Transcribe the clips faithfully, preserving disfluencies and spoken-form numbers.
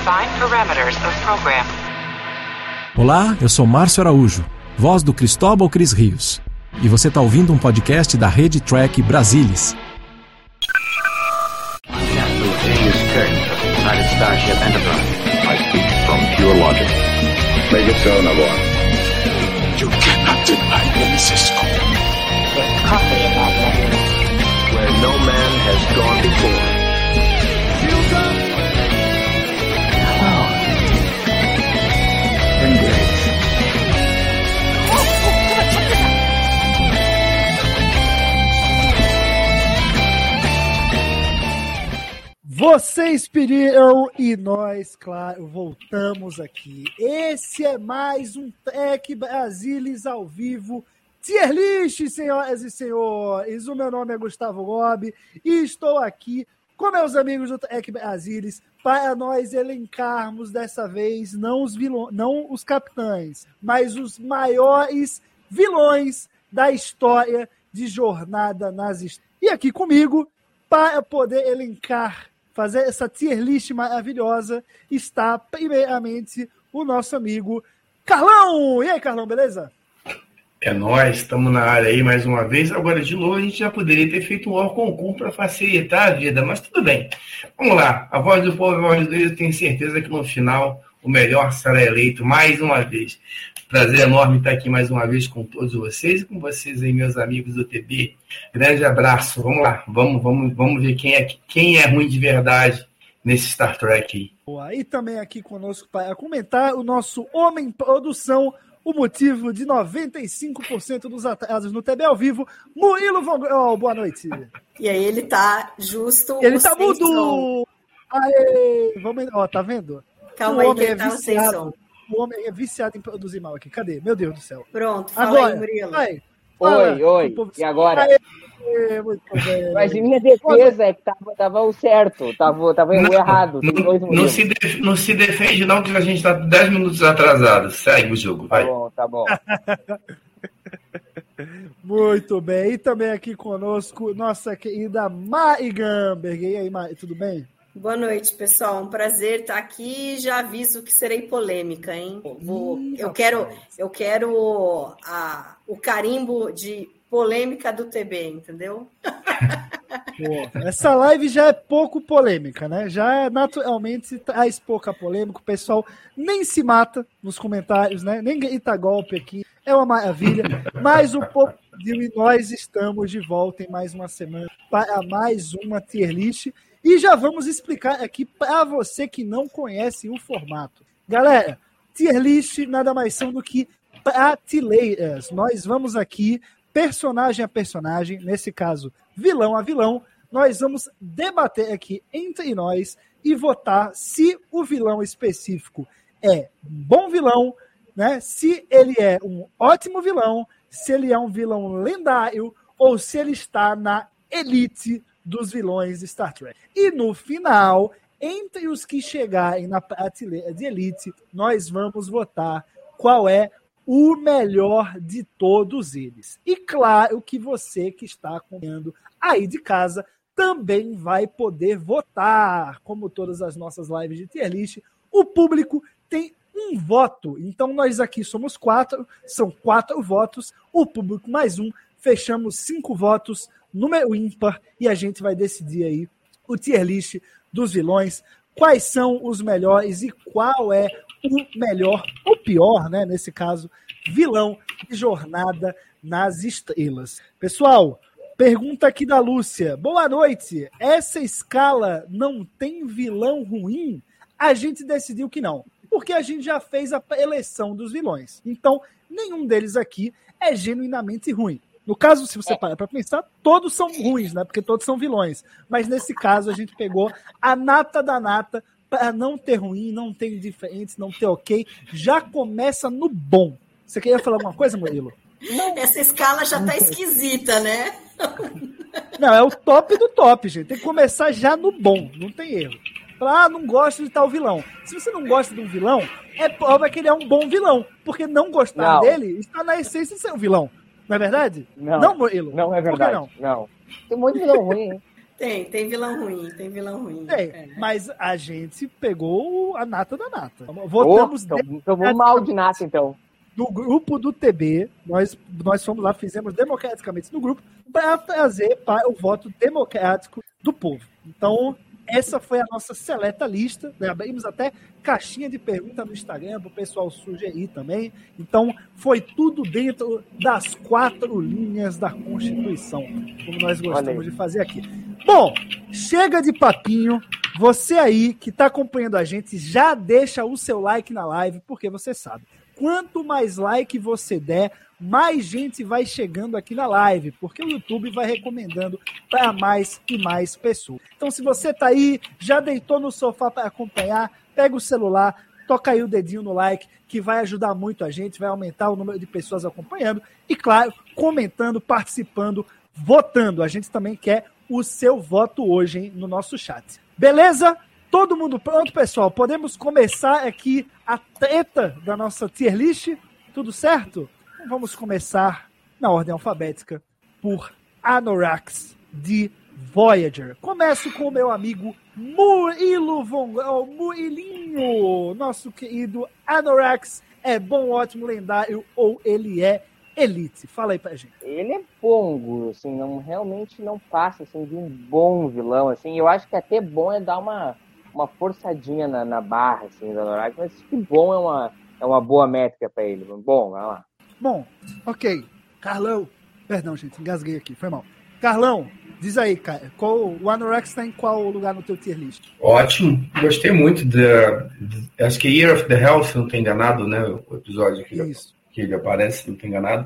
Define parameters of program. Olá, eu sou Márcio Araújo, voz do Cristóbal Cris Rios. E você está ouvindo um podcast da Rede Track Brasilis. United Starship Enterprise. I speak from pure logic. Make it so, Navarre. You cannot deny me, Cisco. There's coffee in that letter. Where no man has gone before. Hello. Embrace. Vocês pediram e nós, claro, voltamos aqui. Esse é mais um Tech Brasilis ao vivo, Tier List, senhoras e senhores. O meu nome é Gustavo Gobi e estou aqui com meus amigos do Tech Brasilis para nós elencarmos dessa vez não os, vilões, não os capitães, mas os maiores vilões da história de Jornada nas Estrelas. E aqui comigo, para poder elencar, fazer essa tier list maravilhosa, está primeiramente o nosso amigo Carlão. E aí, Carlão, beleza? É nóis, estamos na área aí mais uma vez. Agora, de novo, a gente já poderia ter feito um Orconcum para facilitar a vida, mas tudo bem. Vamos lá, a voz do povo, a voz do Deus, eu tenho certeza que no final o melhor será eleito mais uma vez. Prazer enorme estar aqui mais uma vez com todos vocês e com vocês aí, meus amigos do T B. Grande abraço, vamos lá, vamos, vamos, vamos ver quem é, quem é ruim de verdade nesse Star Trek aí. Boa. E também aqui conosco para comentar o nosso Homem Produção, o motivo de noventa e cinco por cento dos atrasos no T B ao vivo, Murilo Von Grol. Boa noite. E aí ele tá justo... Ele tá mudo! Aê! Vamos, ó, tá vendo? Calma o aí, homem que é ele tá viciado. O homem é viciado em produzir mal aqui. Cadê? Meu Deus do céu. Pronto, fala agora, aí, Murilo. Vai, oi, oi. E agora? Aê, muito bem. Mas em minha defesa é que tava, tava o certo, tava, tava não, errado. Não, não, se def, não se defende não, que a gente tá dez minutos atrasado. Segue o jogo, vai. Tá bom, tá bom. Muito bem. E também aqui conosco, nossa querida Mari Gamberg. E aí, Mari, tudo bem? Boa noite, pessoal. Um prazer estar aqui. Já aviso que serei polêmica, hein? Vou, eu quero, eu quero a, o carimbo de polêmica do T B, entendeu? Pô, essa live já é pouco polêmica, né? Já naturalmente traz pouca polêmica. O pessoal nem se mata nos comentários, né? Nem grita golpe aqui. É uma maravilha. Mas o pouco e nós estamos de volta em mais uma semana para mais uma tier list. E já vamos explicar aqui para você que não conhece o formato. Galera, tier list nada mais são do que prateleiras. Nós vamos aqui, personagem a personagem, nesse caso, vilão a vilão, nós vamos debater aqui entre nós e votar se o vilão específico é um bom vilão, né? Se ele é um ótimo vilão, se ele é um vilão lendário ou se ele está na elite dos vilões de Star Trek. E no final, entre os que chegarem na prateleira de elite, nós vamos votar qual é o melhor de todos eles. E claro que você que está acompanhando aí de casa também vai poder votar. Como todas as nossas lives de tier list, o público tem um voto. Então nós aqui somos quatro, são quatro votos, o público mais um, fechamos cinco votos, número ímpar, e a gente vai decidir aí o tier list dos vilões, quais são os melhores e qual é o melhor, ou pior, né, nesse caso, vilão de Jornada nas Estrelas. Pessoal, pergunta aqui da Lúcia. Boa noite. Essa escala não tem vilão ruim? A gente decidiu que não, porque a gente já fez a eleição dos vilões. Então, nenhum deles aqui é genuinamente ruim. No caso, se você parar para pensar, todos são ruins, né? Porque todos são vilões. Mas nesse caso, a gente pegou a nata da nata para não ter ruim, não ter indiferentes, não ter ok. Já começa no bom. Você queria falar alguma coisa, Murilo? Não. Essa escala já tá esquisita, né? Não, é o top do top, gente. Tem que começar já no bom, não tem erro. Falar, ah, não gosto de tal vilão. Se você não gosta de um vilão, é prova que ele é um bom vilão. Porque não gostar não. dele está na essência de ser um vilão. Não é verdade? Não, não Murilo? Não é verdade. Não? não. Tem muito vilão ruim, hein? Tem, tem vilão ruim, tem vilão ruim. Tem, é. Mas a gente pegou a nata da nata. Votamos... Oh, então, então vamos mal de nata, então. No grupo do T B, nós, nós fomos lá, fizemos democraticamente no grupo, para trazer para o voto democrático do povo. Então, essa foi a nossa seleta lista, né? Abrimos até caixinha de pergunta no Instagram para o pessoal sugerir também. Então, foi tudo dentro das quatro linhas da Constituição, como nós gostamos de fazer aqui. Bom, chega de papinho. Você aí que está acompanhando a gente, já deixa o seu like na live, porque você sabe, quanto mais like você der, mais gente vai chegando aqui na live, porque o YouTube vai recomendando para mais e mais pessoas. Então, se você está aí, já deitou no sofá para acompanhar, pega o celular, toca aí o dedinho no like, que vai ajudar muito a gente, vai aumentar o número de pessoas acompanhando e, claro, comentando, participando, votando. A gente também quer o seu voto hoje, hein, no nosso chat. Beleza? Todo mundo pronto, pessoal? Podemos começar aqui a treta da nossa tier list? Tudo certo? Vamos começar na ordem alfabética por Anorax de Voyager. Começo com o meu amigo Murilo Von... Oh, Murilinho, nosso querido Anorax. É bom, ótimo, lendário ou ele é elite? Fala aí pra gente. Ele é bom, assim, não, realmente não passa assim, de um bom vilão. Assim, eu acho que até bom é dar uma, uma forçadinha na, na barra assim, do Anorax, mas que bom é uma, é uma boa métrica pra ele. Bom, vai lá. Bom, ok. Carlão. Perdão, gente, engasguei aqui, foi mal. Carlão, diz aí, cara, qual, o Anorax está em qual lugar no teu tier list? Ótimo, gostei muito da... Acho que Year of the Hell, se não estou enganado, né? O episódio que, ele, que ele aparece, se não estou enganado.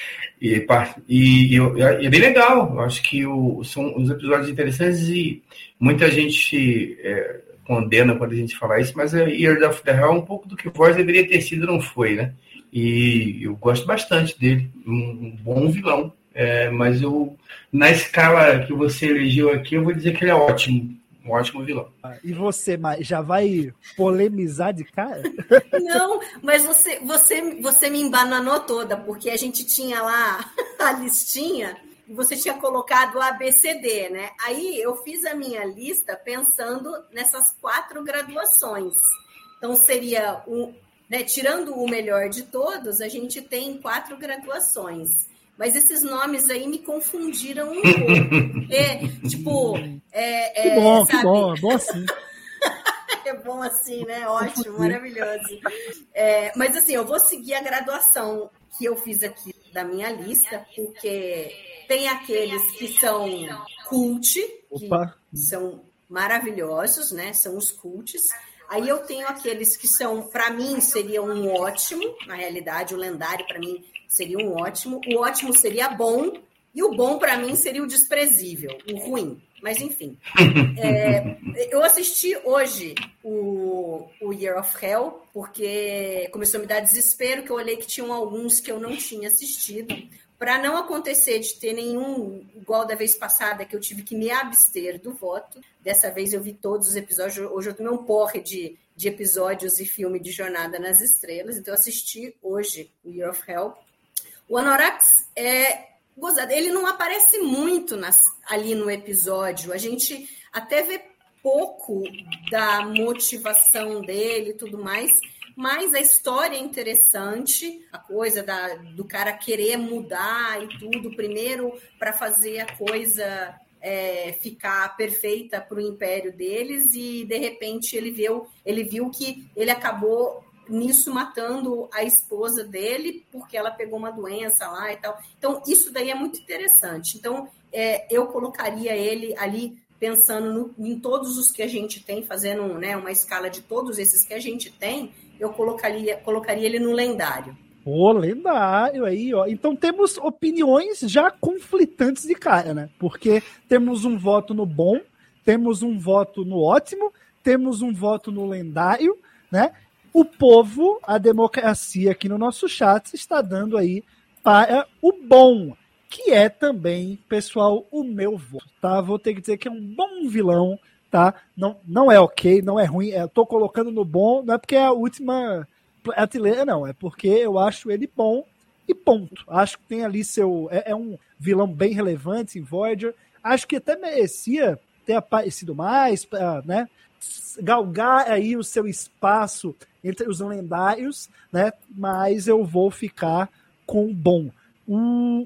E, e, e, e é bem legal, acho que o, são os episódios interessantes e muita gente é, condena quando a gente fala isso, mas a Year of the Hell é um pouco do que Voz deveria ter sido, não foi, né? E eu gosto bastante dele, um, um bom vilão. É, mas eu, na escala que você elegeu aqui, eu vou dizer que ele é ótimo, um ótimo vilão. E você, já vai polemizar de cara? Não, mas você, você, você me embananou toda, porque a gente tinha lá a listinha e você tinha colocado A, B, C, D, né? Aí eu fiz a minha lista pensando nessas quatro graduações. Então seria, um, né, tirando o melhor de todos, a gente tem quatro graduações. Mas esses nomes aí me confundiram um pouco. É, tipo... É, é, que bom, sabe? que bom. É bom assim. É bom assim, né? Ótimo, maravilhoso. É, mas assim, eu vou seguir a graduação que eu fiz aqui da minha lista, porque tem aqueles que são cult, que Opa. são maravilhosos, né? São os cults. Aí eu tenho aqueles que são, para mim, seriam um ótimo. Na realidade, o lendário, para mim, seria um ótimo. O ótimo seria bom. E o bom, para mim, seria o desprezível, o ruim. Mas, enfim. É, eu assisti hoje o, o Year of Hell, porque começou a me dar desespero, que eu olhei que tinham alguns que eu não tinha assistido. Para não acontecer de ter nenhum, igual da vez passada, que eu tive que me abster do voto. Dessa vez eu vi todos os episódios. Hoje eu tomei um porre de, de episódios e filme de Jornada nas Estrelas. Então eu assisti hoje o Year of Hell. O Anorax é gozado. Ele não aparece muito nas, ali no episódio. A gente até vê pouco da motivação dele e tudo mais. Mas a história é interessante, a coisa da, do cara querer mudar e tudo, primeiro para fazer a coisa é, ficar perfeita para o império deles, e de repente ele viu, ele viu que ele acabou nisso matando a esposa dele, porque ela pegou uma doença lá e tal. Então, isso daí é muito interessante. Então, é, eu colocaria ele ali pensando no, em todos os que a gente tem, fazendo, né, uma escala de todos esses que a gente tem, eu colocaria, colocaria ele no lendário. Pô, lendário aí, ó. Então temos opiniões já conflitantes de cara, né? Porque temos um voto no bom, temos um voto no ótimo, temos um voto no lendário, né? O povo, a democracia aqui no nosso chat está dando aí para o bom, que é também, pessoal, o meu voto, tá? Vou ter que dizer que é um bom vilão, tá? Não, não é ok, não é ruim, eu tô colocando no bom, não é porque é a última prateleira, não, é porque eu acho ele bom e ponto. Acho que tem ali seu... É, é um vilão bem relevante em Voyager, acho que até merecia ter aparecido mais, pra, né? Galgar aí o seu espaço entre os lendários, né? Mas eu vou ficar com o bom. O,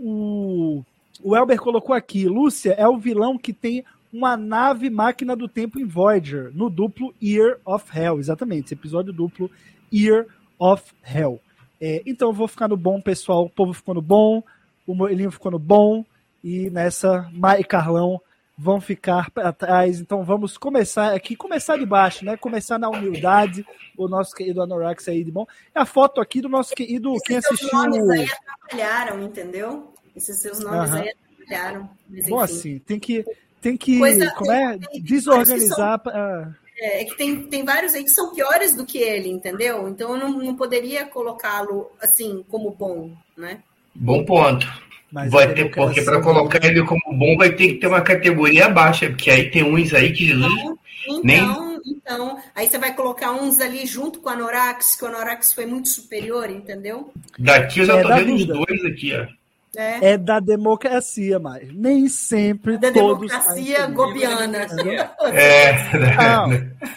o, o Elber colocou aqui, Lúcia é o vilão que tem uma nave máquina do tempo em Voyager, no duplo Year of Hell, exatamente, esse episódio duplo Year of Hell. É, então eu vou ficar no bom, pessoal, o povo ficou no bom, o Moelinho ficou no bom, e nessa, Mai e Carlão vão ficar para trás. Então vamos começar aqui, começar de baixo, né? Começar na humildade, o nosso querido Anorax aí de bom. É a foto aqui do nosso querido, Esses quem assistiu... seus nomes aí atrapalharam, entendeu? Esses seus nomes Aham. aí atrapalharam. Mas, Bom, enfim. assim, tem que, tem que Coisa- como é, tem- tem desorganizar... pra- É, é que tem, tem vários aí que são piores do que ele, entendeu? Então eu não, não poderia colocá-lo assim como bom, né? Bom ponto. Mas Vai a ter, democracia- porque para colocar ele como bom vai ter que ter uma categoria abaixo, porque aí tem uns aí que Então, Nem- então, então, aí você vai colocar uns ali junto com a Norax, que o Norax foi muito superior, entendeu? daqui eu já É, tô da vendo os vida. dois aqui, ó. É, É da democracia, mas nem sempre da todos... democracia gobiana. É, Não.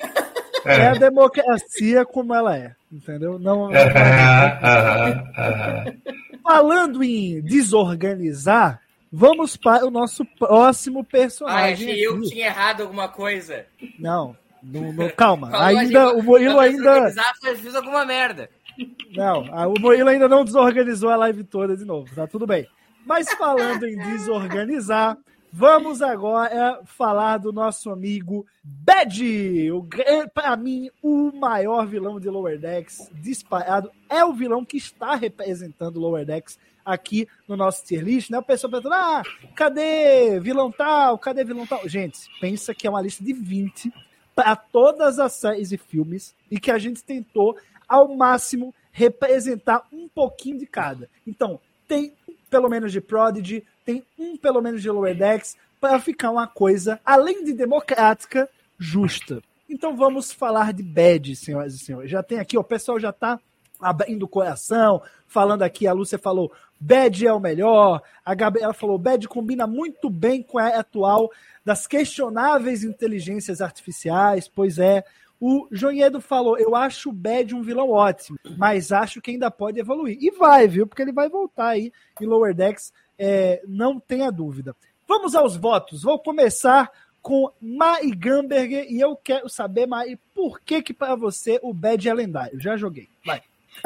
É a democracia como ela é, entendeu? Não, não Aham, aham, aham. Falando em desorganizar, vamos para o nosso próximo Ah, personagem. achei eu aqui. que tinha errado alguma coisa. Não, não, não, calma. Falou, Ainda achei- o Murilo eu ainda desorganizar, eu fiz alguma merda. não, a- o Murilo ainda não desorganizou a live toda de novo, tá tudo bem. Mas falando em desorganizar, vamos agora falar do nosso amigo Bad. O para mim o maior vilão de Lower Decks disparado é o vilão que está representando Lower Decks aqui no nosso tier list, né? O pessoal perguntando, ah, cadê vilão tal? Cadê vilão tal? Gente, pensa que é uma lista de vinte para todas as séries e filmes e que a gente tentou ao máximo representar um pouquinho de cada. Então, tem pelo menos de Prodigy, tem um pelo menos de Lower Decks, para ficar uma coisa, além de democrática, justa. Então vamos falar de Bad, senhoras e senhores. Já tem aqui, ó, o pessoal já tá abrindo o coração, falando aqui, a Lúcia falou, Bad é o melhor, a Gabriela falou, Bad combina muito bem com a era atual das questionáveis inteligências artificiais, pois é. O Jonhedo falou, eu acho o Bad um vilão ótimo, mas acho que ainda pode evoluir. E vai, viu? Porque ele vai voltar aí em Lower Decks, é, não tenha dúvida. Vamos aos votos. Vou começar com Mai Gamberger e eu quero saber, Mai, por que que para você o Bad é lendário? Já joguei. Vai.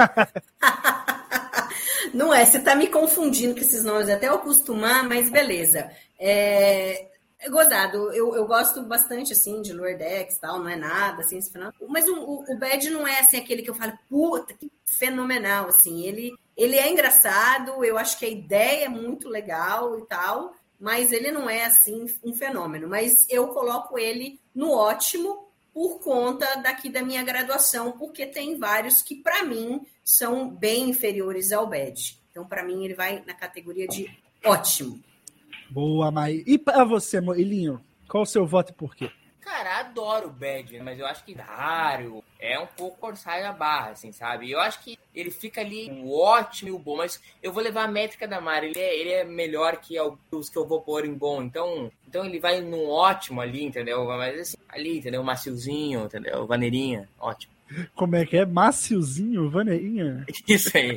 Não é, você tá me confundindo com esses nomes, até eu acostumar, mas beleza. É... Gozado, eu, eu gosto bastante, assim, de Lower Decks e tal, não é nada, assim, esse fenômeno. Mas o, o, o Bad não é, assim, aquele que eu falo, puta, que fenomenal, assim, ele, ele é engraçado, eu acho que a ideia é muito legal e tal, mas ele não é, assim, um fenômeno. Mas eu coloco ele no ótimo por conta daqui da minha graduação, porque tem vários que, para mim, são bem inferiores ao Bad. Então, para mim, ele vai na categoria de ótimo. Boa, Mai. E para você, Moelinho, qual o seu voto e por quê? Cara, adoro o Bad, mas eu acho que Dario é um pouco forçar a barra, assim, sabe? Eu acho que ele fica ali o ótimo e o bom, mas eu vou levar a métrica da Mari, ele é, ele é melhor que os que eu vou pôr em bom, então, então ele vai num ótimo ali, entendeu? Mas assim, ali, entendeu? Maciozinho, entendeu? Vaneirinha, ótimo. Como é que é? Maciozinho, Vaneirinha? Isso aí.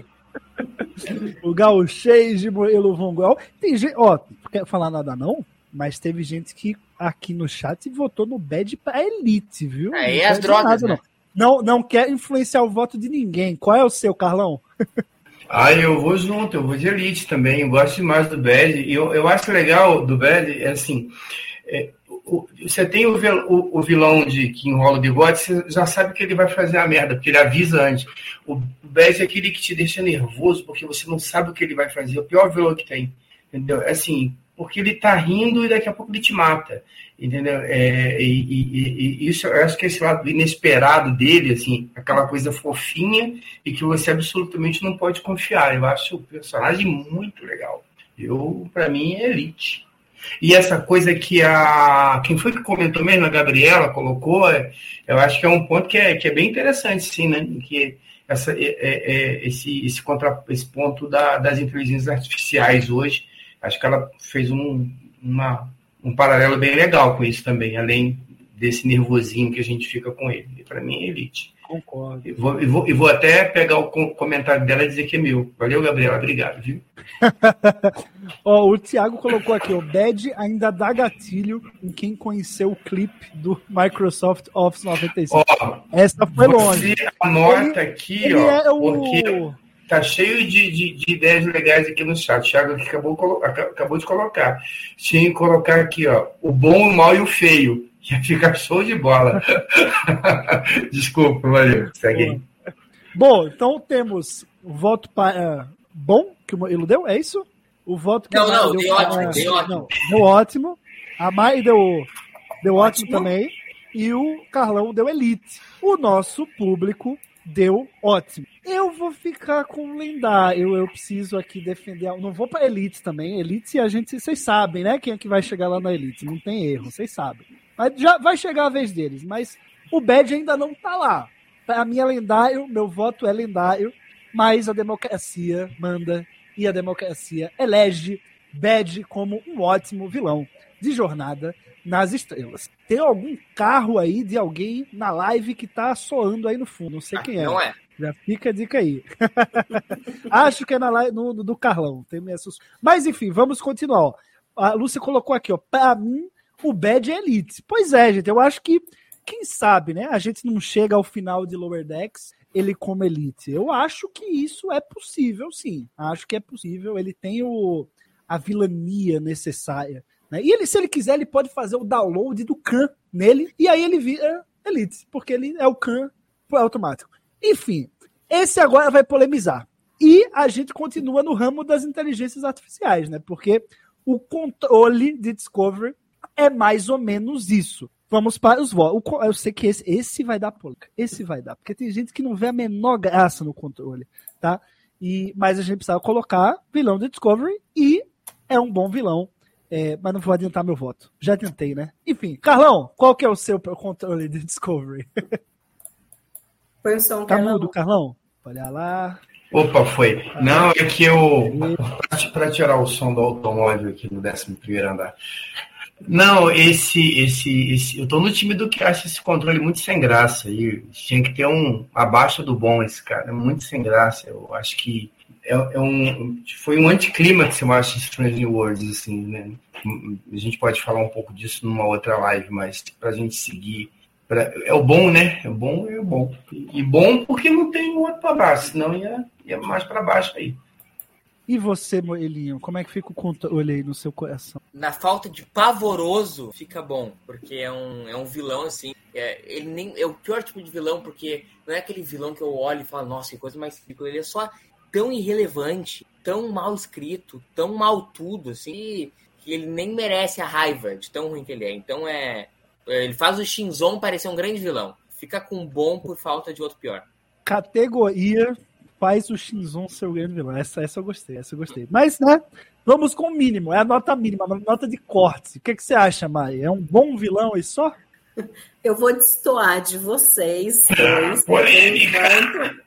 O Gauchês de Murilo Vonguel. Tem gente, ó, não quero falar nada não, mas teve gente que aqui no chat votou no Bad pra Elite, viu? É, e Não as quer drogas, nada, né? Não. não, não quer influenciar o voto de ninguém. Qual é o seu, Carlão? Ah, eu vou junto, eu vou de Elite também, eu gosto demais do Bad, e eu, eu acho legal do Bad, é assim, é, o, você tem o, o, o vilão de, que enrola o bigode, você já sabe que ele vai fazer a merda, porque ele avisa antes. O, o Bad é aquele que te deixa nervoso, porque você não sabe o que ele vai fazer, é o pior vilão que tem, entendeu? É assim, porque ele tá rindo e daqui a pouco ele te mata, entendeu? É, e, e, e isso, eu acho que esse lado inesperado dele, assim, aquela coisa fofinha e que você absolutamente não pode confiar. Eu acho o personagem muito legal. Eu, pra mim, é Elite. E essa coisa que a... Quem foi que comentou mesmo? A Gabriela colocou, eu acho que é um ponto que é, que é bem interessante, sim, né? Que essa, é, é, esse, esse, contra, esse ponto da, das inteligências artificiais hoje, acho que ela fez um, uma, um paralelo bem legal com isso também, além desse nervosinho que a gente fica com ele. Para mim é Elite. Concordo. E vou, vou, vou até pegar o comentário dela e dizer que é meu. Valeu, Gabriela. Obrigado, viu? Ó, o Thiago colocou aqui, o Bad ainda dá gatilho em quem conheceu o clipe do Microsoft Office noventa e cinco. Ó, essa foi longe. Você anota ele, aqui, ele ó, é o... porque tá cheio de, de, de ideias legais aqui no chat. O Thiago aqui acabou, acabou de colocar. Tinha que colocar aqui, ó, o bom, o mal e o feio. Ia ficar show de bola. Desculpa, valeu. Segue aí. Bom, então temos o voto para uh, bom, que o Murilo deu, é isso? O voto que não, a não, deu, deu ótimo, uh, deu ótimo. Não, deu ótimo. A Mai deu, deu ótimo. ótimo também. E o Carlão deu Elite. O nosso público deu ótimo. Eu vou ficar com o lendário. Eu, eu preciso aqui defender. Não vou para Elite também. Elite, a gente, vocês sabem, né? Quem é que vai chegar lá na Elite? Não tem erro, vocês sabem. Mas já vai chegar a vez deles, mas o Bad ainda não tá lá. Para mim é lendário, meu voto é lendário, mas a democracia manda e a democracia elege Bad como um ótimo vilão de Jornada nas Estrelas. Tem algum carro aí de alguém na live que tá soando aí no fundo, não sei quem é. Não é. Já fica a dica aí. Acho que é na live no, do Carlão. Tem minha sus... Mas enfim, vamos continuar. Ó. A Lúcia colocou aqui, ó, para mim o Bad é Elite. Pois é, gente, eu acho que, quem sabe, né? A gente não chega ao final de Lower Decks, ele como Elite. Eu acho que isso é possível, sim. Acho que é possível. Ele tem o, a vilania necessária. Né? E ele, se ele quiser, ele pode fazer o download do Khan nele, e aí ele vira Elite, porque ele é o Khan automático. Enfim, esse agora vai polemizar. E a gente continua no ramo das inteligências artificiais, né? Porque o controle de Discovery é mais ou menos isso. Vamos para os votos. Eu sei que esse, esse vai dar polêmica. Esse vai dar. Porque tem gente que não vê a menor graça no controle. Tá? E, mas a gente precisava colocar vilão de Discovery e é um bom vilão. É, mas não vou adiantar meu voto. Já tentei, né? Enfim. Carlão, qual que é o seu controle de Discovery? Foi o som, tá Carlão. mudo, Carlão? Olha lá. Opa, foi. Não, é que eu... Para tirar o som do automóvel aqui no décimo primeiro andar. Não, esse, esse, esse, eu tô no time do que acha esse controle muito sem graça. E tinha que ter um abaixo do bom esse cara, é muito sem graça. Eu acho que é, é um, foi um anticlímax, eu acho, Strange New Worlds, assim, né? A gente pode falar um pouco disso numa outra live, mas pra gente seguir, pra, é o bom, né? É o bom, é o bom. E, e bom porque não tem um outro pra baixo, senão ia, ia mais pra baixo aí. E você, Moelinho, como é que fica o controle aí no seu coração? Na falta de pavoroso, fica bom, porque é um, é um vilão, assim, é, ele nem, é o pior tipo de vilão, porque não é aquele vilão que eu olho e falo, nossa, que coisa mais ridícula, ele é só tão irrelevante, tão mal escrito, tão mal tudo, assim, que ele nem merece a raiva de tão ruim que ele é. Então, é, ele faz o Shinzon parecer um grande vilão. Fica com bom por falta de outro pior. Categoria... faz o Shinzon ser o grande vilão. Essa, essa eu gostei, essa eu gostei. Mas, né, vamos com o mínimo. É a nota mínima, a nota de corte. O que, que você acha, Mai? É um bom vilão e só? Eu vou destoar de vocês dois. Polêmica!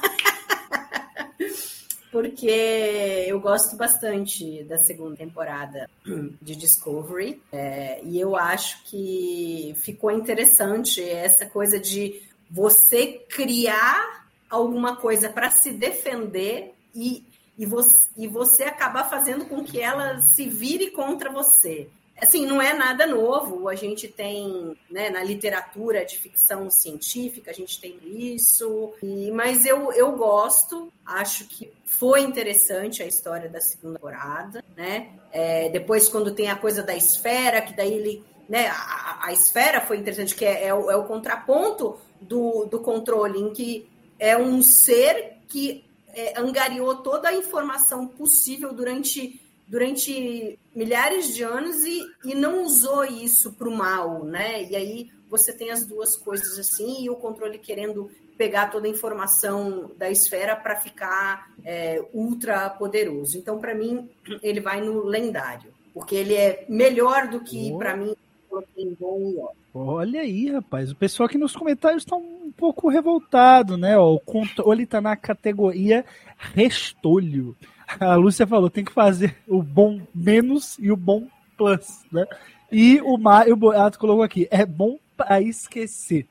Porque eu gosto bastante da segunda temporada de Discovery. É, e eu acho que ficou interessante essa coisa de você criar alguma coisa para se defender e, e, você, e você acabar fazendo com que ela se vire contra você. Assim, não é nada novo, a gente tem, né, na literatura de ficção científica, a gente tem isso, e, mas eu, eu gosto, acho que foi interessante a história da segunda temporada, né? É, depois, quando tem a coisa da esfera, que daí ele, né, a, a esfera foi interessante, que é, é, o, é o contraponto do, do controle, em que é um ser que é, angariou toda a informação possível durante, durante milhares de anos e, e não usou isso para o mal, né? E aí você tem as duas coisas assim, e o controle querendo pegar toda a informação da esfera para ficar é, ultra poderoso. Então, para mim, ele vai no lendário, porque ele é melhor do que, oh. para mim, em bom e ótimo. Olha aí, rapaz. O pessoal aqui nos comentários está um pouco revoltado, né? Ó, o controle está na categoria restolho. A Lúcia falou, tem que fazer o bom menos e o bom plus, né? E o Mário Boato colocou aqui, é bom pra esquecer.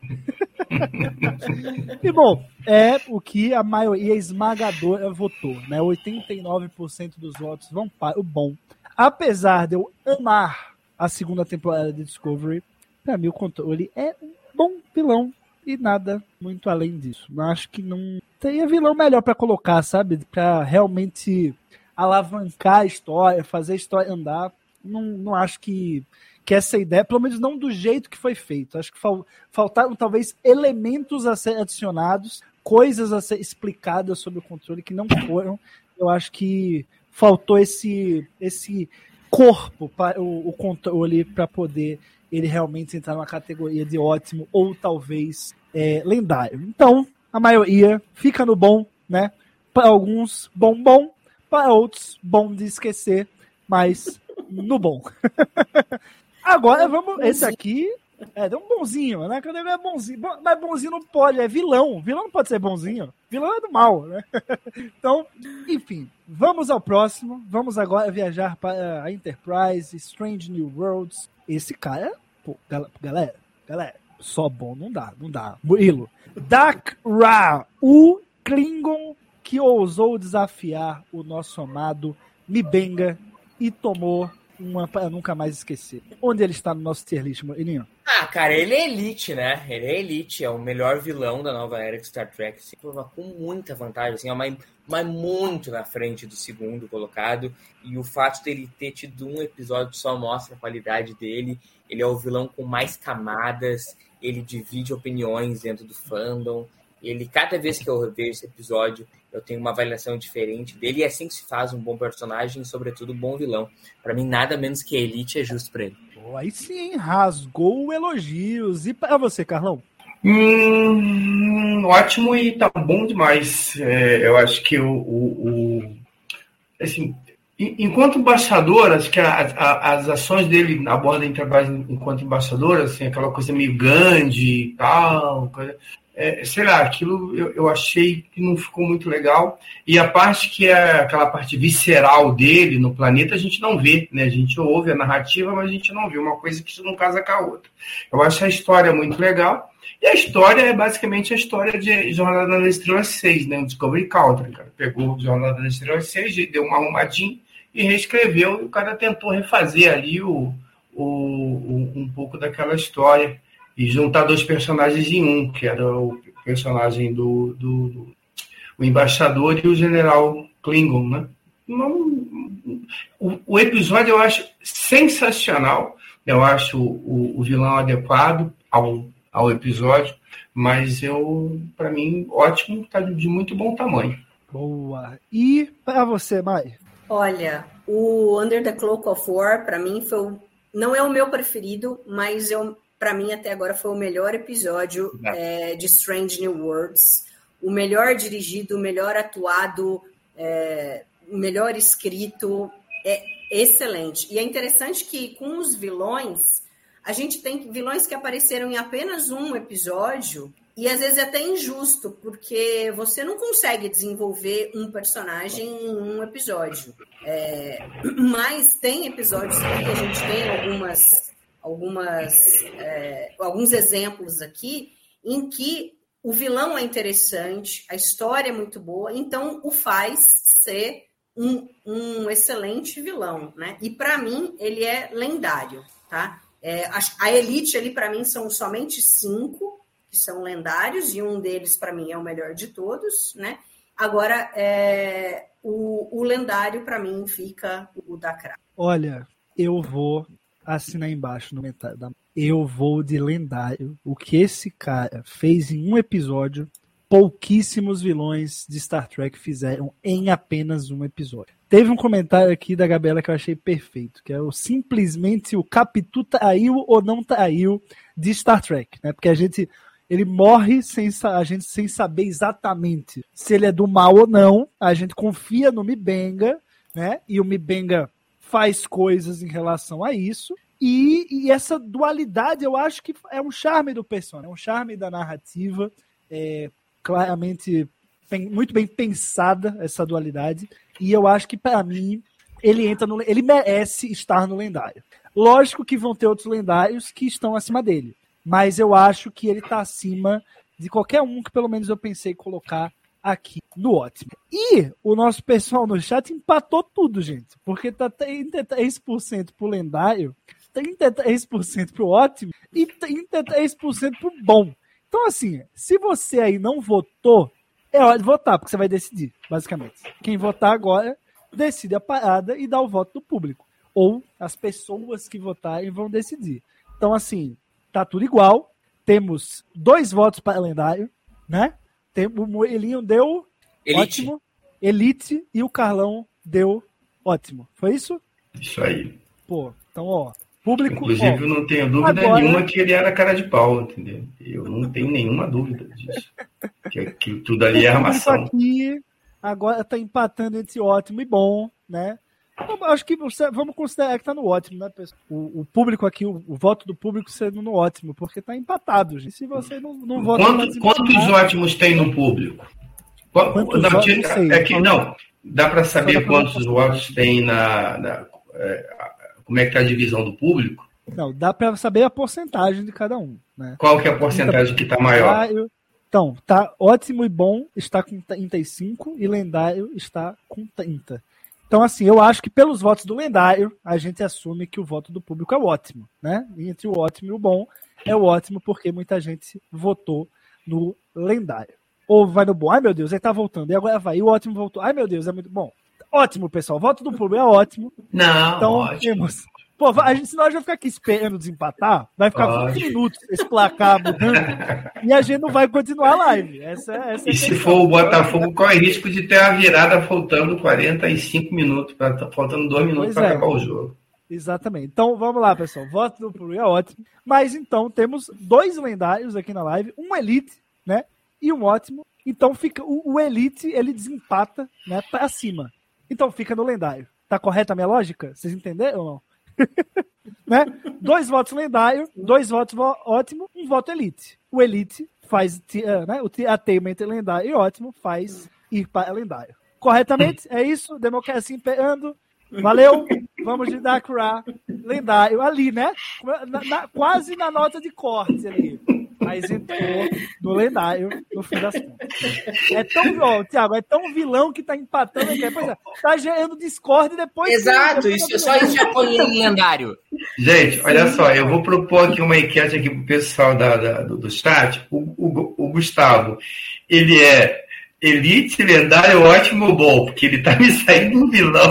E bom, é o que a maioria esmagadora votou, né? oitenta e nove por cento dos votos vão para o bom. Apesar de eu amar a segunda temporada de Discovery, pra mim o controle é um bom vilão e nada muito além disso. Eu acho que não teria vilão melhor pra colocar, sabe? Pra realmente alavancar a história, fazer a história andar. Não, não acho que, que essa ideia, pelo menos não do jeito que foi feito. Acho que fal, faltaram talvez elementos a ser adicionados, coisas a ser explicadas sobre o controle que não foram. Eu acho que faltou esse, esse corpo para o, o controle para poder ele realmente entrar numa categoria de ótimo ou talvez é, lendário. Então, a maioria fica no bom, né? Para alguns, bom, bom. Para outros, bom de esquecer, mas no bom. Agora vamos. Esse aqui é um bonzinho, né? Quando ele é bonzinho, mas bonzinho não pode, é vilão. Vilão não pode ser bonzinho. Vilão é do mal, né? Então, enfim, vamos ao próximo. Vamos agora viajar para a Enterprise, Strange New Worlds. Esse cara, pô, galera, galera, só bom não dá, não dá. Murilo. Dak Ra, o Klingon que ousou desafiar o nosso amado M'Benga e tomou uma para nunca mais esquecer. Onde ele está no nosso tier list, Murilinho? Ah, cara, ele é elite, né? Ele é elite, é o melhor vilão da nova era de Star Trek. Assim, com muita vantagem, assim, mas, mas muito na frente do segundo colocado. E o fato dele ter tido um episódio só mostra a qualidade dele. Ele é o vilão com mais camadas, ele divide opiniões dentro do fandom. Ele, cada vez que eu revejo esse episódio, eu tenho uma avaliação diferente dele. E é assim que se faz um bom personagem e, sobretudo, um bom vilão. Pra mim, nada menos que elite é justo pra ele. Oh, aí sim, rasgou elogios. E pra você, Carlão? Hum, ótimo e tá bom demais. É, eu acho que o... o, o assim, enquanto embaixador, acho que a, a, as ações dele na borda da Enterprise enquanto embaixador, assim, aquela coisa meio Gandhi e tal... Coisa, É, sei lá, aquilo eu, eu achei que não ficou muito legal. E a parte que é aquela parte visceral dele no planeta, a gente não vê, né? A gente ouve a narrativa, mas a gente não vê. Uma coisa que não casa com a outra. Eu acho a história muito legal. E a história é basicamente a história de Jornada nas Estrelas seis, né? O Discovery Country, cara. Pegou Jornada nas Estrelas seis, deu uma arrumadinha e reescreveu. E o cara tentou refazer ali o, o, o, um pouco daquela história. E juntar dois personagens em um, que era o personagem do, do, do o embaixador e o general Klingon, né? Não, o, o episódio eu acho sensacional, eu acho o, o vilão adequado ao, ao episódio, mas eu, para mim, ótimo, tá de muito bom tamanho. Boa. E para você, Mai? Olha, o Under the Cloak of War, para mim, foi o, não é o meu preferido, mas eu para mim, até agora, foi o melhor episódio é, de Strange New Worlds. O melhor dirigido, o melhor atuado, é, o melhor escrito. É excelente. E é interessante que, com os vilões, a gente tem vilões que apareceram em apenas um episódio, e às vezes é até injusto, porque você não consegue desenvolver um personagem em um episódio. É, mas tem episódios que a gente tem algumas... Algumas, é, alguns exemplos aqui em que o vilão é interessante, a história é muito boa, então o faz ser um, um excelente vilão, né? E para mim ele é lendário, tá? É, a, a Elite ali para mim são somente cinco que são lendários e um deles para mim é o melhor de todos, né? Agora é, o, o lendário para mim fica o Dak Ra. Olha, eu vou assinar embaixo no comentário da... Eu vou de lendário. O que esse cara fez em um episódio, pouquíssimos vilões de Star Trek fizeram em apenas um episódio. Teve um comentário aqui da Gabriela que eu achei perfeito, que é o simplesmente o Capitu traiu ou não traiu de Star Trek, né? Porque a gente, ele morre sem a gente sem saber exatamente se ele é do mal ou não. A gente confia no M'Benga, né? E o M'Benga faz coisas em relação a isso, e, e essa dualidade eu acho que é um charme do personagem, é um charme da narrativa, é, claramente bem, muito bem pensada essa dualidade, e eu acho que para mim ele entra no, ele merece estar no lendário. Lógico que vão ter outros lendários que estão acima dele. Mas eu acho que ele tá acima de qualquer um que pelo menos eu pensei em colocar aqui no ótimo. E o nosso pessoal no chat empatou tudo, gente. Porque tá trinta e três por cento pro lendário, trinta e três por cento pro ótimo e trinta e três por cento pro bom. Então, assim, se você aí não votou, é hora de votar, porque você vai decidir, basicamente. Quem votar agora decide a parada e dá o voto do público. Ou as pessoas que votarem vão decidir. Então, assim, tá tudo igual. Temos dois votos para lendário, né? Tem, o Moelinho deu Elite. Ótimo. Elite e o Carlão deu ótimo. Foi isso? Isso aí. Pô, então, ó. Público. Inclusive, ó, eu não tenho dúvida agora... nenhuma que ele era cara de pau, entendeu? Eu não tenho nenhuma dúvida disso. Que, que tudo ali é armação. Aqui agora tá empatando entre ótimo e bom, né? Eu acho que você, vamos considerar que tá no ótimo, né, pessoal? O, o público aqui, o, o voto do público sendo no ótimo, porque tá empatado, gente. Se você não, não vota... Quanto, quantos ótimos tem no público? Quantos não, votos, não sei. É que, não, dá para saber Só dá pra quantos votos tem na... na é, como é que tá a divisão do público? Não, dá para saber a porcentagem de cada um, né? Qual que é a porcentagem que tá maior? Então, tá ótimo e bom está com trinta e cinco e lendário está com trinta. Então, assim, eu acho que pelos votos do lendário, a gente assume que o voto do público é o ótimo, né? E entre o ótimo e o bom, é o ótimo porque muita gente votou no lendário. Ou vai no bom, ai meu Deus, ele tá voltando, e agora vai, e o ótimo voltou, ai meu Deus, é muito bom. Ótimo, pessoal, voto do público é ótimo. Não, então, ótimo. Temos... Pô, a gente, senão a gente vai ficar aqui esperando desempatar, vai ficar vinte minutos esse placar mudando, e a gente não vai continuar a live. Essa, essa é e se for o Botafogo, corre risco de ter a virada faltando quarenta e cinco minutos, faltando dois minutos para é. acabar o jogo. Exatamente. Então, vamos lá, pessoal. Voto do público é ótimo. Mas, então, temos dois lendários aqui na live, um Elite, né, e um ótimo. Então, fica o, o Elite, ele desempata, né, para cima. Então, fica no lendário. Tá correta a minha lógica? Vocês entenderam ou não? Né? Dois votos lendário, dois votos vo- ótimo, um voto elite. O elite faz, né, o ateio entre lendário e ótimo faz ir para lendário. Corretamente? É isso? Democracia imperando. Valeu? Vamos de Dakra lendário ali, né? Na, na, quase na nota de corte ali. Mas entrou no lendário no fim das contas. É tão, ó, Thiago, é tão vilão que tá empatando aqui. Pois é, tá gerando Discord e depois... Exato, depois isso, só isso já põe em lendário. Gente, olha só, eu vou propor aqui uma enquete aqui pro pessoal da, da, do, do chat. O, o, o Gustavo, ele é elite, lendário, ótimo, bom, porque ele tá me saindo um vilão.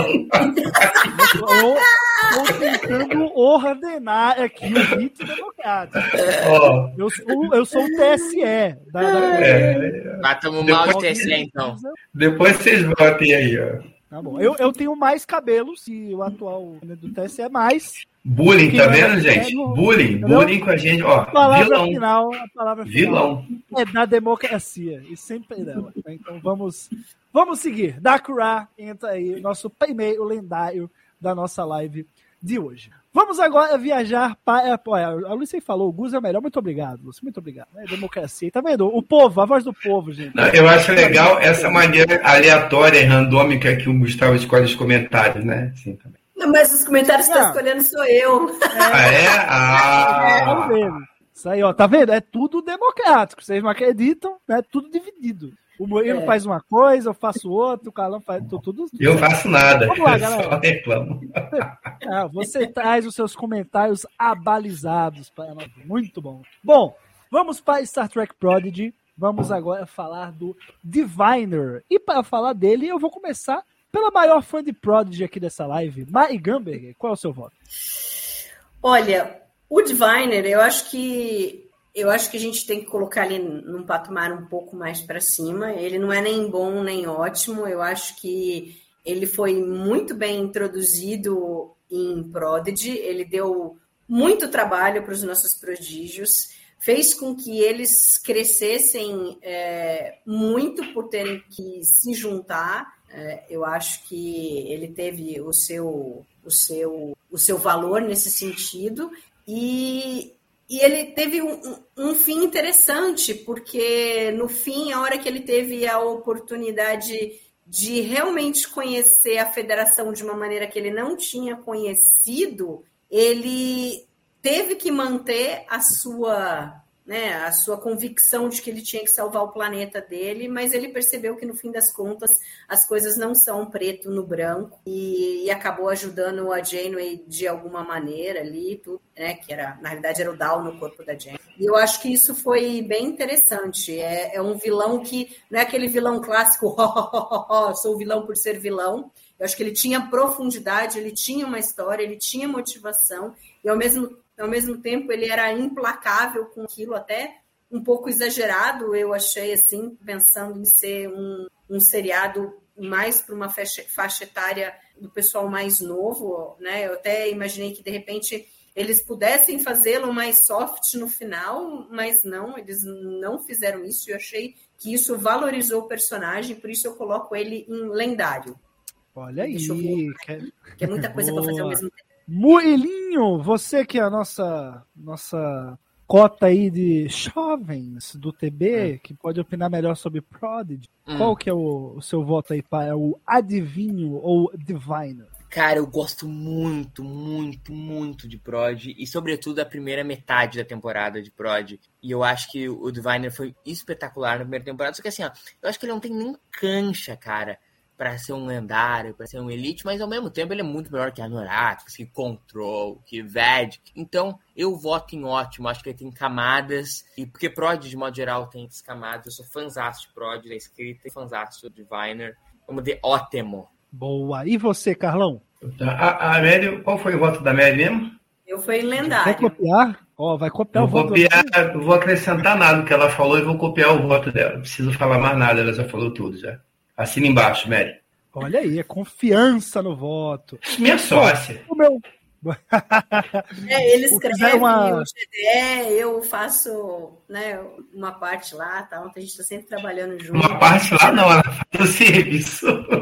Estou tentando ordenar aqui o ritmo democrático. Oh. Eu, sou, eu sou o T S E. Da, da... É, Batamos mal de T S E, então. Depois vocês votem aí, ó. Tá bom. Eu, eu tenho mais cabelos que o atual do T S E, mais. Bullying, tá vendo, é, gente? É no... Bullying, Entendeu? bullying com a gente, ó. A palavra vilão. final, a palavra vilão. final é da democracia. E sempre dela. Tá? Então vamos, vamos seguir. Dakra entra aí, nosso primeiro lendário da nossa live de hoje. Vamos agora viajar para... A Lucy falou, o Gus é o melhor. Muito obrigado, Lucy. Muito obrigado. É democracia. Tá vendo? O povo, a voz do povo, gente. Não, eu acho legal essa maneira aleatória e randômica que o Gustavo escolhe os comentários, né? Sim, também. Não, mas os comentários que estão escolhendo sou eu. Ah, é? Ah! É, isso aí, ó. Tá vendo? É tudo democrático. Vocês não acreditam, né? Tudo dividido. O Murilo é. faz uma coisa, eu faço outra, o Carlão faz tudo. tudo eu não faço nada. Vamos lá, galera. Eu só reclamo. Ah, você traz os seus comentários abalizados para nós. Muito bom. Bom, vamos para Star Trek Prodigy. Vamos agora falar do Diviner. E para falar dele, eu vou começar pela maior fã de Prodigy aqui dessa live, Mari Gamberger. Qual é o seu voto? Olha, o Diviner, eu acho que eu acho que a gente tem que colocar ele num patamar um pouco mais para cima. Ele não é nem bom nem ótimo. Eu acho que ele foi muito bem introduzido em Prodigy. Ele deu muito trabalho para os nossos prodígios. Fez com que eles crescessem é, muito por terem que se juntar. É, eu acho que ele teve o seu, o seu, o seu valor nesse sentido. E... E ele teve um, um fim interessante, porque no fim, a hora que ele teve a oportunidade de realmente conhecer a federação de uma maneira que ele não tinha conhecido, ele teve que manter a sua, né, a sua convicção de que ele tinha que salvar o planeta dele, mas ele percebeu que, no fim das contas, as coisas não são preto no branco e, e acabou ajudando a Janeway de alguma maneira ali, tudo, né, que era, na realidade era o Dal no corpo da Janeway. E eu acho que isso foi bem interessante. É, é um vilão que não é aquele vilão clássico, oh, oh, oh, oh, sou vilão por ser vilão. Eu acho que ele tinha profundidade, ele tinha uma história, ele tinha motivação e, ao mesmo Ao mesmo tempo, ele era implacável com aquilo, até um pouco exagerado, eu achei, assim, pensando em ser um, um seriado mais para uma faixa, faixa etária do pessoal mais novo, né? Eu até imaginei que, de repente, eles pudessem fazê-lo mais soft no final, mas não, eles não fizeram isso. Eu achei que isso valorizou o personagem, por isso eu coloco ele em lendário. Olha aí. Que... que é muita coisa para fazer ao mesmo tempo. Murilinho, você que é a nossa, nossa cota aí de jovens do T B, hum. que pode opinar melhor sobre Prodigy, hum. qual que é o, o seu voto aí para o Adivinho ou Diviner? Cara, eu gosto muito, muito, muito de Prod e, sobretudo, a primeira metade da temporada de Prod. E eu acho que o Diviner foi espetacular na primeira temporada, só que assim, ó, eu acho que ele não tem nem cancha, cara, para ser um lendário, para ser um elite, mas ao mesmo tempo ele é muito melhor que Anorax, que Control, que Vedic. Então, eu voto em ótimo, acho que ele tem camadas, e porque Prod, de modo geral, tem essas camadas. Eu sou fãzaço de Prod, da escrita, e fãzaço do Diviner. Vamos de ótimo. Boa. E você, Carlão? A, a Mary, qual foi o voto da Mary mesmo? Eu fui em lendário. Vai copiar? Ó, oh, vai copiar vou o voto copiar, dela. Não vou acrescentar nada do que ela falou e vou copiar o voto dela. Não preciso falar mais nada, ela já falou tudo já. Assina embaixo, Mary. Olha aí, é confiança no voto. Minha sócia. O meu... é, ele escreve uma... o G D E, eu faço, né, uma parte lá, tá? Então a gente está sempre trabalhando junto. Uma parte lá não, ela faz o serviço.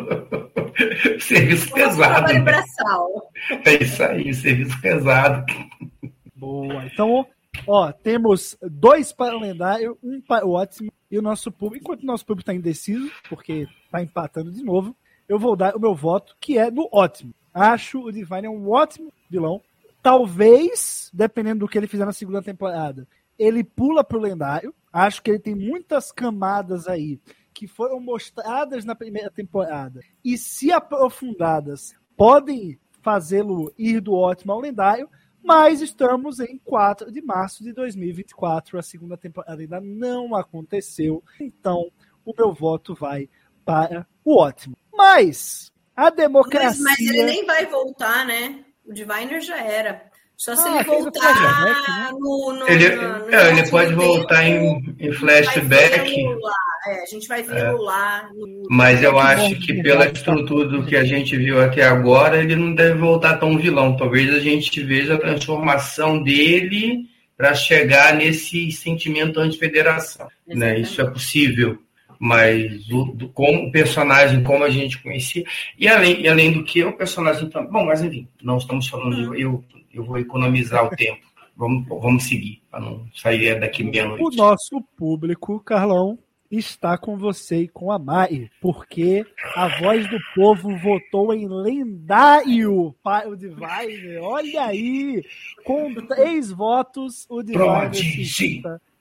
Serviço pesado. Né? Braçal. É isso aí, serviço pesado. Boa, então, ó, temos dois para o lendário, um para o ótimo, e o nosso público, enquanto o nosso público está indeciso, porque está empatando de novo, eu vou dar o meu voto, que é no ótimo. Acho o Divine um ótimo vilão. Talvez, dependendo do que ele fizer na segunda temporada, ele pula pro lendário. Acho que ele tem muitas camadas aí que foram mostradas na primeira temporada e, se aprofundadas, podem fazê-lo ir do ótimo ao lendário, mas estamos em quatro de março de dois mil e vinte e quatro, a segunda temporada ainda não aconteceu, então o meu voto vai para o ótimo. Mas a democracia... Mas, mas ele nem vai voltar, né? O Diviner já era. Só se ah, ele voltar né? no, no, ele, no, no é, ele pode voltar em, em flashback. É, a gente vai vê-lo é. lá. No... Mas eu acho que pela estrutura do que a gente viu até agora, ele não deve voltar tão vilão. Talvez a gente veja a transformação dele para chegar nesse sentimento anti-federação. Né? Isso é possível. Mas o, do, como o personagem, como a gente conhecia, e além, e além do que o personagem também. Bom, mas enfim, não estamos falando, eu, eu vou economizar o tempo. Vamos, vamos seguir, para não sair daqui meia-noite. O nosso público, Carlão, está com você e com a Mai, porque a voz do povo votou em lendário para o Diviner. Olha aí, com três votos, o Diviner se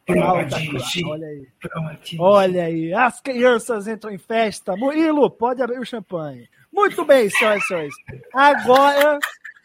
Olha aí. Olha aí. As crianças entram em festa. Murilo, pode abrir o champanhe. Muito bem, senhoras e senhores. Agora...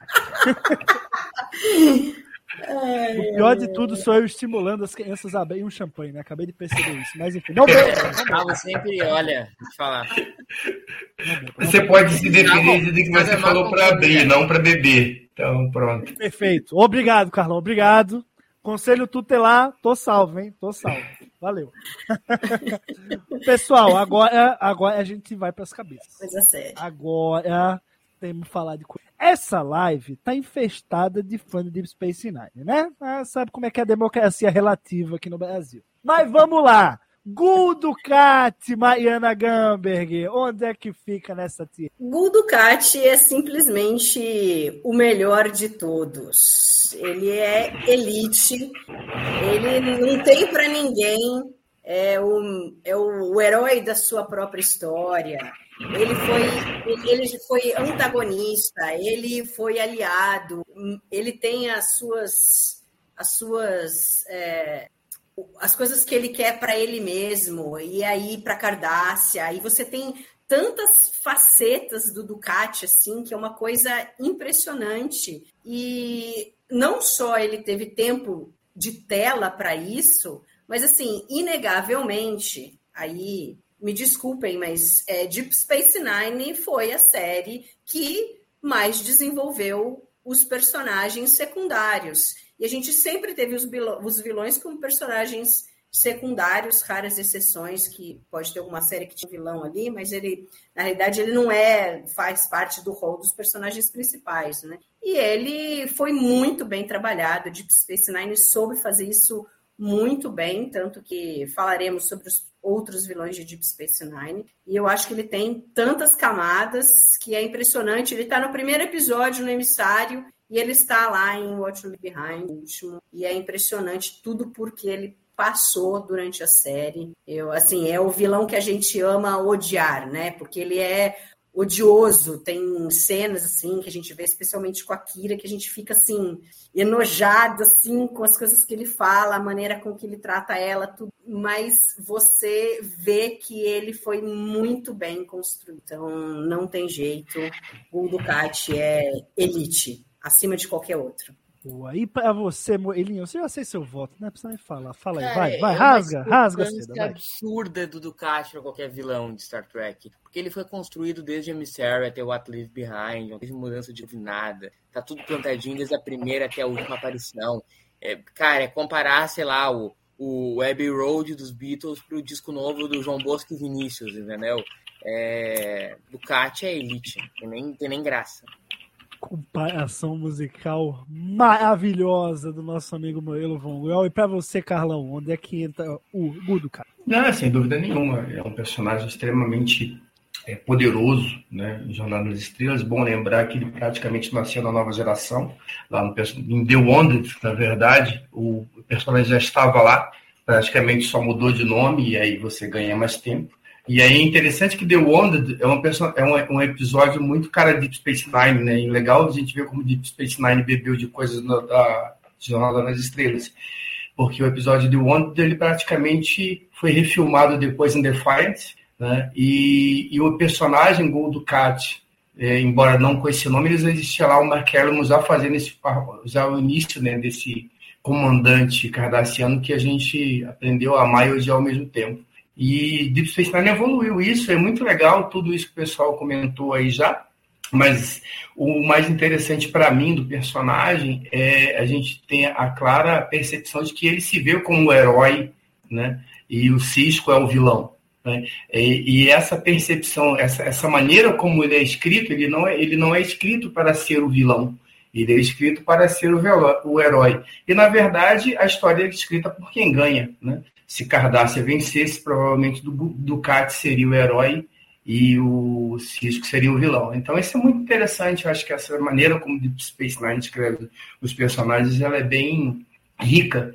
o pior de tudo sou eu estimulando as crianças a abrirem um champanhe, né? Acabei de perceber isso. Mas enfim, não bebe. Gustavo sempre, olha, deixa eu falar. Você pode se defender de que você falou para abrir, não para beber. Então, pronto. Perfeito. Obrigado, Carlão. Obrigado. Conselho tutelar, tô salvo, hein? Tô salvo. Valeu. Pessoal, agora, agora a gente vai para as cabeças. Coisa séria. Agora temos que falar de coisa. Essa live tá infestada de fã de Deep Space Nine, né? Ah, sabe como é que é a democracia relativa aqui no Brasil. Mas vamos lá. Gul Dukat, Mariana Gamberg, onde é que fica nessa tia? Gul Dukat é simplesmente o melhor de todos. Ele é elite, ele não tem para ninguém, é o, é o o herói da sua própria história. Ele foi, ele foi antagonista, ele foi aliado, ele tem as suas, as suas, é, as coisas que ele quer para ele mesmo, e aí para Cardassia, e você tem tantas facetas do Ducati, assim, que é uma coisa impressionante. E não só ele teve tempo de tela para isso, mas, assim, inegavelmente, aí, me desculpem, mas é, Deep Space Nine foi a série que mais desenvolveu os personagens secundários. E a gente sempre teve os, os vilões como personagens secundários, raras exceções, que pode ter alguma série que tinha vilão ali, mas ele, na realidade, ele não é, faz parte do rol dos personagens principais, né? E ele foi muito bem trabalhado, Deep Space Nine soube fazer isso muito bem, tanto que falaremos sobre os outros vilões de Deep Space Nine, e eu acho que ele tem tantas camadas que é impressionante. Ele está no primeiro episódio, no Emissário, e ele está lá em What You Leave Behind, o último, e é impressionante tudo porque ele passou durante a série. Eu, assim, é o vilão que a gente ama odiar, né? Porque ele é odioso, tem cenas assim que a gente vê, especialmente com a Kira, que a gente fica assim enojado assim com as coisas que ele fala, a maneira com que ele trata ela, tudo, mas você vê que ele foi muito bem construído. Então não tem jeito, o Ducati é elite, acima de qualquer outro. Boa. E pra você, Elinho, você já sei seu voto, não é precisa me falar. Fala aí, Cara, vai, vai, é rasga, rasga cedo, vai. absurda do Ducati pra qualquer vilão de Star Trek. Porque ele foi construído desde Emissary até What Leave Behind, não teve mudança de nada. Tá tudo plantadinho desde a primeira até a última aparição. É, cara, é comparar, sei lá, o, o Abbey Road dos Beatles pro disco novo do João Bosco e Vinícius, entendeu? É, Ducati é elite, tem nem, tem nem graça. Comparação musical maravilhosa do nosso amigo Murilo Von Grell. E para você, Carlão, onde é que entra o Gudo, cara? Não, sem dúvida nenhuma. É um personagem extremamente é, poderoso, né? Em Jornada nas Estrelas. Bom lembrar que ele praticamente nasceu na nova geração, lá no, em The Wounded, na verdade. O personagem já estava lá, praticamente só mudou de nome, e aí você ganha mais tempo. E aí é interessante que The Wounded é, uma pessoa, é um, um episódio muito cara de Deep Space Nine, né? E legal a gente ver como Deep Space Nine bebeu de coisas na, da Jornada nas Estrelas. Porque o episódio de The Wounded, ele praticamente foi refilmado depois em Defiant, né? E, e o personagem Gul Dukat, é, embora não com esse nome, eles existia lá o Mark Elmo já fazendo esse, já o início, né, desse comandante cardassiano que a gente aprendeu a amar e odiar ao mesmo tempo. E Deep Space Nine evoluiu isso, é muito legal, tudo isso que o pessoal comentou aí já, mas o mais interessante para mim do personagem é a gente ter a clara percepção de que ele se vê como um herói, né? E o Sisko é o vilão, né? E, e essa percepção, essa, essa maneira como ele é escrito, ele não é, ele não é escrito para ser o vilão, ele é escrito para ser o, velo, o herói. E, na verdade, a história é escrita por quem ganha, né? Se Cardassia vencesse, provavelmente o Ducati seria o herói e o Sisko seria o vilão. Então, isso é muito interessante. Eu acho que essa maneira como Deep Space Nine escreve os personagens, ela é bem rica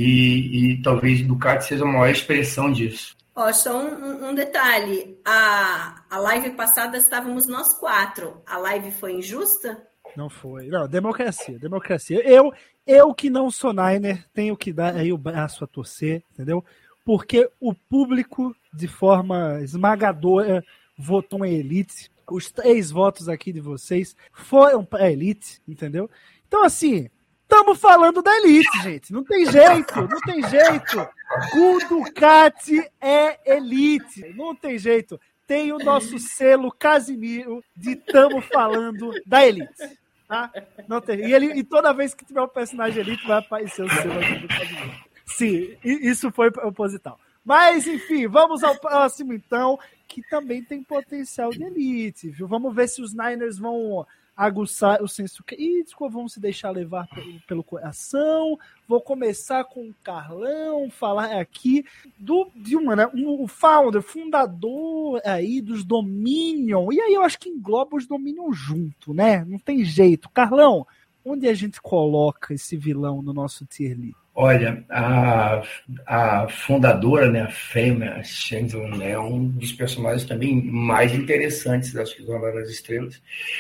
e, e talvez Ducati seja a maior expressão disso. Ó, só um, um detalhe. A, a live passada estávamos nós quatro. A live foi injusta? Não foi. Não, democracia, democracia. Eu, eu que não sou Niner, tenho que dar aí o braço a torcer, entendeu? Porque o público, de forma esmagadora, votou em Elite. Os três votos aqui de vocês foram para Elite, entendeu? Então, assim, estamos falando da Elite, gente. Não tem jeito, não tem jeito. O Ducati é Elite. Não tem jeito. Tem o nosso selo Casimiro de estamos falando da Elite. Tá? Não tem. E, ele, e toda vez que tiver um personagem Elite vai aparecer o selo do Casimiro. Sim, isso foi proposital. Mas, enfim, vamos ao próximo, então, que também tem potencial de Elite, viu? Vamos ver se os Niners vão aguçar o senso crítico, vão se deixar levar pelo, pelo coração. Vou começar com o Carlão, falar aqui do, de uma, né, um, o founder, fundador aí dos Dominion, e aí eu acho que engloba os Dominion junto, né? Não tem jeito. Carlão, onde a gente coloca esse vilão no nosso tier list? Olha, a, a fundadora, né, a Fêmea, a Changeling, é um dos personagens também mais interessantes das Jornada das Estrelas,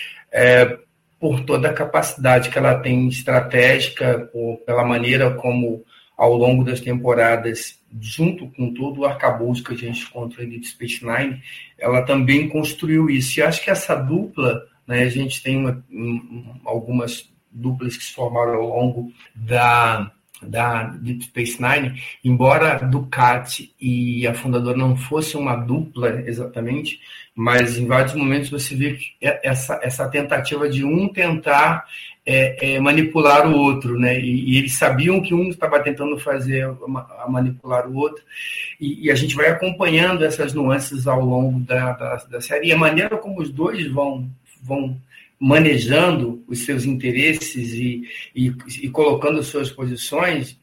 é, por toda a capacidade que ela tem estratégica, por, pela maneira como, ao longo das temporadas, junto com todo o arcabouço que a gente encontra em Deep Space Nine, ela também construiu isso. E acho que essa dupla, né, a gente tem uma, um, algumas duplas que se formaram ao longo da... da Deep Space Nine, embora Dukat e a fundadora não fossem uma dupla exatamente, mas em vários momentos você vê que essa, essa tentativa de um tentar é, é, manipular o outro, né? E, e eles sabiam que um estava tentando fazer a, a manipular o outro, e, e a gente vai acompanhando essas nuances ao longo da, da, da série, e a maneira como os dois vão, vão manejando os seus interesses e, e, e colocando suas posições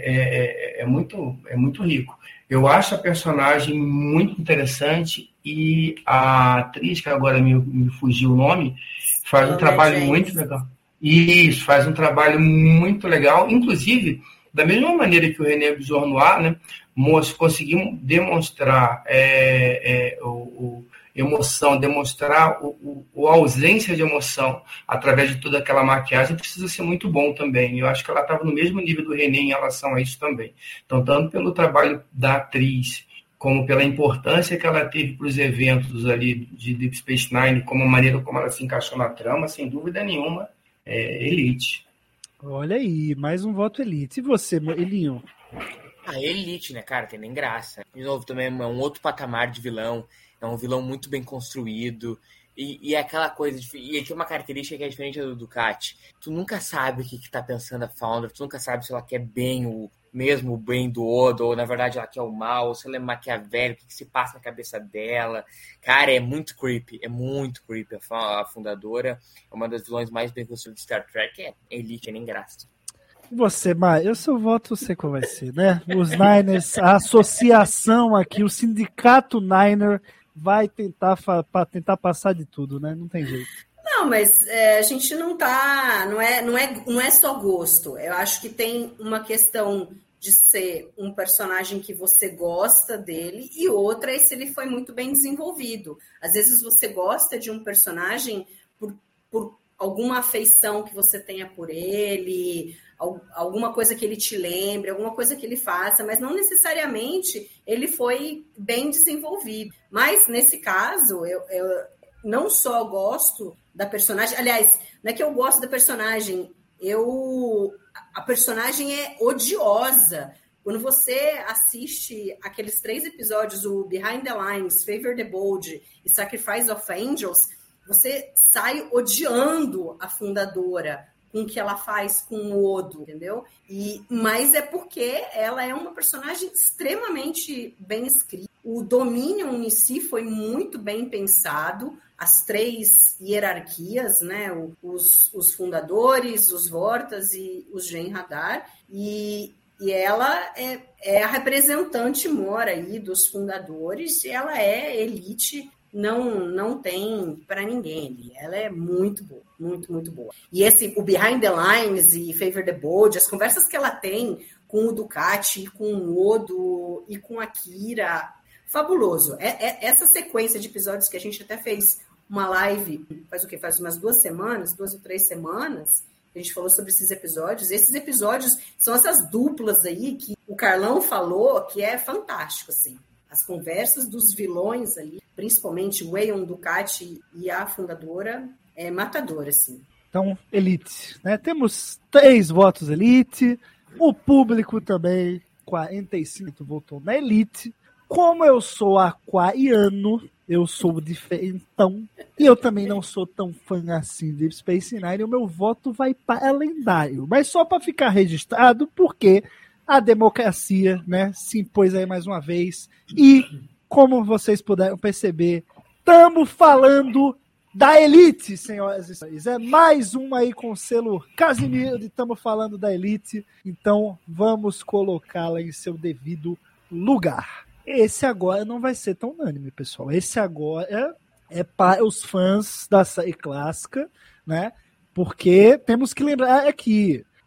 é, é, é, muito, é muito rico. Eu acho a personagem muito interessante e a atriz, que agora me, me fugiu o nome, faz um trabalho muito legal. Isso, faz um trabalho muito legal, inclusive, da mesma maneira que o René Bizornois, né, conseguiu demonstrar é, é, o, o emoção, demonstrar o, o, a ausência de emoção através de toda aquela maquiagem, precisa ser muito bom também. Eu acho que ela estava no mesmo nível do René em relação a isso também. Então, tanto pelo trabalho da atriz, como pela importância que ela teve para os eventos ali de Deep Space Nine, como a maneira como ela se encaixou na trama, sem dúvida nenhuma, é Elite. Olha aí, mais um voto Elite. E você, Elinho? A Elite, né, cara, tem nem graça. De novo, também é um outro patamar de vilão. É um vilão muito bem construído. E, e é aquela coisa... De, e ele tem uma característica que é diferente do Dukat. Tu nunca sabe o que, que tá pensando a Founder. Tu nunca sabe se ela quer bem o mesmo o bem do Odo, ou na verdade ela quer o mal, ou se ela é maquiavélica, o que, que se passa na cabeça dela. Cara, é muito creepy. É muito creepy. A, a fundadora é uma das vilões mais bem construídas de Star Trek. É Elite, é nem graça. Você, Mar, eu só voto, sei qual vai ser, né? Os Niners, a associação aqui, o sindicato Niner vai tentar, para tentar passar de tudo, né? Não tem jeito. Não, mas é, a gente não tá... Não é, não, é, não é só gosto. Eu acho que tem uma questão de ser um personagem que você gosta dele e outra é se ele foi muito bem desenvolvido. Às vezes você gosta de um personagem por, por alguma afeição que você tenha por ele, alguma coisa que ele te lembre, alguma coisa que ele faça, mas não necessariamente ele foi bem desenvolvido. Mas, nesse caso, eu, eu não só gosto da personagem... Aliás, não é que eu gosto da personagem, eu, a personagem é odiosa. Quando você assiste aqueles três episódios, o Behind the Lines, Favor the Bold e Sacrifice of Angels, você sai odiando a fundadora, com o que ela faz com o Odo, entendeu? E, mas é porque ela é uma personagem extremamente bem escrita. O Dominion em si foi muito bem pensado, as três hierarquias, né? Os, os fundadores, os Vortas e os Jem'Hadar, e, e ela é, é a representante mora aí dos fundadores, e ela é elite. Não, não tem para ninguém. Ela é muito boa, muito, muito boa. E esse, o Behind the Lines e Favor the Bold, as conversas que ela tem com o Dukat, com o Odo e com a Kira, fabuloso. É, é, essa sequência de episódios que a gente até fez uma live, faz o quê? Faz umas duas semanas, duas ou três semanas, a gente falou sobre esses episódios. Esses episódios são essas duplas aí que o Carlão falou, que é fantástico, assim. As conversas dos vilões ali, principalmente o Eon, Dukat e a fundadora, é matadora, assim. Então, Elite, né? Temos três votos Elite, o público também, quarenta e cinco votou na Elite. Como eu sou aquariano, eu sou diferentão, e eu também não sou tão fã assim de Space Nine, o meu voto vai para lendário. Mas só para ficar registrado, porque a democracia, né, se impôs aí mais uma vez. E, como vocês puderam perceber, estamos falando da Elite, senhoras e senhores. É mais uma aí com o selo Casimiro de estamos falando da Elite. Então, vamos colocá-la em seu devido lugar. Esse agora não vai ser tão unânime, pessoal. Esse agora é para os fãs da série clássica, né? Porque temos que lembrar aqui,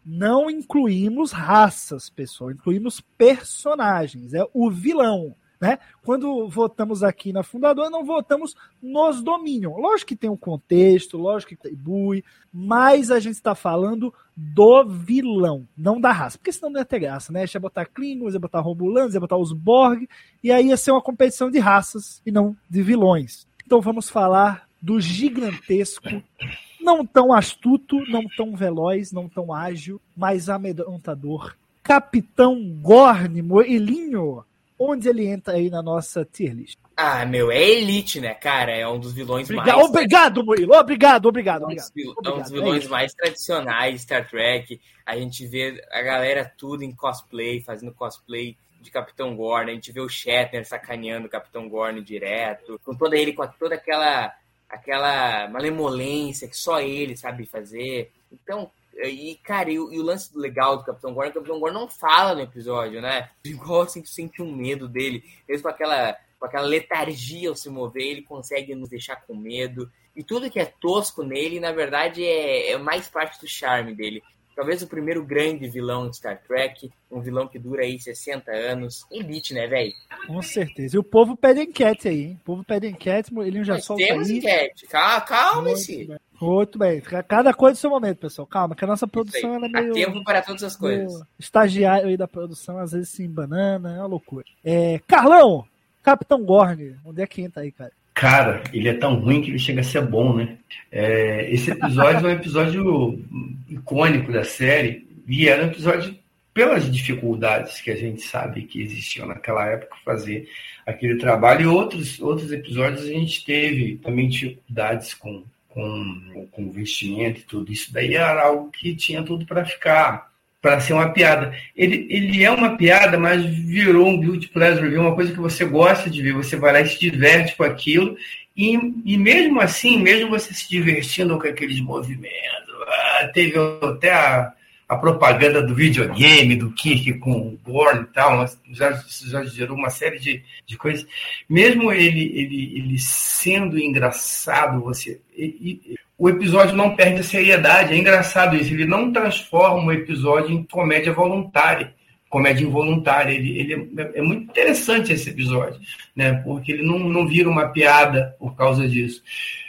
não incluímos raças, pessoal, incluímos personagens, é o vilão. Né? Quando votamos aqui na Fundadora, não votamos nos Dominion. Lógico que tem um contexto, lógico que contribui, mas a gente está falando do vilão, não da raça. Porque senão não ia ter graça, né? Ia botar Klingons, ia botar Romulanos, ia botar os Borg, e aí ia ser uma competição de raças e não de vilões. Então vamos falar do gigantesco, não tão astuto, não tão veloz, não tão ágil, mas amedrontador, Capitão Gorn Moelinho. Onde ele entra aí na nossa tier list? Ah, meu, é Elite, né, cara? É um dos vilões obrigado, mais... Obrigado, Murilo. Obrigado, obrigado, obrigado. É um dos, obrigado. um dos vilões é mais tradicionais de Star Trek. A gente vê a galera tudo em cosplay, fazendo cosplay de Capitão Gorn. A gente vê o Shatner sacaneando o Capitão Gorn direto. Com toda ele, com toda aquela, aquela malemolência que só ele sabe fazer. Então... E, cara, e o, e o lance legal do Capitão Gorn é que o Capitão Gorn não fala no episódio, né? Igual assim, tu sente um medo dele. Mesmo com aquela, com aquela letargia ao se mover, ele consegue nos deixar com medo. E tudo que é tosco nele, na verdade, é, é mais parte do charme dele. Talvez o primeiro grande vilão de Star Trek, um vilão que dura aí sessenta anos. Elite, né, velho? Com certeza. E o povo pede enquete aí, hein? O povo pede enquete, ele já Nós solta aí. temos enquete. Calma, calma-se. Muito bem. Cada coisa do seu momento, pessoal. Calma, que a nossa produção ela é meio... Há tempo para todas as coisas. Estagiário aí da produção, às vezes se embanana, é uma loucura. É... Carlão, Capitão Gorn, onde é que entra aí, cara? Cara, ele é tão ruim que ele chega a ser bom, né? É, esse episódio é um episódio icônico da série e era um episódio pelas dificuldades que a gente sabe que existiam naquela época fazer aquele trabalho, e outros, outros episódios a gente teve também dificuldades com, com, com investimento e tudo isso. Daí era algo que tinha tudo para ficar, para ser uma piada. Ele, ele é uma piada, mas virou um guilty pleasure, virou uma coisa que você gosta de ver, você vai lá e se diverte com aquilo, e, e mesmo assim, mesmo você se divertindo com aqueles movimentos, ah, teve até a, a propaganda do videogame, do Kirk com o Gorn e tal, já, já gerou uma série de, de coisas. Mesmo ele, ele, ele sendo engraçado, você... Ele, o episódio não perde a seriedade, é engraçado isso, ele não transforma o episódio em comédia voluntária, comédia involuntária, ele, ele é, é muito interessante esse episódio, né, porque ele não, não vira uma piada por causa disso.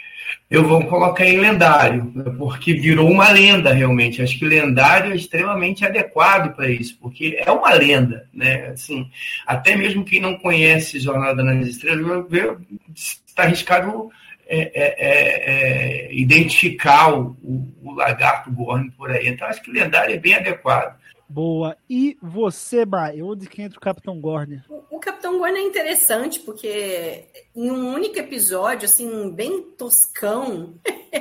Eu vou colocar em lendário, porque virou uma lenda realmente, acho que lendário é extremamente adequado para isso, porque é uma lenda, né, assim, até mesmo quem não conhece Jornada nas Estrelas, está arriscado... É, é, é, identificar o, o, o lagarto Gorn por aí. Então, acho que o lendário é bem adequado. Boa. E você, Mai, onde que entra o Capitão Gorn? O, o Capitão Gorn é interessante, porque em um único episódio, assim, bem toscão,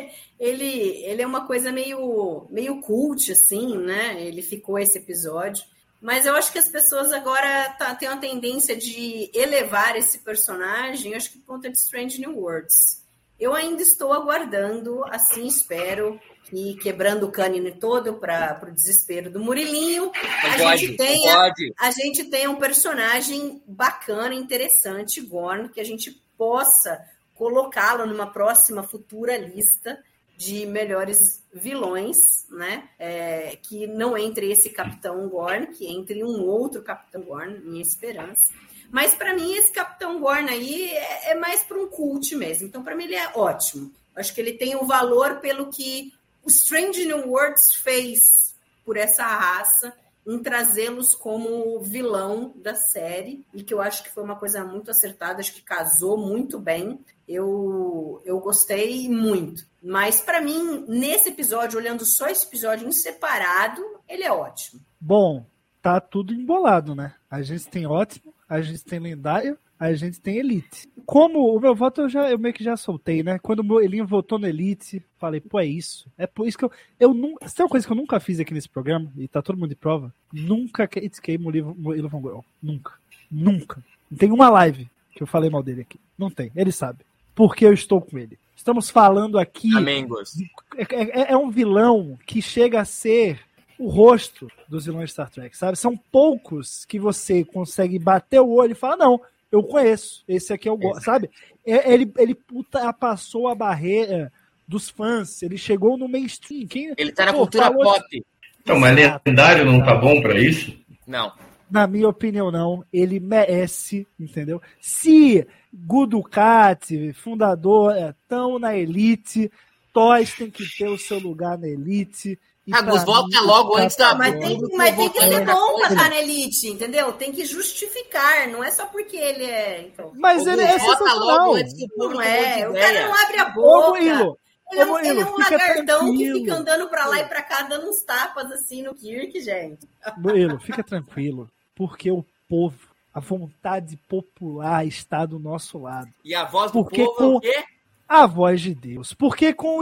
ele, ele é uma coisa meio, meio cult, assim, né? Ele ficou esse episódio. Mas eu acho que as pessoas agora tá, têm uma tendência de elevar esse personagem, acho que por conta de Strange New Worlds. Eu ainda estou aguardando, assim espero, que quebrando o cânone todo para o desespero do Murilinho, a, pode, gente tenha, a gente tenha um personagem bacana, interessante, Gorn, que a gente possa colocá-lo numa próxima futura lista de melhores vilões, né? É, que não entre esse Capitão Gorn, que entre um outro Capitão Gorn, minha esperança. Mas, para mim, esse Capitão Gorn aí é, é mais para um cult mesmo. Então, para mim, ele é ótimo. Acho que ele tem um valor pelo que o Strange New Worlds fez por essa raça em trazê-los como vilão da série. E que eu acho que foi uma coisa muito acertada. Acho que casou muito bem. Eu, eu gostei muito. Mas, para mim, nesse episódio, olhando só esse episódio em separado, ele é ótimo. Bom, tá tudo embolado, né? A gente tem ótimo, a gente tem lendário, a gente tem elite. Como o meu voto eu, já, eu meio que já soltei, né? Quando o meu Elinho votou no elite, falei, pô, é isso. É por isso que eu... eu nunca, se tem uma coisa que eu nunca fiz aqui nesse programa, e tá todo mundo de prova, nunca critiquei Murilo von Goel. Nunca. Nunca. Não tem uma live que eu falei mal dele aqui. Não tem. Ele sabe. Porque eu estou com ele. Estamos falando aqui... Amigos. É, é, é um vilão que chega a ser o rosto dos vilões de Star Trek, sabe? São poucos que você consegue bater o olho e falar, não, eu conheço, esse aqui eu gosto, sabe? Ele, ele ultrapassou a barreira dos fãs, ele chegou no mainstream. Quem, ele tá na pô, cultura falou, pop. Então, mas lendário não tá bom pra isso? Não. Na minha opinião, não. Ele merece, entendeu? Se Gudukat, fundador, estão na elite, Toys tem que ter o seu lugar na elite. Agus, volta logo antes da... Mas tem, mas tem que ser bom pra estar na elite, entendeu? Tem que justificar, não é só porque ele é... Então. Mas ele é sensacional. Não é, o cara não abre a boca. Ô, Murilo, ele é um, Ô, Murilo, ele é um fica lagartão tranquilo. que fica andando pra lá e pra cá, dando uns tapas assim no Kirk, gente. Murilo, fica tranquilo, porque o povo, a vontade popular está do nosso lado. E a voz do porque povo com... é o quê? A voz de Deus. Porque com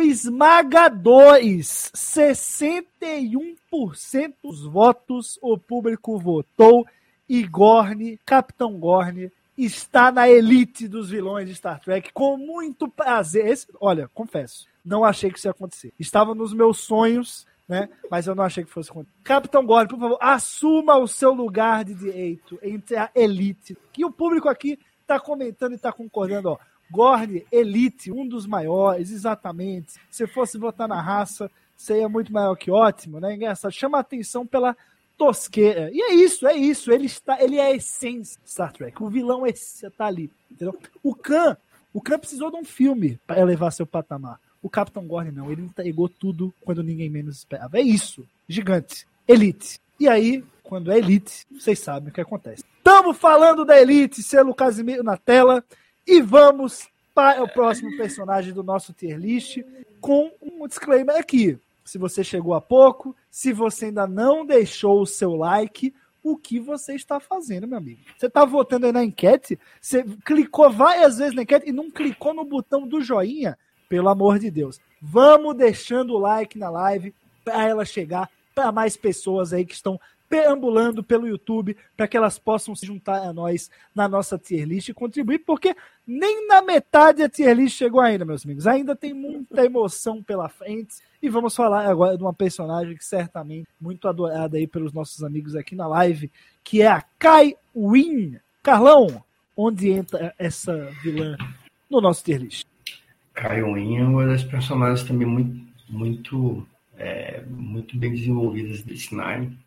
esmagadores sessenta e um por cento dos votos, o público votou e Gorn, Capitão Gorn, está na elite dos vilões de Star Trek com muito prazer. Esse, olha, confesso, não achei que isso ia acontecer. Estava nos meus sonhos, né? Mas eu não achei que fosse acontecer. Capitão Gorn, por favor, assuma o seu lugar de direito entre a elite. Que o público aqui está comentando e está concordando, ó. Gorn, elite, um dos maiores, exatamente. Se fosse votar na raça, seria muito maior que ótimo, né? Engraçado. Chama a atenção pela tosqueira. E é isso, é isso. Ele, está, ele é a essência de Star Trek. O vilão está ali, entendeu? O Khan, o Khan precisou de um filme para elevar seu patamar. O Capitão Gorn não. Ele entregou tudo quando ninguém menos esperava. É isso. Gigante. Elite. E aí, quando é elite, vocês sabem o que acontece. Estamos falando da elite, selo Casimiro na tela. E vamos para o próximo personagem do nosso tier list com um disclaimer aqui. Se você chegou há pouco, se você ainda não deixou o seu like, o que você está fazendo, meu amigo? Você está votando aí na enquete? Você clicou várias vezes na enquete e não clicou no botão do joinha? Pelo amor de Deus. Vamos deixando o like na live para ela chegar para mais pessoas aí que estão perambulando pelo YouTube, para que elas possam se juntar a nós na nossa tier list e contribuir, porque nem na metade a tier list chegou ainda, meus amigos. Ainda tem muita emoção pela frente. E vamos falar agora de uma personagem que certamente muito adorada aí pelos nossos amigos aqui na live, que é a Kai Winn. Carlão, onde entra essa vilã no nosso tier list? Kai Winn é uma das personagens também muito, muito, é, muito bem desenvolvidas desse Nine.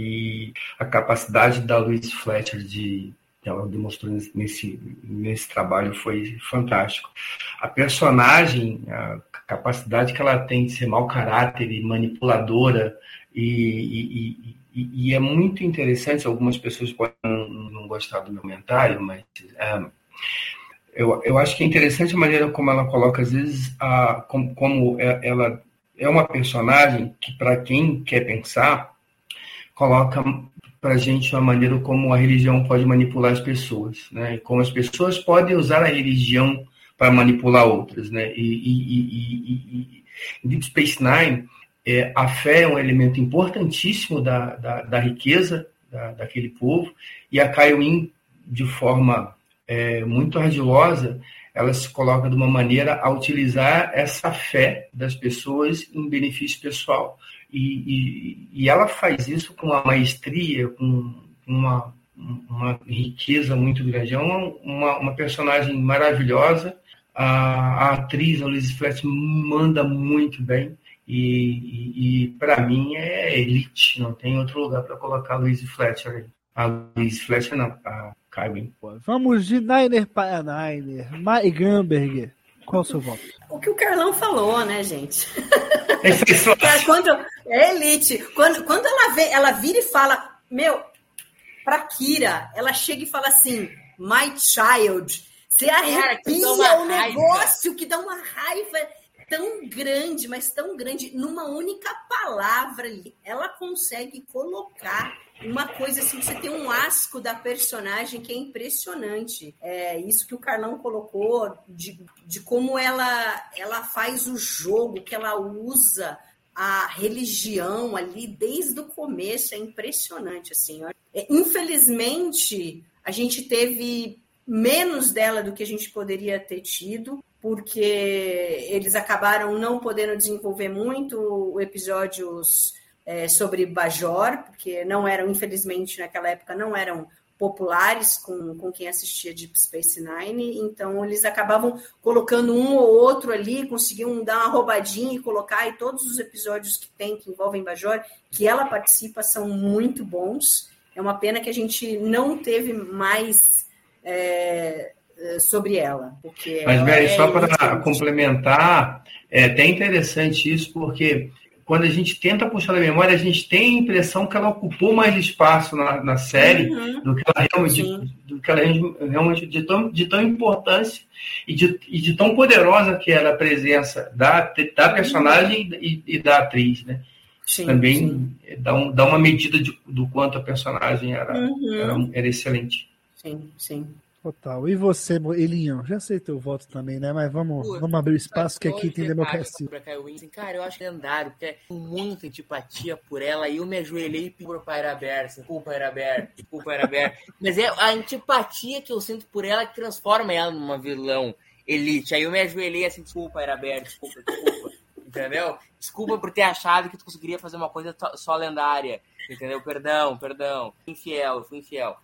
E a capacidade da Louise Fletcher de ela demonstrou nesse, nesse trabalho foi fantástico. A personagem, a capacidade que ela tem de ser mau caráter e manipuladora, e, e, e, e é muito interessante. Algumas pessoas podem não, não gostar do meu comentário, mas é, eu, eu acho que é interessante a maneira como ela coloca, às vezes, a, como, como ela é uma personagem que, para quem quer pensar, coloca para a gente uma maneira como a religião pode manipular as pessoas, né? E como as pessoas podem usar a religião para manipular outras, né? E, e, e, e, e Deep Space Nine, é, a fé é um elemento importantíssimo da, da, da riqueza da, daquele povo, e a Kai Winn, de forma é, muito ardilosa, ela se coloca de uma maneira a utilizar essa fé das pessoas em benefício pessoal. E, e, e ela faz isso com uma maestria, com uma, uma riqueza muito grande. É uma, uma, uma personagem maravilhosa. A, a atriz, a Louise Fletcher, manda muito bem. E, e, e para mim, é elite. Não tem outro lugar para colocar a Louise Fletcher aí. A Louise Fletcher não, a Kai Winn. Vamos de Niner para Niner. Mai Gamberger, qual o seu voto? O que o Carlão falou, né, gente? Quando, é elite. Quando, quando ela, vê, ela vira e fala, meu, pra Kira, ela chega e fala assim, my child. Você arrepia o negócio que dá uma raiva tão grande, mas tão grande, numa única palavra ali. Ela consegue colocar uma coisa assim, que você tem um asco da personagem que é impressionante. É isso que o Carlão colocou, de, de como ela, ela faz o jogo, que ela usa a religião ali desde o começo, é impressionante, assim. É, infelizmente, a gente teve menos dela do que a gente poderia ter tido, porque eles acabaram não podendo desenvolver muito episódios é, sobre Bajor, porque não eram, infelizmente, naquela época, não eram populares com, com quem assistia Deep Space Nine, então eles acabavam colocando um ou outro ali, conseguiam dar uma roubadinha e colocar, e todos os episódios que tem, que envolvem Bajor, que ela participa, são muito bons. É uma pena que a gente não teve mais é, sobre ela. Porque Mas, ela Mary, é só para muito complementar, é até interessante isso, porque quando a gente tenta puxar da memória, a gente tem a impressão que ela ocupou mais espaço na, na série Uhum. do que ela realmente, do que ela realmente de tão, de tão importância e de, e de tão poderosa que era a presença da, da personagem e, e da atriz, né? Sim, Também sim. Dá, um, dá uma medida de, do quanto a personagem era, Uhum. era, era excelente. Sim, sim. Total. E você, Elinho? Já sei teu voto também, né? Mas vamos, Pô, vamos abrir espaço que aqui tem Dois democracia. detalhes pra Kai Winn. Cara, eu acho lendário, porque é muita antipatia por ela, e eu me ajoelhei e pedi pro Pyra Bear, desculpa, Pyra Bear, desculpa, Pyra Bear. Mas é a antipatia que eu sinto por ela que transforma ela numa vilão elite. Aí eu me ajoelhei assim, desculpa, Pyra Bear, desculpa, desculpa. Entendeu? Desculpa por ter achado que tu conseguiria fazer uma coisa só lendária. Entendeu? Perdão, perdão. Fui infiel, fui infiel.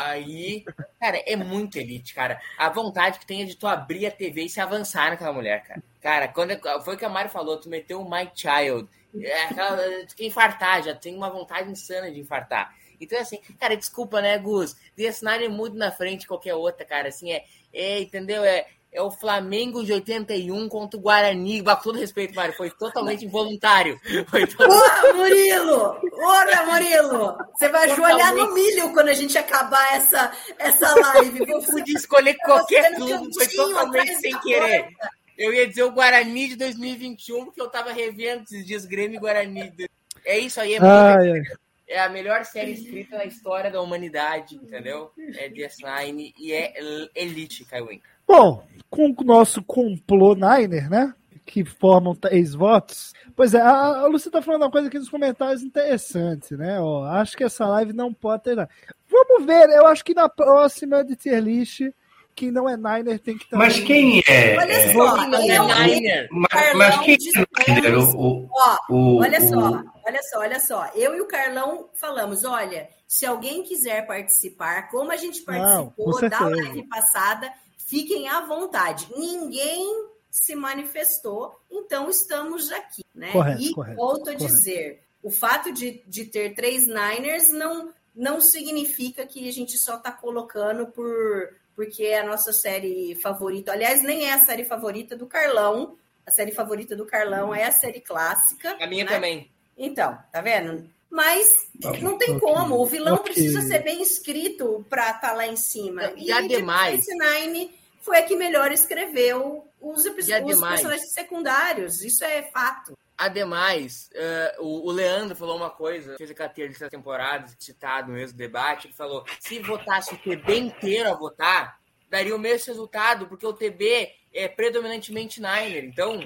Aí, cara, é muito elite, cara. A vontade que tem é de tu abrir a T V e se avançar naquela mulher, cara. Cara, quando foi o que a Mari falou, tu meteu o My Child. É aquela, tu quer infartar, já tem uma vontade insana de infartar. Então, assim, cara, desculpa, né, Gus? D S nove é muito na frente de qualquer outra, cara. Assim, é, é entendeu? É, é o Flamengo de oitenta e um contra o Guarani. Com todo respeito, Mário, foi totalmente involuntário. Foi totalmente... Porra, Murilo! Porra, Murilo! Você vai ajoelhar no milho quando a gente acabar essa, essa live. Eu podia escolher qualquer clube, foi totalmente sem querer. Eu ia dizer o Guarani de dois mil e vinte e um, porque eu tava revendo esses dias Grêmio e Guarani. É isso aí, é, Ai, ai. é a melhor série escrita na história da humanidade, entendeu? É D S nove e é elite, Kai Winn. Bom, com o nosso complô Niner, né? Que formam três votos. Pois é, a, a Lucy tá falando uma coisa aqui nos comentários interessante, né? Ó, acho que essa live não pode ter nada. Vamos ver, eu acho que na próxima de tier list, quem não é Niner tem que também... Mas quem é? Olha é... só, não eu, é Niner. Mas, mas quem é Niner? O, o, Ó, o, olha o... só, olha só, olha só. Eu e o Carlão falamos, olha, se alguém quiser participar, como a gente participou não, da live passada, fiquem à vontade. Ninguém se manifestou, então estamos aqui, né? Correto, e correto, volto a correto. dizer, o fato de, de ter três Niners não, não significa que a gente só está colocando por... porque é a nossa série favorita. Aliás, nem é a série favorita do Carlão. A série favorita do Carlão é a série clássica. A minha né? também. Então, tá vendo? Mas não tem okay. como. O vilão okay. precisa ser bem escrito para estar tá lá em cima. E, e ademais... Space Nine foi a que melhor escreveu os, os personagens secundários. Isso é fato. Ademais, uh, o, o Leandro falou uma coisa, fez aquela terceira temporada, citado no mesmo debate, ele falou, se votasse o T B inteiro a votar, daria o mesmo resultado, porque o T B é predominantemente Niner, então...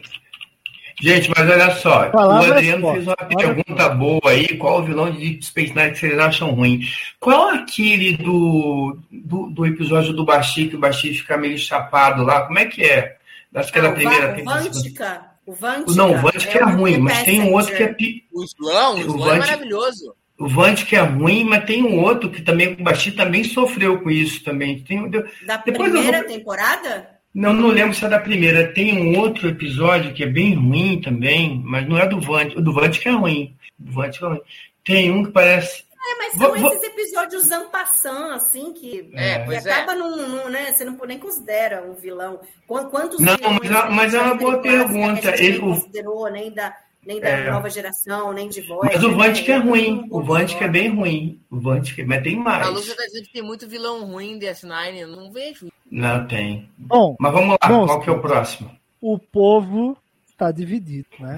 Gente, mas olha só, Palavras o Adriano fortes. fez uma pergunta boa aí, qual o vilão de Deep Space Nine que vocês acham ruim? Qual aquele do, do, do episódio do Bashir, que o Bashir fica meio chapado lá, como é que é? Acho que é da primeira temporada. O Vantica. Não, o Vantica é, é ruim, mas tem um outro que é... Pi... O Slão, o Slão é maravilhoso. O Vantica é ruim, mas tem um outro que também, o Bashir também sofreu com isso também. Tem... Da Depois primeira vou... temporada? Não, não lembro se é da primeira. Tem um outro episódio que é bem ruim também, mas não é do Vantica. O do Vantica é ruim. O Vantica é ruim. Tem um que parece... É, mas são vou, esses episódios en passant, assim, que, é, que acaba é. num, num, né? Você não nem considera um vilão. Quantos não, mas, mas é uma boa pergunta. A gente Ele nem considerou nem da, nem da é. nova geração, nem de voz. Mas o né? Vantica é ruim. O Vantica é bem ruim. O Vantica, mas tem mais. A Lúcia tá dizendo que tem muito vilão ruim em D S nove, eu não vejo. Não tem. Bom, mas vamos lá, bom, qual que é o próximo? O povo tá dividido, né?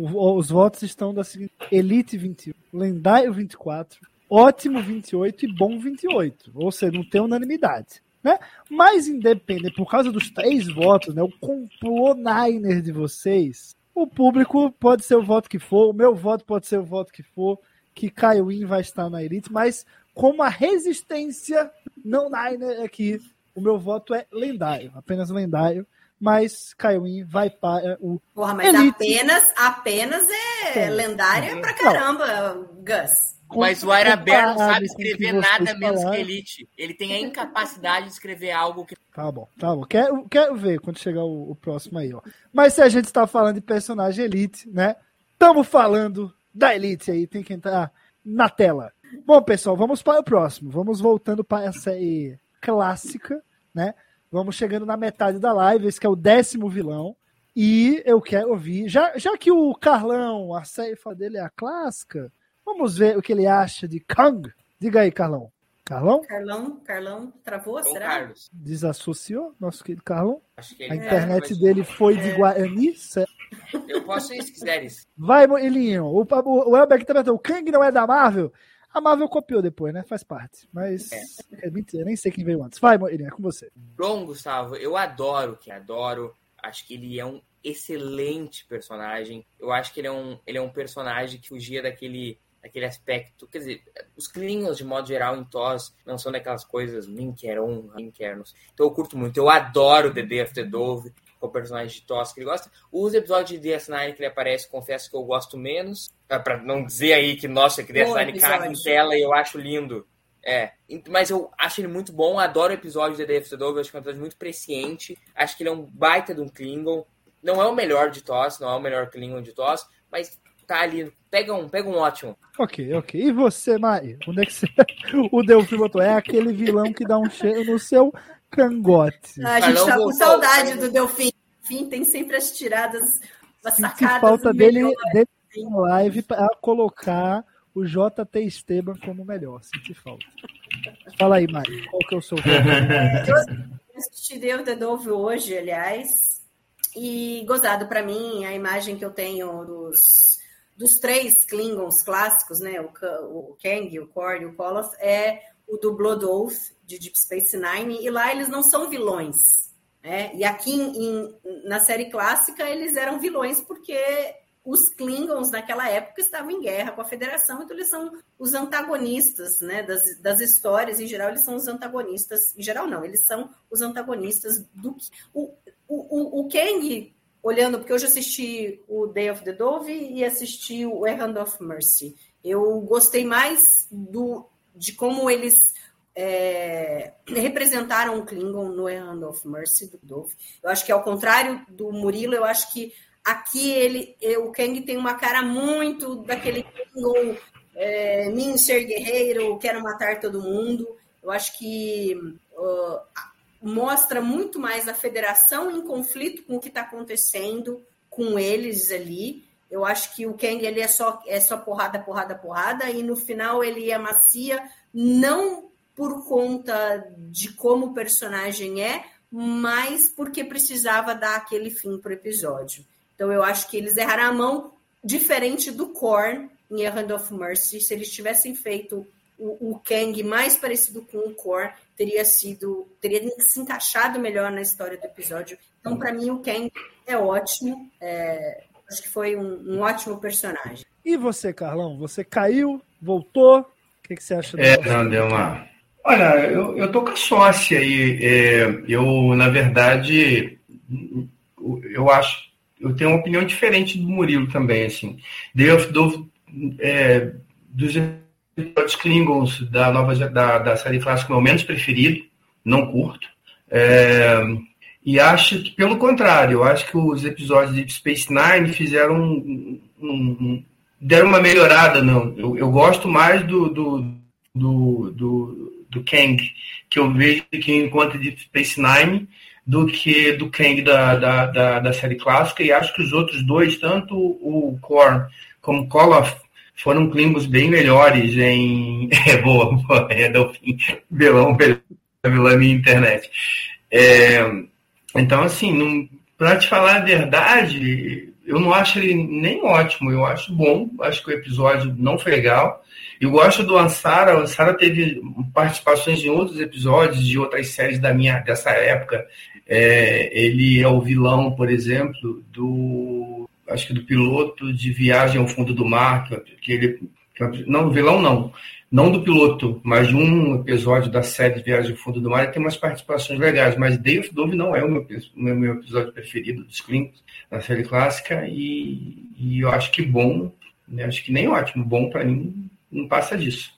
Os votos estão da seguinte: Elite vinte e um, Lendário vinte e quatro, Ótimo vinte e oito e Bom vinte e oito. Ou seja, não tem unanimidade, né? Mas independente, por causa dos três votos, né? O complô Niner de vocês, o público pode ser o voto que for, o meu voto pode ser o voto que for, que Kai Winn vai estar na Elite, mas como a resistência não Niner aqui, o meu voto é lendário, apenas lendário. Mas Kai Winn vai para o Porra, mas Elite. apenas, apenas é Sim. lendária pra caramba, não. Gus. Mas o Ira Bear não sabe Comparado com o escrever que nada vocês menos que falaram. Elite. Ele tem a incapacidade de escrever algo que... Tá bom, tá bom. Quero, quero ver quando chegar o, o próximo aí, ó. Mas se a gente está falando de personagem Elite, né? Estamos falando da Elite aí, tem que entrar na tela. Bom, pessoal, vamos para o próximo. Vamos voltando para a série clássica, né? Vamos chegando na metade da live, esse que é o décimo vilão. E eu quero ouvir, já, já que o Carlão, a série dele é a clássica, vamos ver o que ele acha de Kang. Diga aí, Carlão. Carlão? Carlão, Carlão, travou, Bom, será? Carlos. Desassociou, nosso querido Carlão. Acho que ele A internet mas- dele foi de Guarani, certo? Eu posso ir se quiseres. Vai, Elinho. O, o, o Elber aqui também perguntou, o Kang não é da Marvel? A Marvel copiou depois, né? Faz parte. Mas é, é mentira, nem sei quem veio antes. Vai, Elinho, é com você. Bom, Gustavo, eu adoro que adoro. Acho que ele é um excelente personagem. Eu acho que ele é um, ele é um personagem que fugia daquele, daquele aspecto. Quer dizer, os Klingons, de modo geral, em T O S, não são daquelas coisas Minker, honra, Minkernos. Então eu curto muito. Eu adoro The Day of the Dove, que é o personagem de T O S que ele gosta. Os episódios de D S nove que ele aparece, confesso que eu gosto menos. Pra não dizer aí que, nossa, que D S nove caga em tela e eu acho lindo. É, mas eu acho ele muito bom, adoro o episódio de The Day of the Dove, acho que é um episódio muito presciente, acho que ele é um baita de um Klingon, não é o melhor de T O S, não é o melhor Klingon de T O S, mas tá ali, pega um, pega um ótimo. Ok, ok. E você, Mari? Onde é que você... O Delfim botou, é aquele vilão que dá um cheiro no seu cangote. A gente tá com saudade do Delfim. Delfim tem sempre as tiradas, as sacadas. Que falta dele, dele em live para colocar o J T Esteban como melhor. Senti falta. Fala aí, Mari. Qual que é o seu Eu assisti The of the Dove hoje, aliás, e gozado para mim a imagem que eu tenho dos, dos três Klingons clássicos, né? O, o Kang, o Korn e o Koloth, é o do Blood Oath, de Deep Space Nine, e lá eles não são vilões. Né? E aqui em, na série clássica eles eram vilões porque os Klingons naquela época estavam em guerra com a Federação, então eles são os antagonistas, né, das, das histórias, em geral eles são os antagonistas, em geral não, eles são os antagonistas do... O, o, o Kang, olhando, porque eu já assisti o Day of the Dove e assisti o Errand of Mercy, eu gostei mais do, de como eles é, representaram o Klingon no Errand of Mercy do Dove. Eu acho que ao contrário do Murilo, eu acho que aqui ele, o Kang tem uma cara muito daquele Klingon é, mim ser guerreiro, quero matar todo mundo. Eu acho que uh, mostra muito mais a Federação em conflito com o que está acontecendo com eles ali. Eu acho que o Kang ele é, só, é só porrada, porrada, porrada, e no final ele amacia, não por conta de como o personagem é, mas porque precisava dar aquele fim para o episódio. Então, eu acho que eles erraram a mão, diferente do Korn em Errand of Mercy. Se eles tivessem feito o, o Kang mais parecido com o Korn, teria sido, teria se encaixado melhor na história do episódio. Então, para mim, o Kang é ótimo. É, acho que foi um, um ótimo personagem. E você, Carlão? Você caiu, voltou? O que, que você acha? É, não, deu uma... Olha, eu, eu tô com a sócia aí. É, eu, na verdade, eu acho... Eu tenho uma opinião diferente do Murilo também, assim. Day of Dove, é, dos episódios Klingons da, nova, da, da série clássica, é o menos preferido, não curto. É, e acho que, pelo contrário, eu acho que os episódios de Space Nine fizeram um, um, um, deram uma melhorada, não. Eu, eu gosto mais do, do, do, do, do Kang, que eu vejo que enquanto de Space Nine, do que do Kang da, da, da, da série clássica, e acho que os outros dois, tanto o Korn como o Koloth, foram Klingons bem melhores em... É, boa, boa, é, Delfim, vilão, vilão minha internet. É, então, assim, para te falar a verdade, eu não acho ele nem ótimo, eu acho bom, acho que o episódio não foi legal. Eu gosto do Ansara, o Ansara teve participações em outros episódios de outras séries da minha, dessa época. É, ele é o vilão, por exemplo, do acho que do piloto de Viagem ao Fundo do Mar, que ele não, vilão não, não do piloto, mas de um episódio da série Viagem ao Fundo do Mar, ele tem umas participações legais, mas Day of Dove não é o meu, o meu episódio preferido dos Klingons da série clássica, e, e eu acho que bom, né, acho que nem ótimo, bom para mim não passa disso.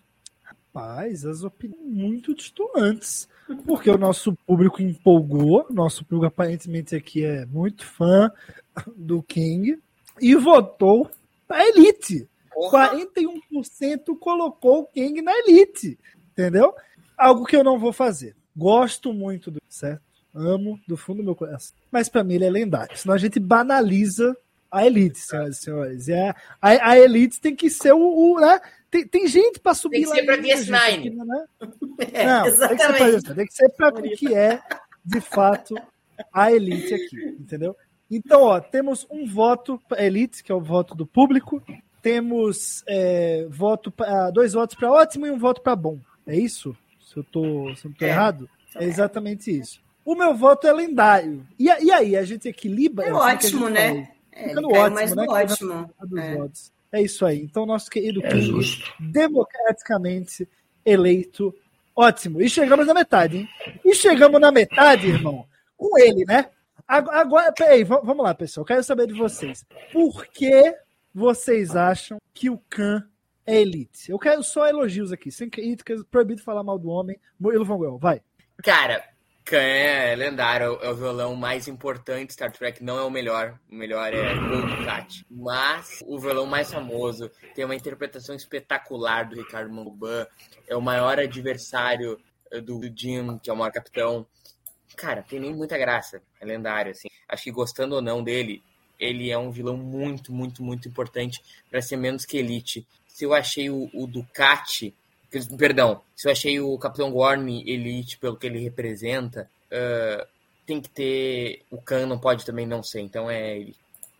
Rapaz, as opiniões muito distantes. Porque o nosso público empolgou, nosso público aparentemente aqui é muito fã do King, e votou na Elite. Porra. quarenta e um por cento colocou o King na Elite, entendeu? Algo que eu não vou fazer. Gosto muito do, certo? Amo do fundo do meu coração. Mas pra mim ele é lendário. Senão a gente banaliza a Elite, senhoras e senhores. É, a, a Elite tem que ser o... o né? tem, tem gente pra subir lá. Tem que ser pra D S nove. Aqui, né? É, não, exatamente. Tem que ser pra o que é, de fato, a Elite aqui, entendeu? Então, ó, temos um voto pra Elite, que é o voto do público. Temos é, voto pra, dois votos para ótimo e um voto para bom. É isso? Se eu tô, se eu não tô é. errado? É exatamente isso. O meu voto é lendário. E, e aí, a gente equilibra? É ótimo, né? É, Fica no ótimo, mais né? no ótimo. É. Votos. É isso aí. Então, nosso querido é King, justo. Democraticamente eleito, ótimo. E chegamos na metade, hein? E chegamos na metade, irmão, com ele, né? Agora, peraí, vamos lá, pessoal. Quero saber de vocês. Por que vocês acham que o Khan é Elite? Eu quero só elogios aqui, sem críticas, proibido falar mal do homem. Murilo Von Goel, vai. Cara, Khan é lendário, é o vilão mais importante de Star Trek, não é o melhor. O melhor é o Dukat. Mas o vilão mais famoso tem uma interpretação espetacular do Ricardo Mangoban, é o maior adversário do Jim, que é o maior capitão. Cara, tem nem muita graça, é lendário, assim. Acho que gostando ou não dele, ele é um vilão muito, muito, muito importante para ser menos que Elite. Se eu achei o, o Dukat, perdão, se eu achei o Capitão Gorn Elite pelo que ele representa, uh, tem que ter, o Khan não pode também não ser, então é ele.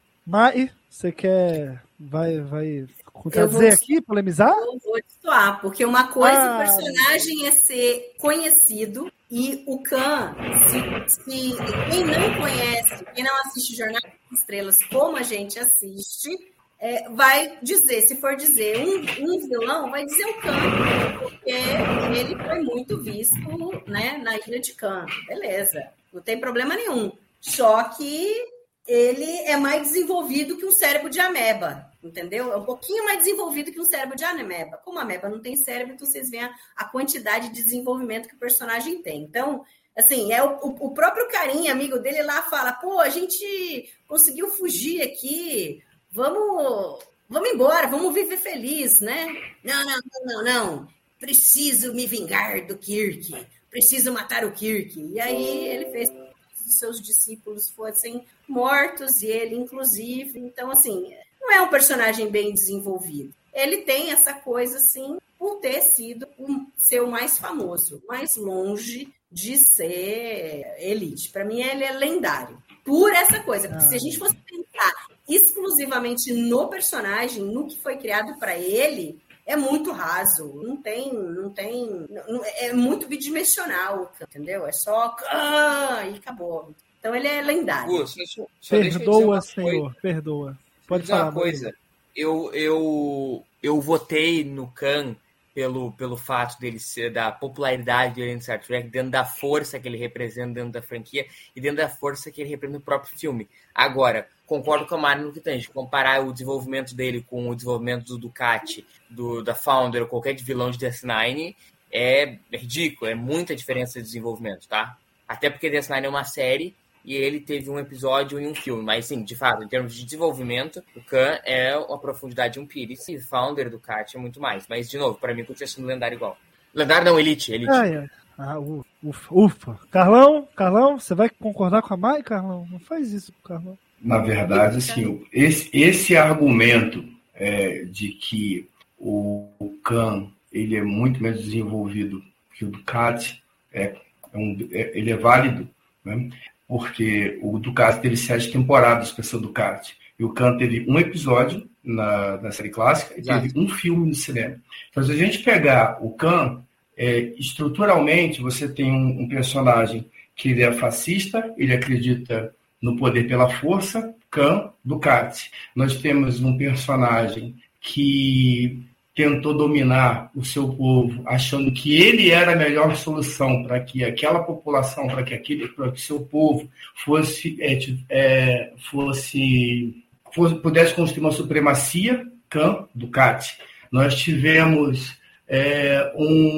Mai, você quer, vai, vai dizer aqui, polemizar? Eu vou destoar, porque uma coisa, ah. o personagem é ser conhecido, e o Khan, se, se quem não conhece, quem não assiste Jornada das Estrelas como a gente assiste, é, vai dizer, se for dizer um, um vilão, vai dizer o Khan, porque ele foi muito visto, né, na Ilha de Khan. Beleza, não tem problema nenhum. Só que ele é mais desenvolvido que um cérebro de ameba, entendeu? É um pouquinho mais desenvolvido que um cérebro de ameba. Como a ameba não tem cérebro, então vocês veem a, a quantidade de desenvolvimento que o personagem tem. Então, assim, é o, o próprio carinha, amigo dele, lá fala, pô, a gente conseguiu fugir aqui, vamos, vamos embora, vamos viver feliz, né? Não, não, não, não, não. Preciso me vingar do Kirk, preciso matar o Kirk. E aí ele fez os seus discípulos fossem mortos, e ele, inclusive. Então, assim, não é um personagem bem desenvolvido. Ele tem essa coisa, assim, por ter sido um, ser o mais famoso, mais longe de ser Elite. Para mim, ele é lendário. Por essa coisa. Porque ah. se a gente fosse pensar exclusivamente no personagem, no que foi criado para ele, é muito raso. Não tem... Não tem não, é muito bidimensional, entendeu? É só... Ah, e acabou. Então, ele é lendário. Uh, só, só perdoa, senhor. Coisa. Perdoa. Pode falar uma coisa. Eu, eu, eu votei no Khan pelo, pelo fato dele ser, da popularidade dele no Star Trek, dentro da força que ele representa dentro da franquia e dentro da força que ele representa no próprio filme. Agora, concordo com a Mari no que tem, de comparar o desenvolvimento dele com o desenvolvimento do Dukat, do, da Founder ou qualquer vilão de D S nove, é ridículo, é muita diferença de desenvolvimento, tá? Até porque D S nove é uma série e ele teve um episódio e um filme, mas sim, de fato, em termos de desenvolvimento, o Khan é a profundidade de um Pires e Founder do Dukat é muito mais, mas de novo, para mim continua sendo lendário igual. Lendário não, Elite, Elite. Ai, ai. Ah, ufa, ufa. Carlão, Carlão, você vai concordar com a Mai, Carlão? Não faz isso, Carlão. Na verdade, assim, esse, esse argumento é, de que o, o Khan ele é muito menos desenvolvido que o Dukat, é, é um, é, ele é válido, né? Porque o Dukat teve sete temporadas para ser o Dukat, e o Khan teve um episódio na, na série clássica e Exato. Teve um filme no cinema. Então, se a gente pegar o Khan, é, estruturalmente, você tem um, um personagem que ele é fascista, ele acredita no poder pela força, Khan, Dukat. Nós temos um personagem que tentou dominar o seu povo, achando que ele era a melhor solução para que aquela população, para que aquele, para que seu povo fosse, é, é, fosse, fosse, pudesse construir uma supremacia, Khan, Dukat. nós tivemos é,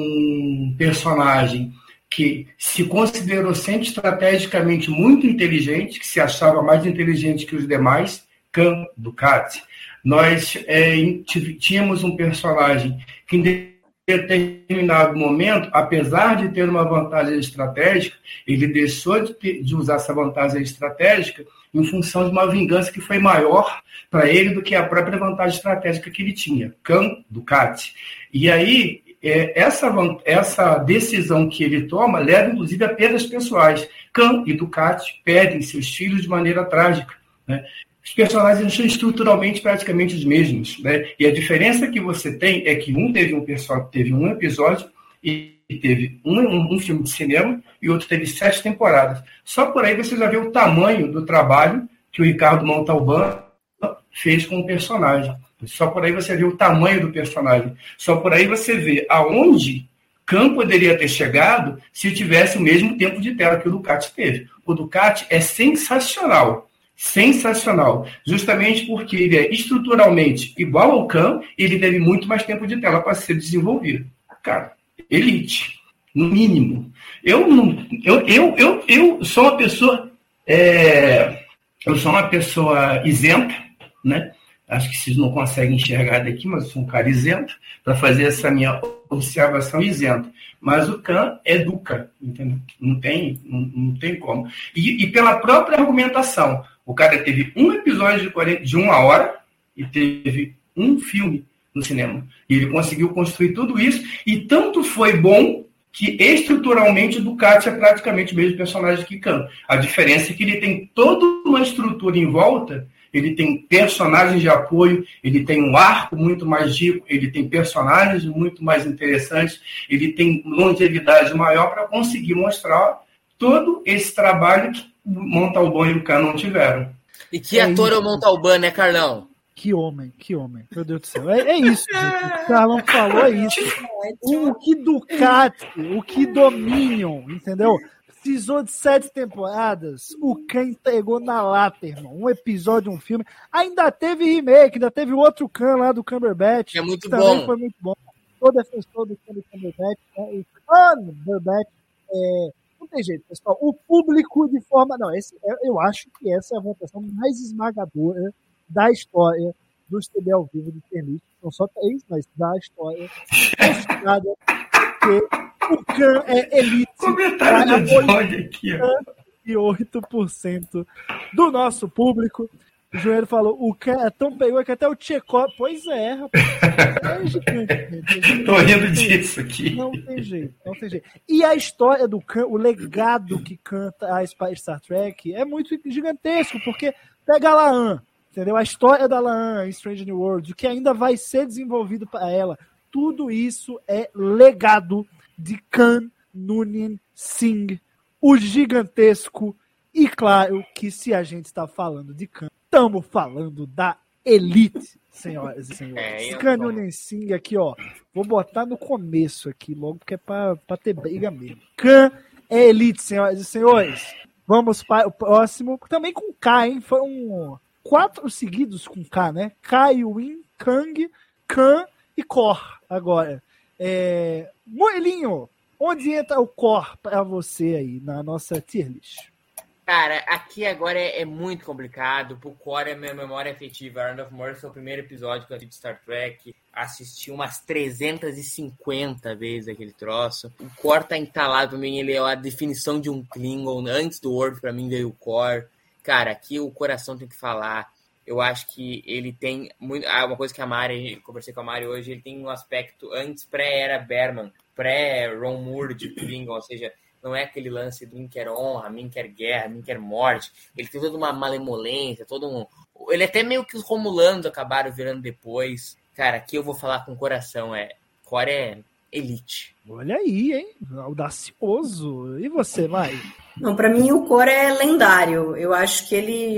um personagem que se considerou sempre estrategicamente muito inteligente, que se achava mais inteligente que os demais, Khan Dukat. Nós é, tínhamos um personagem que em determinado momento, apesar de ter uma vantagem estratégica, ele deixou de, ter, de usar essa vantagem estratégica em função de uma vingança que foi maior para ele do que a própria vantagem estratégica que ele tinha, Khan Dukat. E aí, é, essa, essa decisão que ele toma leva, inclusive, a perdas pessoais. Khan e Dukat perdem seus filhos de maneira trágica, né? Os personagens são estruturalmente praticamente os mesmos, né? E a diferença que você tem é que um teve um, teve um episódio e teve um, um, um filme de cinema e outro teve sete temporadas. Só por aí você já vê o tamanho do trabalho que o Ricardo Montalbán fez com o personagem. Só por aí você vê o tamanho do personagem. Só por aí você vê aonde Khan poderia ter chegado se tivesse o mesmo tempo de tela que o Dukat teve. O Dukat é sensacional. Sensacional. Justamente porque ele é estruturalmente igual ao Khan, ele teve muito mais tempo de tela para ser desenvolvido. Cara, elite, no mínimo. Eu não, eu, eu, eu, eu sou uma pessoa, é, eu sou uma pessoa isenta, né? Acho que vocês não conseguem enxergar daqui, mas eu sou um cara isento para fazer essa minha observação isenta. Mas o Khan educa, entendeu? Não tem, não, não tem como. E, e pela própria argumentação, o cara teve um episódio de, quarenta, de uma hora e teve um filme no cinema. E ele conseguiu construir tudo isso, e tanto foi bom que estruturalmente o Dukat é praticamente o mesmo personagem que Khan. A diferença é que ele tem toda uma estrutura em volta, ele tem personagens de apoio, ele tem um arco muito mais rico, ele tem personagens muito mais interessantes, ele tem longevidade maior para conseguir mostrar todo esse trabalho que o Montalbán e o Khan não tiveram. E que é ator é o Montalbán, né, Carlão? Que homem, que homem. Meu Deus do céu. É, é isso, gente. O Carlão falou é isso. O que Dukat, o que Dominion, entendeu? Precisou de sete temporadas. O Khan entregou na lata, irmão. Um episódio, um filme. Ainda teve remake, ainda teve outro Khan lá do Cumberbatch. É muito que também bom. Foi muito bom. Sou defensor do Khan do Cumberbatch. Né? O Khan do Cumberbatch é... Não tem jeito, pessoal. O público de forma... Não, esse, eu acho que essa é a votação mais esmagadora da história dos T V ao vivo de Termite. Não só três, mas da história. Mostrada que o Khan é elite. Comentário de ódio aqui, ó. E oito por cento do nosso público. O Joelho falou, o Khan é tão pegou que até o Tchekov... Pois é, rapaz. É gigante, gente. Tô rindo disso aqui. Não tem jeito, não tem jeito. E a história do Khan, o legado que Khan traz para Star Trek é muito gigantesco, porque pega a Laan, entendeu? A história da Laan em Strange New Worlds, o que ainda vai ser desenvolvido para ela, tudo isso é legado de Khan Noonien Singh, o gigantesco. E claro que se a gente está falando de Khan, estamos falando da elite, senhoras e senhores. É, Khan Noonien Singh aqui, ó. Vou botar no começo aqui, logo, porque é para ter briga mesmo. Khan é elite, senhoras e senhores. Vamos para o próximo, também com K, hein? Foram quatro seguidos com K, né? Kaiwin, Kang, Khan e Kor agora. É... Moelinho, onde entra o Kor para você aí, na nossa tier list? Cara, aqui agora é, é muito complicado. Pro Core é minha memória afetiva. Iron of Mercy é o primeiro episódio que eu assisti de Star Trek. Assisti umas trezentas e cinquenta vezes aquele troço. O Core tá entalado pra mim. Ele é a definição de um Klingon. Antes do Worf, pra mim, veio o Core. Cara, aqui o coração tem que falar. Eu acho que ele tem muito... Ah, uma coisa que a Mari, conversei com a Mari hoje, ele tem um aspecto antes pré-era Berman, pré-Ron Moore de Klingon, ou seja... Não é aquele lance do mim quer honra, mim quer guerra, mim quer morte. Ele tem toda uma malemolência, todo um... Ele até meio que os Romulanos acabaram virando depois. Cara, aqui eu vou falar com o coração, é... Core é elite. Olha aí, hein? Audacioso. E você, Mai? Não, pra mim o Core é lendário. Eu acho que ele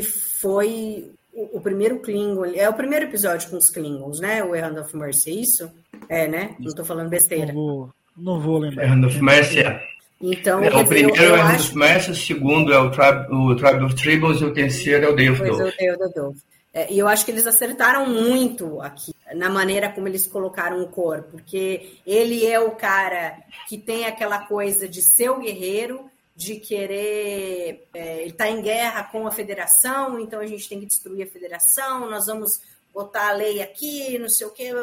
foi o, o primeiro Klingon... É o primeiro episódio com os Klingons, né? O Errand of Mercy, é isso? É, né? Não tô falando besteira. Não vou, não vou lembrar. Errand of Mercy, é. Então, é, o primeiro eu, eu é o acho... Mercy, o segundo é o Tribe, o Tribe of Tribbles e o terceiro é o Day of Dove. É, e eu acho que eles acertaram muito aqui. na maneira como eles colocaram o Kor, porque ele é o cara que tem aquela coisa de ser o guerreiro, de querer... É, ele está em guerra com a federação, então a gente tem que destruir a federação, nós vamos botar a lei aqui, não sei o quê,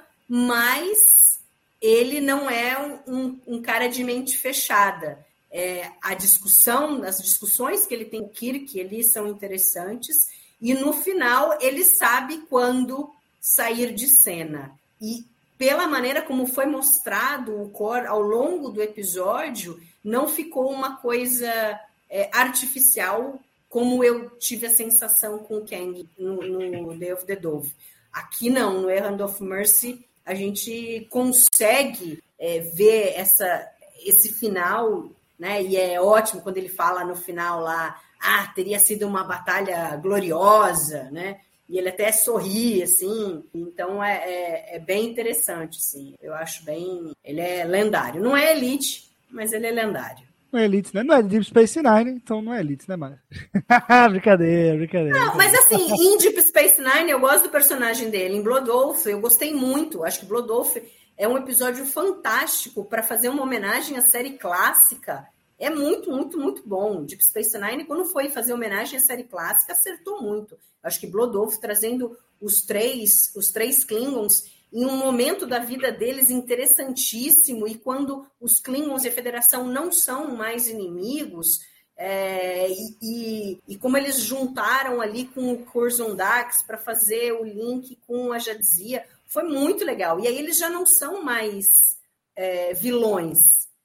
mas ele não é um, um, um cara de mente fechada. É, a discussão, as discussões que ele tem com o Kirk, eles são interessantes, e no final ele sabe quando sair de cena. E pela maneira como foi mostrado o Kor ao longo do episódio, não ficou uma coisa é, artificial, como eu tive a sensação com o Kang no, no Day of the Dove. Aqui não, no Errand of Mercy, a gente consegue é, ver essa, esse final, né? E é ótimo quando ele fala no final lá, ah, teria sido uma batalha gloriosa, né? E ele até sorri, assim. Então, é, é, é bem interessante, assim. Eu acho bem... Ele é lendário. Não é Elite, mas ele é lendário. Não é Elite, né? Não é Deep Space Nine, então não é Elite, né, Mário? brincadeira, brincadeira. Não, mas assim, em Deep Space Nine, eu gosto do personagem dele. Em Blood Oath, eu gostei muito. Acho que Blood Oath é um episódio fantástico para fazer uma homenagem à série clássica. É muito, muito, muito bom. Deep Space Nine, quando foi fazer homenagem à série clássica, acertou muito. Acho que Blood Oath, trazendo os três, os três Klingons em um momento da vida deles interessantíssimo, e quando os Klingons e a Federação não são mais inimigos, é, e, e, e como eles juntaram ali com o Curzon Dax para fazer o link com a Jadzia, foi muito legal. E aí eles já não são mais é, vilões.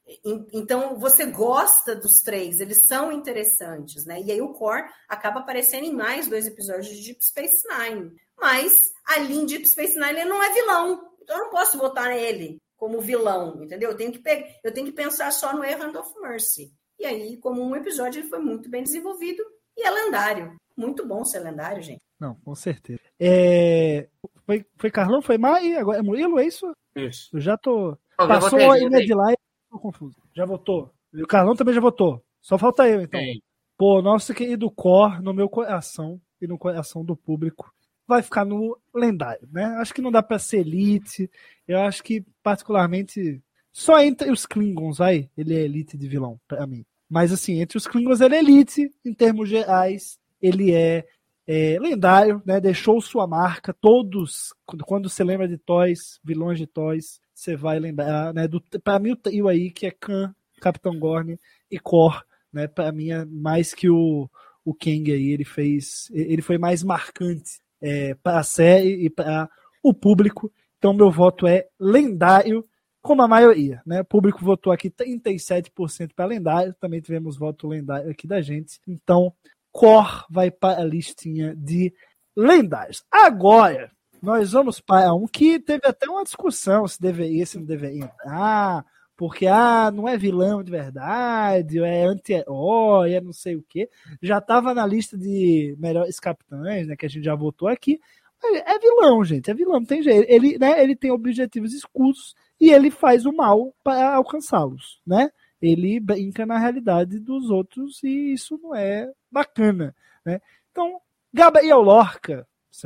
Então, você gosta dos três, eles são interessantes, né? E aí o Kor acaba aparecendo em mais dois episódios de Deep Space Nine. Mas, ali em Deep Space Nine, ele não é vilão. Então, eu não posso votar nele como vilão, entendeu? Eu tenho que, pegar, eu tenho que pensar só no Errand of Mercy. E aí, como um episódio, ele foi muito bem desenvolvido e é lendário. Muito bom ser lendário, gente. Não, com certeza. É... Foi, foi Carlão? Foi Mai? Agora é Murilo, é isso? Isso. Eu já tô... Não, Passou eu a Inedline. Tô confuso. Já votou. E o Carlão também já votou. Só falta eu, então. Sim. Pô, nosso querido Kor, no meu coração e no coração do público, vai ficar no lendário, né? Acho que não dá pra ser elite. Eu acho que, particularmente, só entre os Klingons, vai, ele é elite de vilão, pra mim. Mas, assim, entre os Klingons ele é elite, em termos gerais, ele é, é lendário, né? Deixou sua marca. Todos, quando você lembra de Toys, vilões de Toys, você vai lembrar, né? Do, pra mim, o trio aí, que é Khan, Capitão Gorn e Kor, né? Pra mim, é mais que o, o Kang aí, ele fez. Ele foi mais marcante é, para a série e para o público. Então, meu voto é lendário, como a maioria, né? O público votou aqui trinta e sete por cento para lendário. Também tivemos voto lendário aqui da gente. Então, Kor vai para a listinha de lendários. Agora, nós vamos para um que teve até uma discussão se deveria, se não deveria entrar, porque ah, não é vilão de verdade, é anti-herói, é não sei o quê. Já estava na lista de melhores capitães, né, que a gente já votou aqui. É vilão, gente, é vilão, não tem jeito. Ele, né, ele tem objetivos escusos e ele faz o mal para alcançá-los, né? Ele brinca na realidade dos outros e isso não é bacana, né? Então, Gabriel Lorca,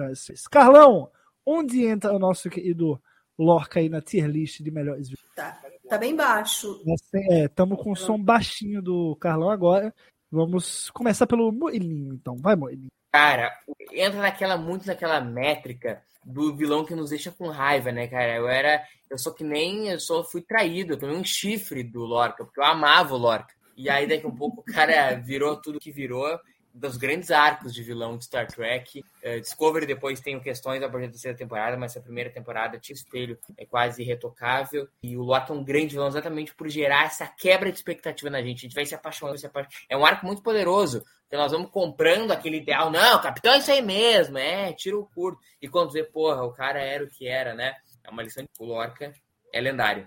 Carlão, onde entra o nosso querido Lorca aí na tier list de melhores vilões? Tá, tá bem baixo. Estamos é, com o som baixinho do Carlão agora. Vamos começar pelo Moelinho, então. Vai, Moelinho. Cara, entra naquela, muito naquela métrica do vilão que nos deixa com raiva, né, cara? Eu era, eu sou que nem, eu só fui traído, eu tomei um chifre do Lorca, porque eu amava o Lorca. E aí daqui a um pouco o cara virou tudo que virou, dos grandes arcos de vilão de Star Trek. Uh, Discovery depois tem questões a partir da terceira temporada, mas a primeira temporada tinha espelho, é quase irretocável. E o Lorca é um grande vilão exatamente por gerar essa quebra de expectativa na gente. A gente vai se apaixonando, se apaixonando. É um arco muito poderoso. Então nós vamos comprando aquele ideal. Não, capitão é isso aí mesmo. É, tira o curto. E quando vê, porra, o cara era o que era, né? É uma lição de o Lorca. É lendário.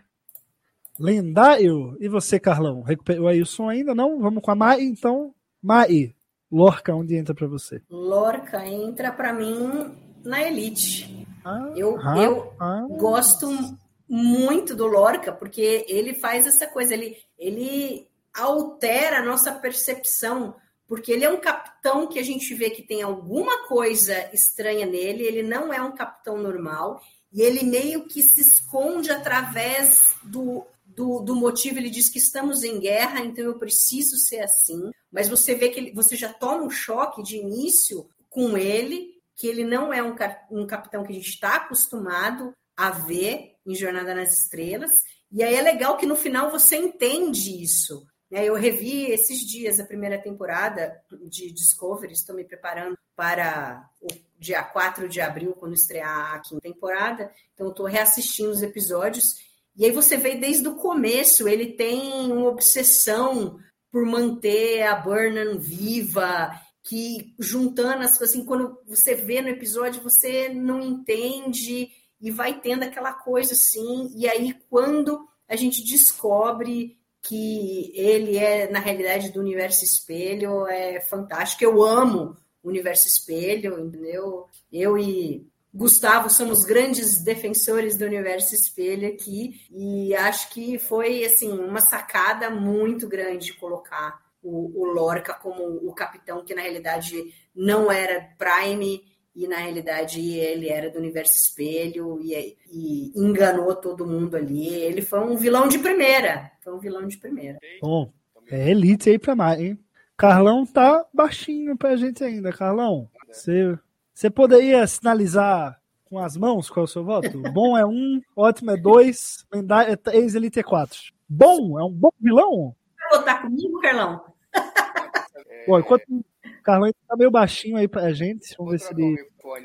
Lendário? E você, Carlão? Recuperou aí o som ainda? Não? Vamos com a Mai, então. Mai. Lorca, onde entra pra você? Lorca entra pra mim na Elite. Ah, eu ah, eu ah. gosto muito do Lorca, porque ele faz essa coisa, ele, ele altera a nossa percepção, porque ele é um capitão que a gente vê que tem alguma coisa estranha nele, ele não é um capitão normal, e ele meio que se esconde através do, do, do motivo. Ele diz que estamos em guerra, então eu preciso ser assim. Mas você vê que ele, você já toma um choque de início com ele, que ele não é um, um capitão que a gente está acostumado a ver em Jornada nas Estrelas. E aí é legal que no final você entende isso. Eu revi esses dias a primeira temporada de Discovery, estou me preparando para o dia quatro de abril, quando estrear a quinta temporada, então estou reassistindo os episódios, e aí você vê desde o começo, ele tem uma obsessão por manter a Burnham viva, que juntando as coisas, assim, quando você vê no episódio, você não entende, e vai tendo aquela coisa assim, e aí quando a gente descobre que ele é, na realidade, do Universo Espelho, é fantástico. Eu amo o Universo Espelho, entendeu? Eu e Gustavo somos grandes defensores do Universo Espelho aqui, e acho que foi, assim, uma sacada muito grande colocar o, o Lorca como o capitão, que na realidade não era Prime, e na realidade ele era do Universo Espelho e, e enganou todo mundo ali. Ele foi um vilão de primeira. Foi um vilão de primeira. Bom, é elite aí pra mais, hein? Carlão tá baixinho pra gente ainda. Carlão, você, você poderia sinalizar com as mãos qual é o seu voto? Bom é um, ótimo é dois, lendário é ex-elite é quatro. Bom, é um bom vilão? Vai votar comigo, Carlão? Bom, enquanto o Carlão tá meio baixinho aí pra gente, vamos ver se ele...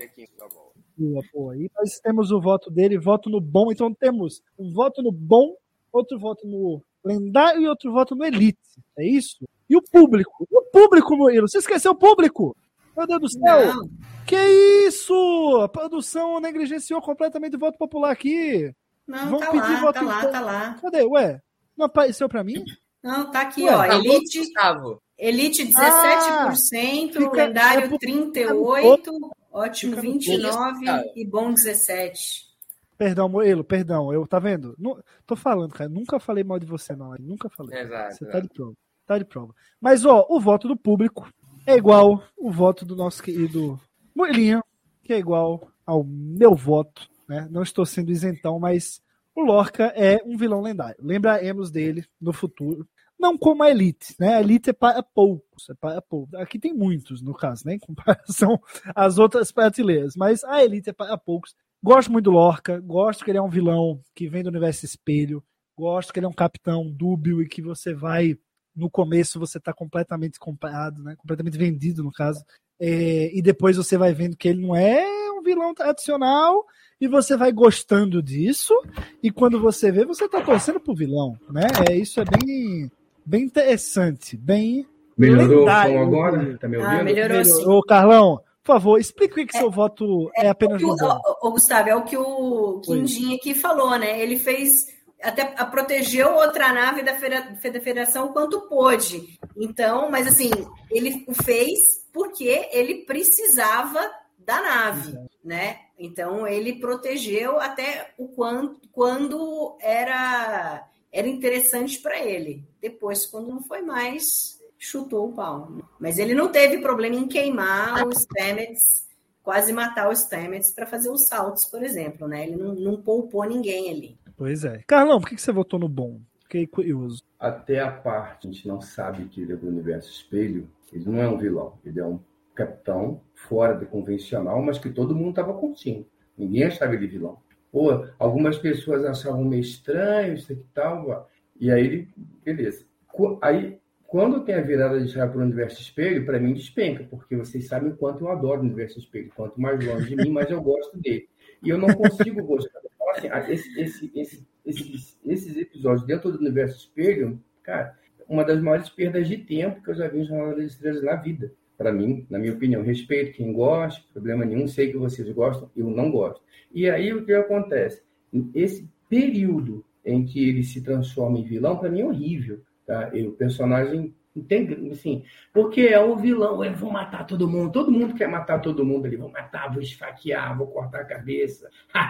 Boa, boa. E nós temos o voto dele, voto no bom, então temos um voto no bom, outro voto no lendário e outro voto no elite, é isso? E o público? E o público, Murilo? Você esqueceu o público? Meu Deus do céu! Não. Que isso? A produção negligenciou completamente o voto popular aqui. Não, Vão tá pedir lá, voto tá lá, tá lá. Cadê? Ué, não apareceu pra mim? Não, tá aqui, Ué, ó, tá elite... Gustavo. Elite dezessete por cento, ah, fica, lendário é trinta e oito por cento, ótimo vinte e nove por cento e bom dezessete por cento. Perdão, Moelo, perdão, eu, tá vendo? Não, tô falando, cara, nunca falei mal de você, não, nunca falei. Exato. Você tá de prova, tá de prova. Mas, ó, o voto do público é igual o voto do nosso querido Moelinho, que é igual ao meu voto, né? Não estou sendo isentão, mas o Lorca é um vilão lendário. Lembraremos dele no futuro. Não como a Elite, né? A Elite é para poucos, é para poucos. Aqui tem muitos, no caso, né? Em comparação às outras prateleiras. Mas a Elite é para poucos. Gosto muito do Lorca, gosto que ele é um vilão que vem do Universo Espelho, gosto que ele é um capitão dúbio e que você vai, no começo, você está completamente comprado, né? Completamente vendido, no caso. É, e depois você vai vendo que ele não é um vilão tradicional e você vai gostando disso. E quando você vê, você está torcendo pro vilão, né? É, isso é bem... Bem interessante, bem melhorou lendário. O som agora? Tá me ouvindo? Ah, melhorou sim. Ô, Carlão, por favor, explica o que, que é, seu voto é, é apenas no bom. Ô, Gustavo, é o que o Quindim aqui falou, né? Ele fez, até protegeu outra nave da Federação quanto pôde. Então, mas assim, ele o fez porque ele precisava da nave, é. né? Então, ele protegeu até o quanto, quando era... era interessante para ele. Depois, quando não foi mais, chutou o pau. Mas ele não teve problema em queimar os Stamets, quase matar os Stamets para fazer os saltos, por exemplo, né? Ele não, não poupou ninguém ali. Pois é. Carlão, por que você votou no bom? Fiquei curioso. Até a parte, a gente não sabe que ele é do Universo Espelho, ele não é um vilão. Ele é um capitão fora do convencional, mas que todo mundo estava curtindo. Ninguém achava ele vilão. Pô, algumas pessoas achavam meio estranho, isso aqui e tal. E aí ele, beleza. Aí, quando tem a virada de chave para o Universo Espelho, para mim despenca, porque vocês sabem o quanto eu adoro o Universo Espelho. Quanto mais longe de mim, mais eu gosto dele. E eu não consigo gostar. Então, assim, esse, esse, esse, esses, esses episódios dentro do Universo Espelho, cara, uma das maiores perdas de tempo que eu já vi em Jornada das Estrelas na vida. Para mim, na minha opinião, respeito quem gosta, problema nenhum, sei que vocês gostam, eu não gosto. E aí o que acontece? Esse período em que ele se transforma em vilão, para mim é horrível. Tá? E o personagem tem, assim, porque é o vilão, eles vão matar todo mundo, todo mundo quer matar todo mundo, eles vão matar, vou esfaquear, vou cortar a cabeça.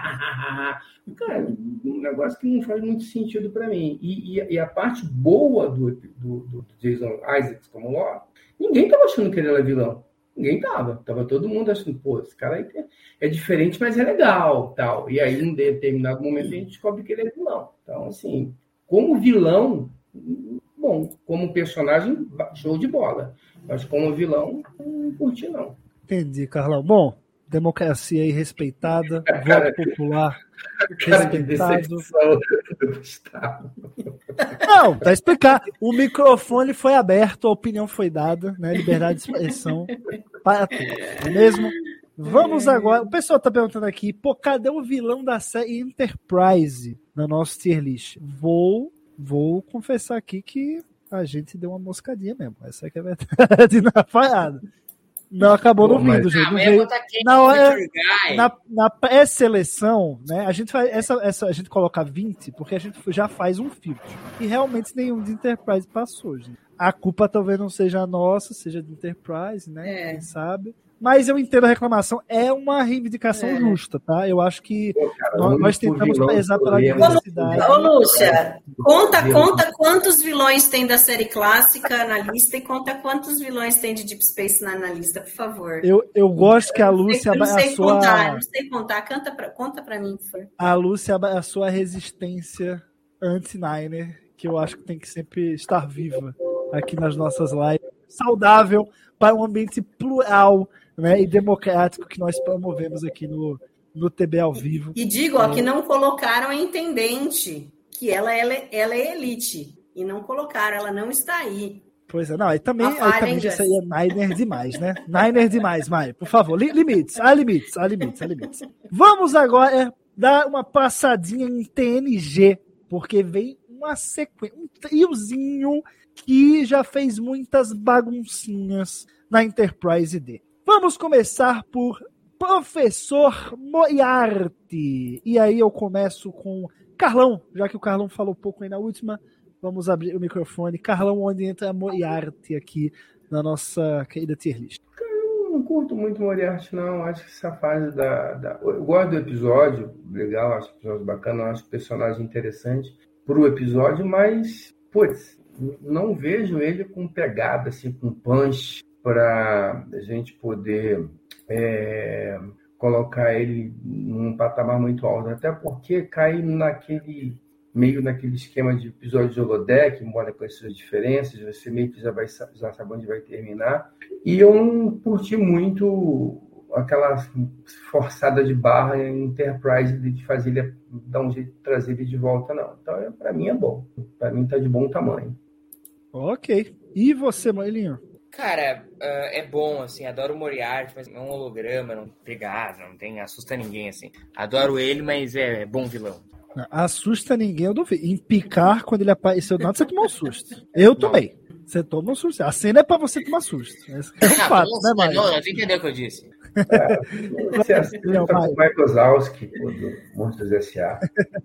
Cara, um negócio que não faz muito sentido para mim. E, e, e a parte boa do, do, do Jason Isaacs como Lorca, ninguém estava achando que ele era vilão. Ninguém tava. Tava todo mundo achando, pô, esse cara aí é diferente, mas é legal, tal. E aí, em determinado momento, a gente descobre que ele é vilão. Então, assim, como vilão, bom, como personagem, show de bola. Mas como vilão, não curti, não. Entendi, Carlão. Bom, democracia aí respeitada, cara, voto popular cara respeitado. De Não, tá explicado. O microfone foi aberto, a opinião foi dada, né? Liberdade de expressão para todos, não é mesmo? Vamos agora. O pessoal tá perguntando aqui, pô, cadê o vilão da série Enterprise na nossa tier list? Vou, vou confessar aqui que a gente deu uma moscadinha mesmo. Essa aqui é a verdade na parada. Não acabou no vindo, gente. Não veio. Na hora, na, na pré-seleção, né? A gente faz essa, essa, a gente coloca vinte porque a gente já faz um filtro. E realmente nenhum de Enterprise passou, gente. A culpa talvez não seja nossa, seja de Enterprise, né? É. Quem sabe? Mas eu entendo a reclamação, é uma reivindicação é. justa, tá? Eu acho que Pô, cara, nós, nós tentamos prezar pela diversidade. Ô, Lúcia, conta, conta quantos vilões tem da série clássica na lista e conta quantos vilões tem de Deep Space na, na lista, por favor. Eu, eu gosto que a Lúcia... Eu não sei, a sua... contar, não sei contar. Canta pra, conta pra mim, por favor. A Lúcia, a sua resistência anti-Niner, que eu acho que tem que sempre estar viva aqui nas nossas lives. Saudável para um ambiente plural, né, e democrático que nós promovemos aqui no, no T B ao vivo. E digo, ó, é. que não colocaram a intendente, que ela, ela, ela é elite, e não colocaram, ela não está aí. Pois é, não, aí também, aí também já seria Niner demais, né? Niner demais, Mai, por favor, limites, há limites, há limites, há limites. Vamos agora dar uma passadinha em T N G, porque vem uma sequência, um triozinho que já fez muitas baguncinhas na Enterprise D. Vamos começar por Professor Moriarty. E aí eu começo com Carlão, já que o Carlão falou pouco aí na última, vamos abrir o microfone. Carlão, onde entra Moriarty aqui na nossa querida tier list? Eu não curto muito Moriarty, não. Acho que essa fase da, da... Eu gosto do episódio, legal, acho o episódio bacana, acho o personagem interessante pro episódio, mas, putz, não vejo ele com pegada, assim, com punch, para a gente poder é, colocar ele num patamar muito alto. Até porque cai naquele meio naquele esquema de episódio de holodeck, embora com as suas diferenças, você meio que já, vai, já sabe onde vai terminar. E eu não curti muito aquela forçada de barra em Enterprise de fazer ele dar um jeito de trazer ele de volta, não. Então, para mim é bom. Para mim tá de bom tamanho. Ok. E você, Mailinho? Cara, uh, é bom, assim, adoro o Moriarty, mas é um holograma, não pegado, não tem, assusta ninguém, assim. Adoro ele, mas é, é bom vilão. Não, assusta ninguém, eu duvido. Em Picard, quando ele apareceu do nada, você tomou um susto. Eu tomei. Você toma um susto. A cena é pra você tomar susto. Esse é um não, fato, não, né, Mário? Não, você entendeu o que eu disse. É, você assusta com o Michael Zalski, do Monstros S A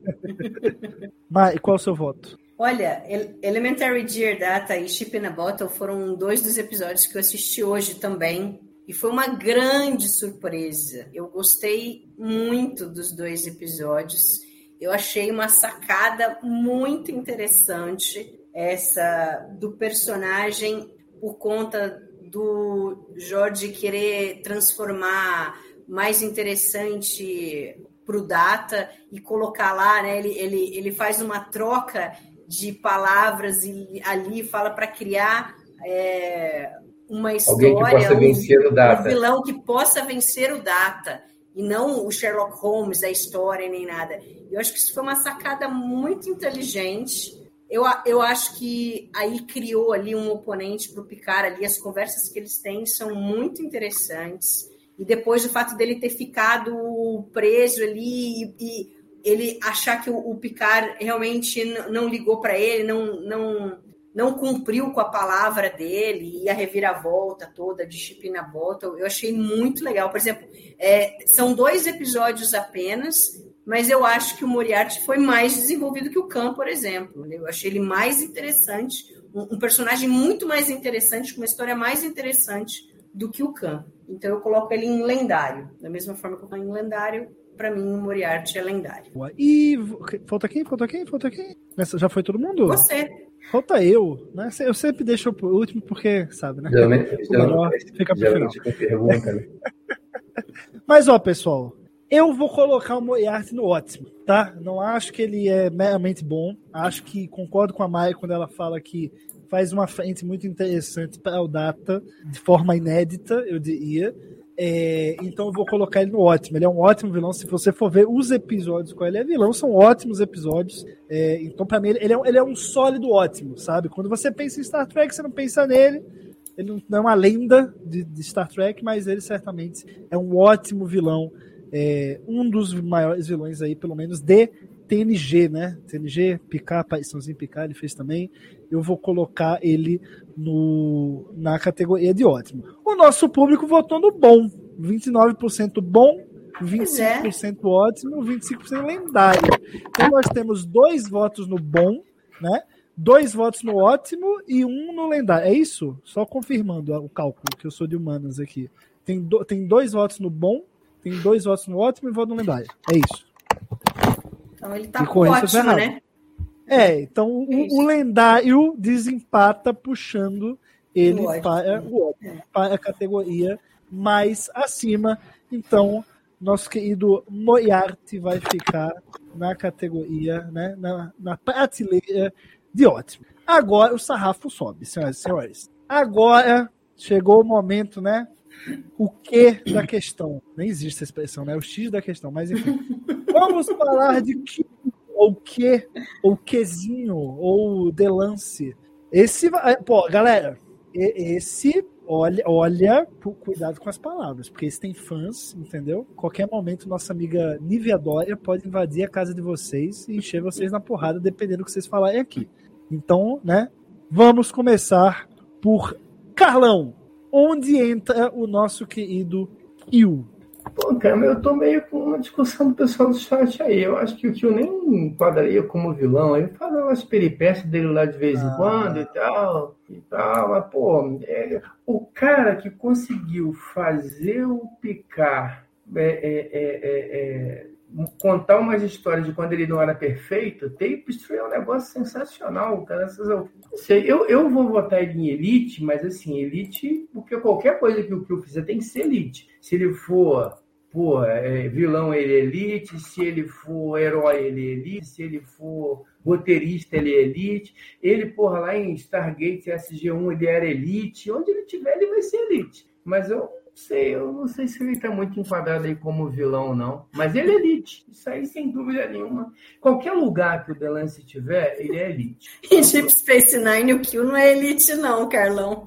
Mas, e qual é o seu voto? Olha, Elementary Dear Data e Ship in a Bottle foram dois dos episódios que eu assisti hoje também. E foi uma grande surpresa. Eu gostei muito dos dois episódios. Eu achei uma sacada muito interessante essa do personagem por conta do George querer transformar mais interessante pro Data e colocar lá, né? Ele, ele, ele faz uma troca de palavras e ali fala para criar é, uma história, alguém que possa um, vencer o Data. Um vilão que possa vencer o Data, e não o Sherlock Holmes da história nem nada. Eu acho que isso foi uma sacada muito inteligente. Eu, eu acho que aí criou ali um oponente para o Picard ali, as conversas que eles têm são muito interessantes, e depois o fato dele ter ficado preso ali e, e ele achar que o, o Picard realmente não ligou para ele, não, não, não cumpriu com a palavra dele, e a reviravolta toda de Ship in a Bottle, eu achei muito legal. Por exemplo, é, são dois episódios apenas, mas eu acho que o Moriarty foi mais desenvolvido que o Khan, por exemplo. Eu achei ele mais interessante, um, um personagem muito mais interessante, com uma história mais interessante do que o Khan. Então eu coloco ele em lendário. Da mesma forma que eu coloco em lendário, para mim o Moriarty é lendário. E falta quem? Falta quem? Falta quem? Essa já foi todo mundo? Você. Falta eu, né? Eu sempre deixo por último porque, sabe, né? Geralmente, o melhor fica pro final. Pergunta, né? Mas, ó, pessoal, eu vou colocar o Moriarty no ótimo, tá? Não acho que ele é meramente bom. Acho que concordo com a Mai quando ela fala que faz uma frente muito interessante para o Data, de forma inédita, eu diria. É, então eu vou colocar ele no ótimo. Ele é um ótimo vilão. Se você for ver os episódios com ele é vilão, são ótimos episódios. É, então, para mim, ele é, um, ele é um sólido ótimo, sabe? Quando você pensa em Star Trek, você não pensa nele. Ele não é uma lenda de, de Star Trek, mas ele certamente é um ótimo vilão. É, um dos maiores vilões aí, pelo menos, de T N G, né? T N G, Picard, Apariçãozinho Picard, ele fez também. Eu vou colocar ele no, na categoria de ótimo. O nosso público votou no bom. vinte e nove por cento bom, vinte e cinco por cento é. ótimo, vinte e cinco por cento lendário. Então nós temos dois votos no bom, né? Dois votos no ótimo e um no lendário. É isso? Só confirmando o cálculo, que eu sou de humanas aqui. Tem, do, tem dois votos no bom, tem dois votos no ótimo e um voto no lendário. É isso. Então ele tá com ótimo, né? É, então o, o lendário desempata puxando ele o para, o ótimo, para a categoria mais acima. Então, nosso querido Moriarty vai ficar na categoria, né, na, na prateleira de ótimo. Agora o sarrafo sobe, senhoras e senhores. Agora chegou o momento, né? O que da questão. Nem existe essa expressão, né? O X da questão, mas enfim. Vamos falar de que, ou que, ou quezinho, ou delance. Esse vai. Pô, galera, esse. Olha, olha, cuidado com as palavras, porque esse tem fãs, entendeu? Qualquer momento, nossa amiga Nívia Dória pode invadir a casa de vocês e encher vocês na porrada, dependendo do que vocês falarem aqui. Então, né, vamos começar por Carlão, onde entra o nosso querido Kill. Pô, cara, eu tô meio com uma discussão do pessoal do chat aí. Eu acho que o Kill nem enquadraria como vilão. Ele faz umas peripécias dele lá de vez em ah. quando e tal, e tal. Mas, pô, é, o cara que conseguiu fazer o Picard é, é, é, é, contar umas histórias de quando ele não era perfeito, Tapestry é um negócio sensacional, cara. Eu, eu, eu vou votar ele em Elite, mas assim, Elite, porque qualquer coisa que o Kill fizer tem que ser Elite. Se ele for, pô, é, vilão, ele é Elite. Se ele for herói, ele é Elite. Se ele for roteirista, ele é Elite. Ele, porra, lá em Stargate S G um, ele era Elite. Onde ele tiver, ele vai ser Elite. Mas eu sei, eu não sei se ele está muito enquadrado aí como vilão ou não. Mas ele é Elite. Isso aí, sem dúvida nenhuma. Qualquer lugar que o Delance tiver, ele é Elite. Em Deep Space Nine, o Kill não é Elite, não, Carlão.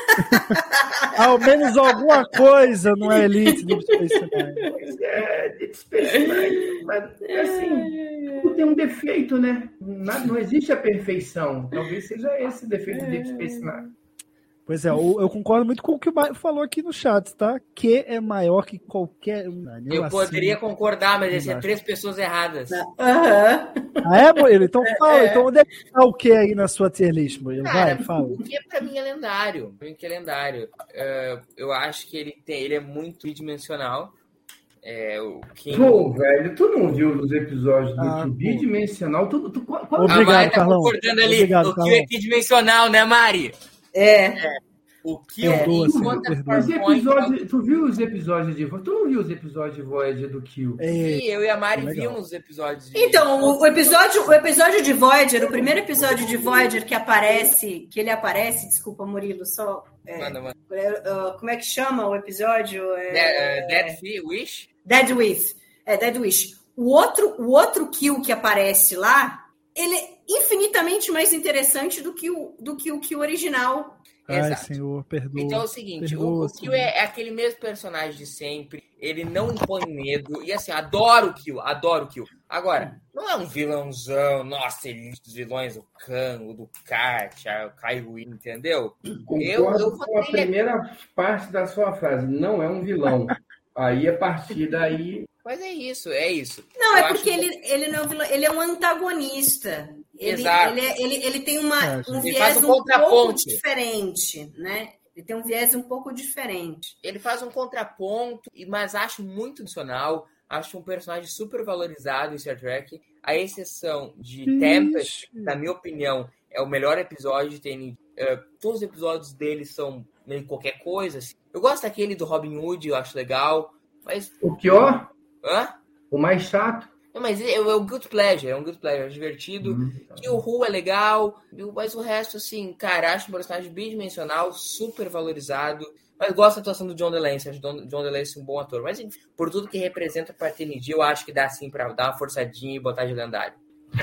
Ao menos alguma coisa não é Elite Deep Space Nine. Pois é, Deep Space Nine. Mas, assim, tudo tem um defeito, né? Não, não existe a perfeição. Talvez seja esse o defeito do Deep Space Nine. Pois é, eu, eu concordo muito com o que o Maio falou aqui no chat, tá? Que é maior que qualquer... Eu, eu poderia assim, concordar, mas esse é três pessoas erradas. Uhum. Ah, é, Murilo? Então fala. É. Então onde é que tá o que aí na sua tier list, Murilo? Vai, fala. O que pra mim é lendário. Pra mim que é lendário. Uh, eu acho que ele, tem, ele é muito bidimensional. É, o King... Pô, velho, tu não viu os episódios do ah, bidimensional? Tu, tu, qual... Obrigado, a Mari tá Carlão. concordando ali. Obrigado, o que é bidimensional, né, Mari? É. é. O que é. o episódios, tu viu os episódios de Voyager? Tu não viu os episódios de Voyager do Kill? Sim, eu e a Mari é vimos os episódios. De... Então, o, o episódio, o episódio de Voyager, o primeiro episódio de Voyager que aparece, que ele aparece, desculpa, Murilo, só. É, manda, manda. Uh, como é que chama o episódio? É, Dead, uh, Dead Wish. Dead Wish. É Dead Wish. O outro, o outro Kill que aparece lá, ele é infinitamente mais interessante do que o, do que o Kill original. Ai, Exato. Senhor, perdoa. Então é o seguinte, perdoa, o, o Kill é, é aquele mesmo personagem de sempre, ele não impõe medo, e assim, adoro o Kill, adoro o Kill. Agora, não é um vilãozão, nossa, ele dos vilões, o Khan, o Ducat, o Kairu, entendeu? Concordo eu, eu com a primeira parte da sua frase, não é um vilão. Aí, a partir daí... Mas é isso, é isso. Não, eu é porque que... ele, ele, não é um vilão, ele é um antagonista. Ele, Exato. Ele, ele, ele tem uma, é, um ele viés um, um pouco diferente, né? Ele tem um viés um pouco diferente. Ele faz um contraponto, mas acho muito funcional. Acho um personagem super valorizado em Star Trek. A exceção de Tempest, na minha opinião, é o melhor episódio de T N G. Uh, todos os episódios dele são meio qualquer coisa. Assim. Eu gosto daquele do Robin Hood, eu acho legal. Mas... O pior? Hã? O mais chato? Não, mas é, é um good pleasure, é um good pleasure, é divertido. Hum, tá. E o Who é legal, mas o resto, assim, cara, acho um personagem bidimensional, super valorizado. Mas gosto da atuação do John DeLancey, acho o John DeLancey um bom ator. Mas, enfim, por tudo que representa para T N G, eu acho que dá, assim, pra dar uma forçadinha e botar de lendário.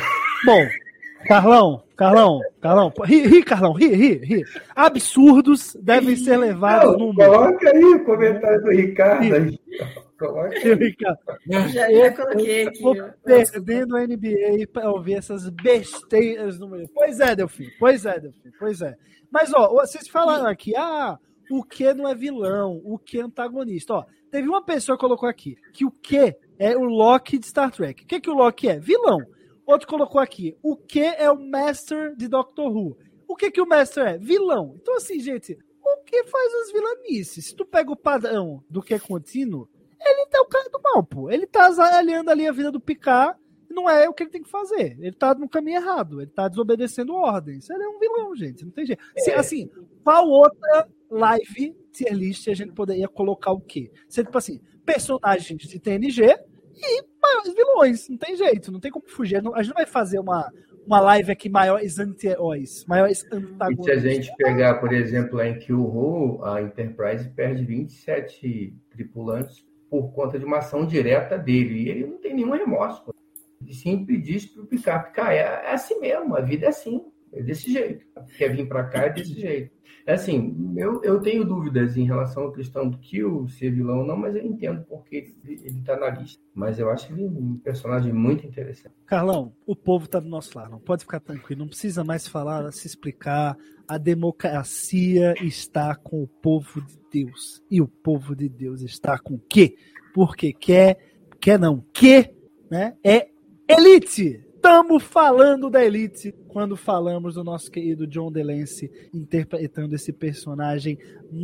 Bom, Carlão, Carlão, Carlão, ri, ri Carlão, ri, ri, ri. Absurdos devem ser levados Não, no... Coloca aí o comentário do Ricardo. Aí. Coloca aí. Ricardo. Já, já coloquei aqui. Tô perdendo a N B A para ouvir essas besteiras no meio. Pois é, Delfim, pois é, Delfim, pois é. Mas, ó, vocês falaram aqui, ah, o Q não é vilão, o Q é antagonista. Ó, teve uma pessoa que colocou aqui que o Q é o Loki de Star Trek. O que, que o Loki é? Vilão. Outro colocou aqui, o Q é o Master de Doctor Who. O que que o Master é? Vilão. Então, assim, gente, o Q faz as vilanices. Se tu pega o padrão do Q contínuo, ele tá o cara do mal, pô. Ele tá aliando ali a vida do Picard, não é o que ele tem que fazer. Ele tá no caminho errado, ele tá desobedecendo ordens. Ele é um vilão, gente, não tem jeito. Se, assim, qual outra live tier list a gente poderia colocar o quê? Seria, tipo assim, personagens de T N G e maiores vilões, não tem jeito, não tem como fugir. A gente não vai fazer uma, uma live aqui maiores anti-heróis, maiores antagonistas. E se a gente pegar, por exemplo, em Q Who, a Enterprise perde vinte e sete tripulantes por conta de uma ação direta dele, e ele não tem nenhum remorso. Ele sempre diz para o Picard, Picard, é, é assim mesmo, a vida é assim, é desse jeito. Quer vir para cá, é desse jeito. É assim, eu, eu tenho dúvidas em relação à questão do Kill ser vilão ou não, mas eu entendo porque ele está na lista. Mas eu acho ele um personagem muito interessante. Carlão, o povo está do nosso lado, não pode ficar tranquilo, não precisa mais falar, se explicar. A democracia está com o povo de Deus. E o povo de Deus está com o quê? Porque quer, quer não, que, né, é elite. Estamos falando da elite quando falamos do nosso querido John DeLancey interpretando esse personagem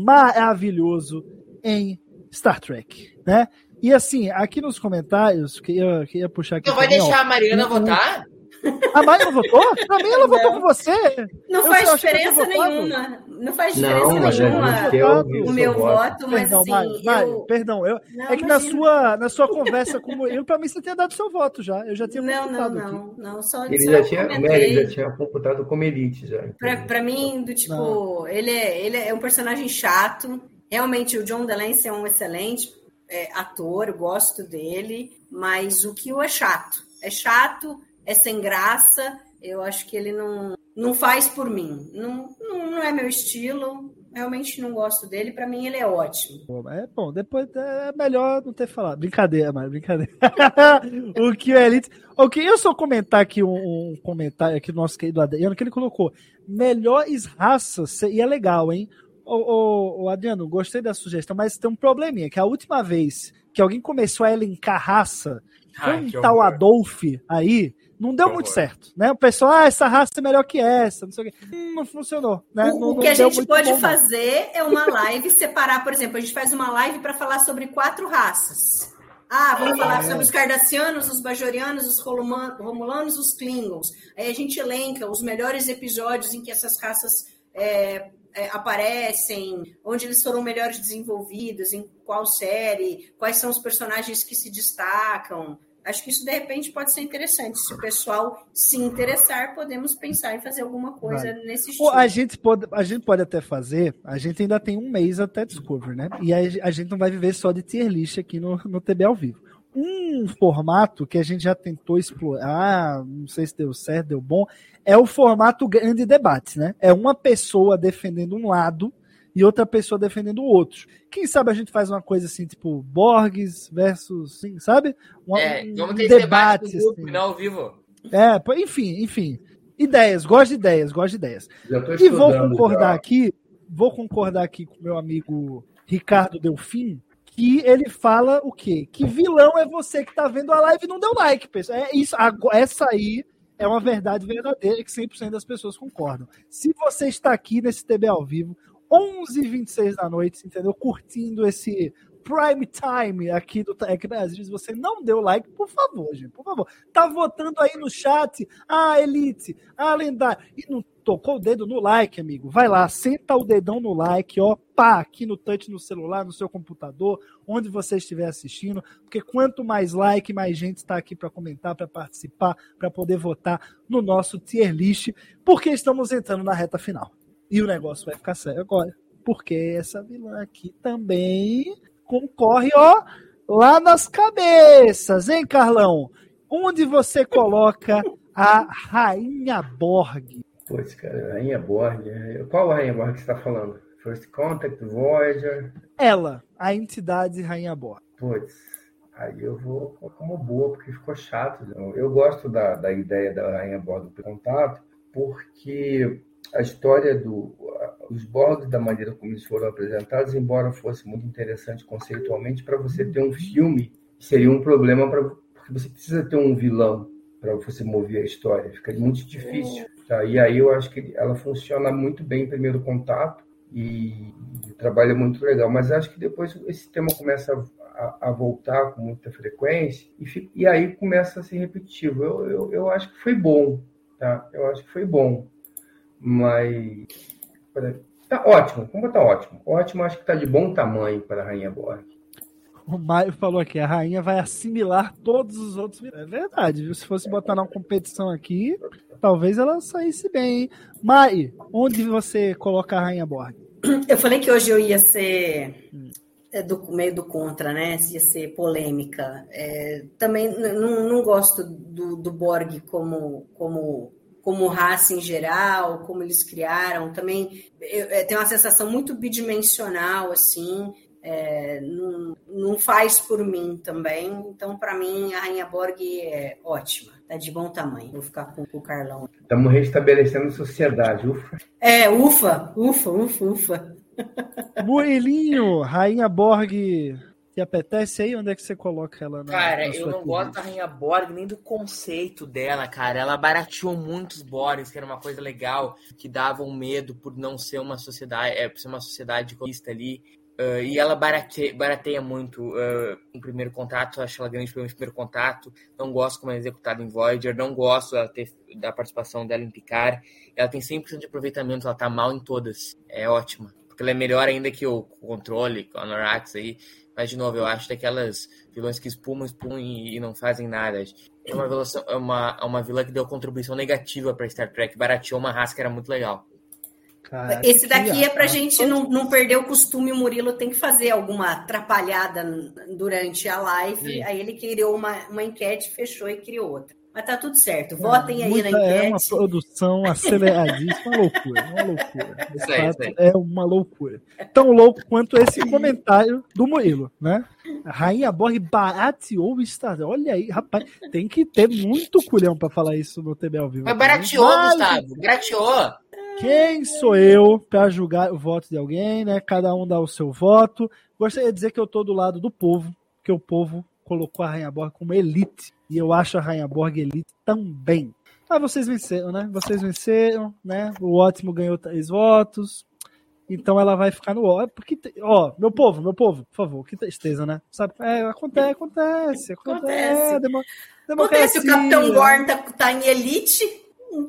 maravilhoso em Star Trek, né? E assim, aqui nos comentários, queria, queria puxar aqui... Não vai deixar a Mariana votar? A Mariana votou? Pra mim ela votou com você. Não eu faz só diferença nenhuma. Não faz diferença não, mas nenhuma o meu voto, mas perdão, assim... Mário, Mário, eu... perdão, eu, não, é que na sua, na sua conversa com o Murilo, pra mim você tinha dado seu voto já. Eu já tinha não, computado não, não, aqui. não, só Ele só já tinha, comentei. ele já tinha computado como elite já. Pra, pra mim, do tipo, ele é, ele é um personagem chato. Realmente, o John DeLancey é um excelente é, ator, eu gosto dele, mas o Kill é chato. É chato, é sem graça. Eu acho que ele não, não faz por mim. Não, não, não é meu estilo. Realmente não gosto dele. Para mim, ele é ótimo. É bom, depois é melhor não ter falado. Brincadeira, mas brincadeira. O que é elite. Ok, eu só comentar aqui um, um comentário aqui do nosso querido Adriano, que ele colocou: melhores raças seria legal, hein? Ô, ô, ô, Adriano, gostei da sugestão, mas tem um probleminha, que a última vez que alguém começou a elencar raça, foi um tal Adolf aí. Não deu muito certo, né? O pessoal, ah, essa raça é melhor que essa, não sei o quê. Hum, não funcionou, né? O, não, o que não a gente pode bom, fazer é uma live, separar, por exemplo, a gente faz uma live para falar sobre quatro raças. Ah, vamos falar é. sobre os Cardassianos, os Bajorianos, os Romulanos, os Klingons. Aí a gente elenca os melhores episódios em que essas raças é, é, aparecem, onde eles foram melhores desenvolvidos, em qual série, quais são os personagens que se destacam. Acho que isso, de repente, pode ser interessante. Se o pessoal se interessar, podemos pensar em fazer alguma coisa Vai. nesse estilo. Pô, a, gente pode, a gente pode até fazer, a gente ainda tem um mês até Discovery, né? E a, a gente não vai viver só de tier list aqui no, no T B ao vivo. Um formato que a gente já tentou explorar, não sei se deu certo, deu bom, é o formato grande debate, né? É uma pessoa defendendo um lado e outra pessoa defendendo o outro. Quem sabe a gente faz uma coisa assim, tipo, Borgs versus, assim, sabe? Um, é, vamos ter um esse debate, debate no grupo, assim. não ao vivo. É, enfim, enfim. Ideias, gosto de ideias, gosto de ideias. E vou concordar já. aqui, vou concordar aqui com o meu amigo Ricardo Delfim, que ele fala o quê? Que vilão é você que tá vendo a live e não deu like, pessoal. É isso, essa aí é uma verdade verdadeira que cem por cento das pessoas concordam. Se você está aqui nesse T B ao vivo, onze e vinte e seis da noite, entendeu? Curtindo esse prime time aqui do Trek Brasil. Se você não deu like, por favor, gente, por favor. Tá votando aí no chat, ah, Elite, ah, Lendário, e não tocou o dedo no like, amigo. Vai lá, senta o dedão no like, ó, pá, aqui no touch, no celular, no seu computador, onde você estiver assistindo, porque quanto mais like, mais gente está aqui para comentar, para participar, para poder votar no nosso tier list, porque estamos entrando na reta final. E o negócio vai ficar sério agora, porque essa vilã aqui também concorre, ó, lá nas cabeças, hein, Carlão? Onde você coloca a Rainha Borg? Pois, cara, Rainha Borg. Qual a Rainha Borg que você está falando? First Contact, Voyager? Ela, a entidade Rainha Borg. Pois, aí eu vou colocar uma boa, porque ficou chato. Eu gosto da, da ideia da Rainha Borg do contato, porque a história do... Os Borgs, da maneira como eles foram apresentados, embora fosse muito interessante conceitualmente, para você ter um filme, seria um problema, pra, porque você precisa ter um vilão para você mover a história. Fica muito difícil. Tá? E aí eu acho que ela funciona muito bem em Primeiro Contato e o trabalho é muito legal. Mas acho que depois esse tema começa a, a voltar com muita frequência e, fica, e aí começa a ser repetitivo. Eu, eu, eu acho que foi bom. Tá? Eu acho que foi bom. Mas... Tá ótimo. Como tá ótimo? Ótimo, acho que tá de bom tamanho para a Rainha Borg. O Maio falou aqui, a rainha vai assimilar todos os outros. É verdade, viu? Se fosse botar na competição aqui, talvez ela saísse bem, hein? Mai, onde você coloca a Rainha Borg? Eu falei que hoje eu ia ser do meio do contra, né? Ia ser polêmica. É, também não, não gosto do, do Borg como, como, como raça em geral, como eles criaram. Também eu, eu tenho uma sensação muito bidimensional, assim. É, não, não faz por mim também. Então, para mim, a Rainha Borg é ótima. Tá de bom tamanho. Vou ficar com, com o Carlão. Estamos restabelecendo sociedade, ufa. É, ufa, ufa, ufa, ufa. Murilinho, Rainha Borg, te apetece aí? Onde é que você coloca ela? Na, cara, na eu não gosto da Rainha Borg nem do conceito dela, cara. Ela barateou muitos Borgs, que era uma coisa legal, que dava um medo por não ser uma sociedade, é, por ser uma sociedade comunista ali. Uh, e ela barateia, barateia muito uh, em Primeiro Contato, acho ela grande problema em Primeiro Contato, não gosto como é executada em Voyager, não gosto ela ter, da participação dela em Picard, ela tem cem por cento de aproveitamento, ela tá mal em todas, é ótima, porque ela é melhor ainda que o Controle, com a Norax aí, mas de novo, eu acho daquelas vilões que espumam, espumam e, e não fazem nada. É uma, vilã, é uma, é uma vilã que deu contribuição negativa para Star Trek, barateou uma raça que era muito legal. Caraca, esse daqui é pra gente não, não perder o costume. O Murilo tem que fazer alguma atrapalhada durante a live. Sim. Aí ele criou uma, uma enquete, fechou e criou outra. Mas tá tudo certo. Votem é, aí na enquete. É uma produção aceleradíssima, uma loucura. Uma loucura. De fato, é uma loucura. Tão louco quanto esse comentário do Murilo, né? A Rainha Borg barateou o Star. Olha aí, rapaz, tem que ter muito culhão pra falar isso no T B ao vivo. Mas barateou, Mas, Gustavo. Barateou. Quem sou eu para julgar o voto de alguém, né? Cada um dá o seu voto. Gostaria de dizer que eu tô do lado do povo, que o povo colocou a Rainha Borg como elite. E eu acho a Rainha Borg elite também. Mas vocês venceram, né? Vocês venceram, né? O Ótimo ganhou três votos. Então ela vai ficar no ó. Porque, ó, meu povo, meu povo, por favor, que tristeza, né? Sabe? É, acontece, acontece. Acontece. Demo, acontece, o Capitão Gorn tá, tá em elite.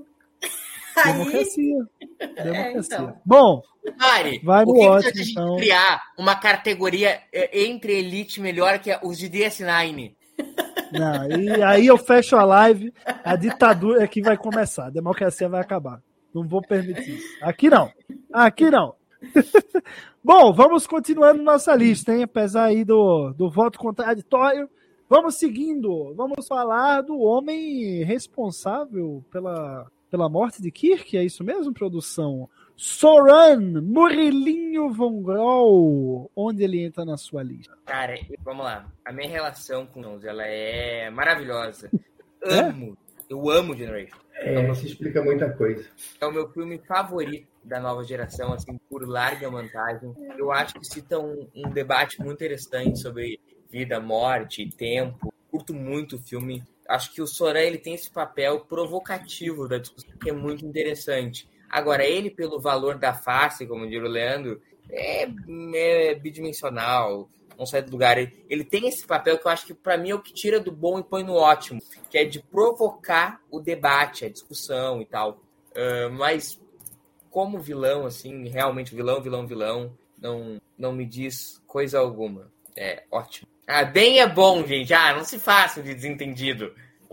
Democracia. Democracia. É, então. Bom, Mari, vai no o que ótimo, que a gente então. criar uma categoria entre elite melhor que os de D S nove? Não, e aí eu fecho a live, a ditadura aqui vai começar, a democracia vai acabar. Não vou permitir isso. Aqui não. Aqui não. Bom, vamos continuando nossa lista, hein? Apesar aí do, do voto contraditório, vamos seguindo. Vamos falar do homem responsável pela... pela morte de Kirk, é isso mesmo, produção? Soran Murilinho Von Groll, onde ele entra na sua lista? Cara, vamos lá. A minha relação com Jones, ela é maravilhosa. É? Amo. Eu amo Generation. É, então, você explica muita coisa. É o meu filme favorito da nova geração, assim, por larga vantagem. Eu acho que cita um, um debate muito interessante sobre vida, morte, tempo. Curto muito o filme. Acho que o Soran, ele tem esse papel provocativo da discussão, que é muito interessante. Agora, ele, pelo valor da face, como diz o Leandro, é, é bidimensional. não sai do lugar. Ele, ele tem esse papel que eu acho que, pra mim, é o que tira do bom e põe no ótimo, que é de provocar o debate, a discussão e tal. Uh, mas, como vilão, assim, realmente vilão, vilão, vilão, não, não me diz coisa alguma. É ótimo. Ah, bem é bom, gente. Ah, não se faça de desentendido.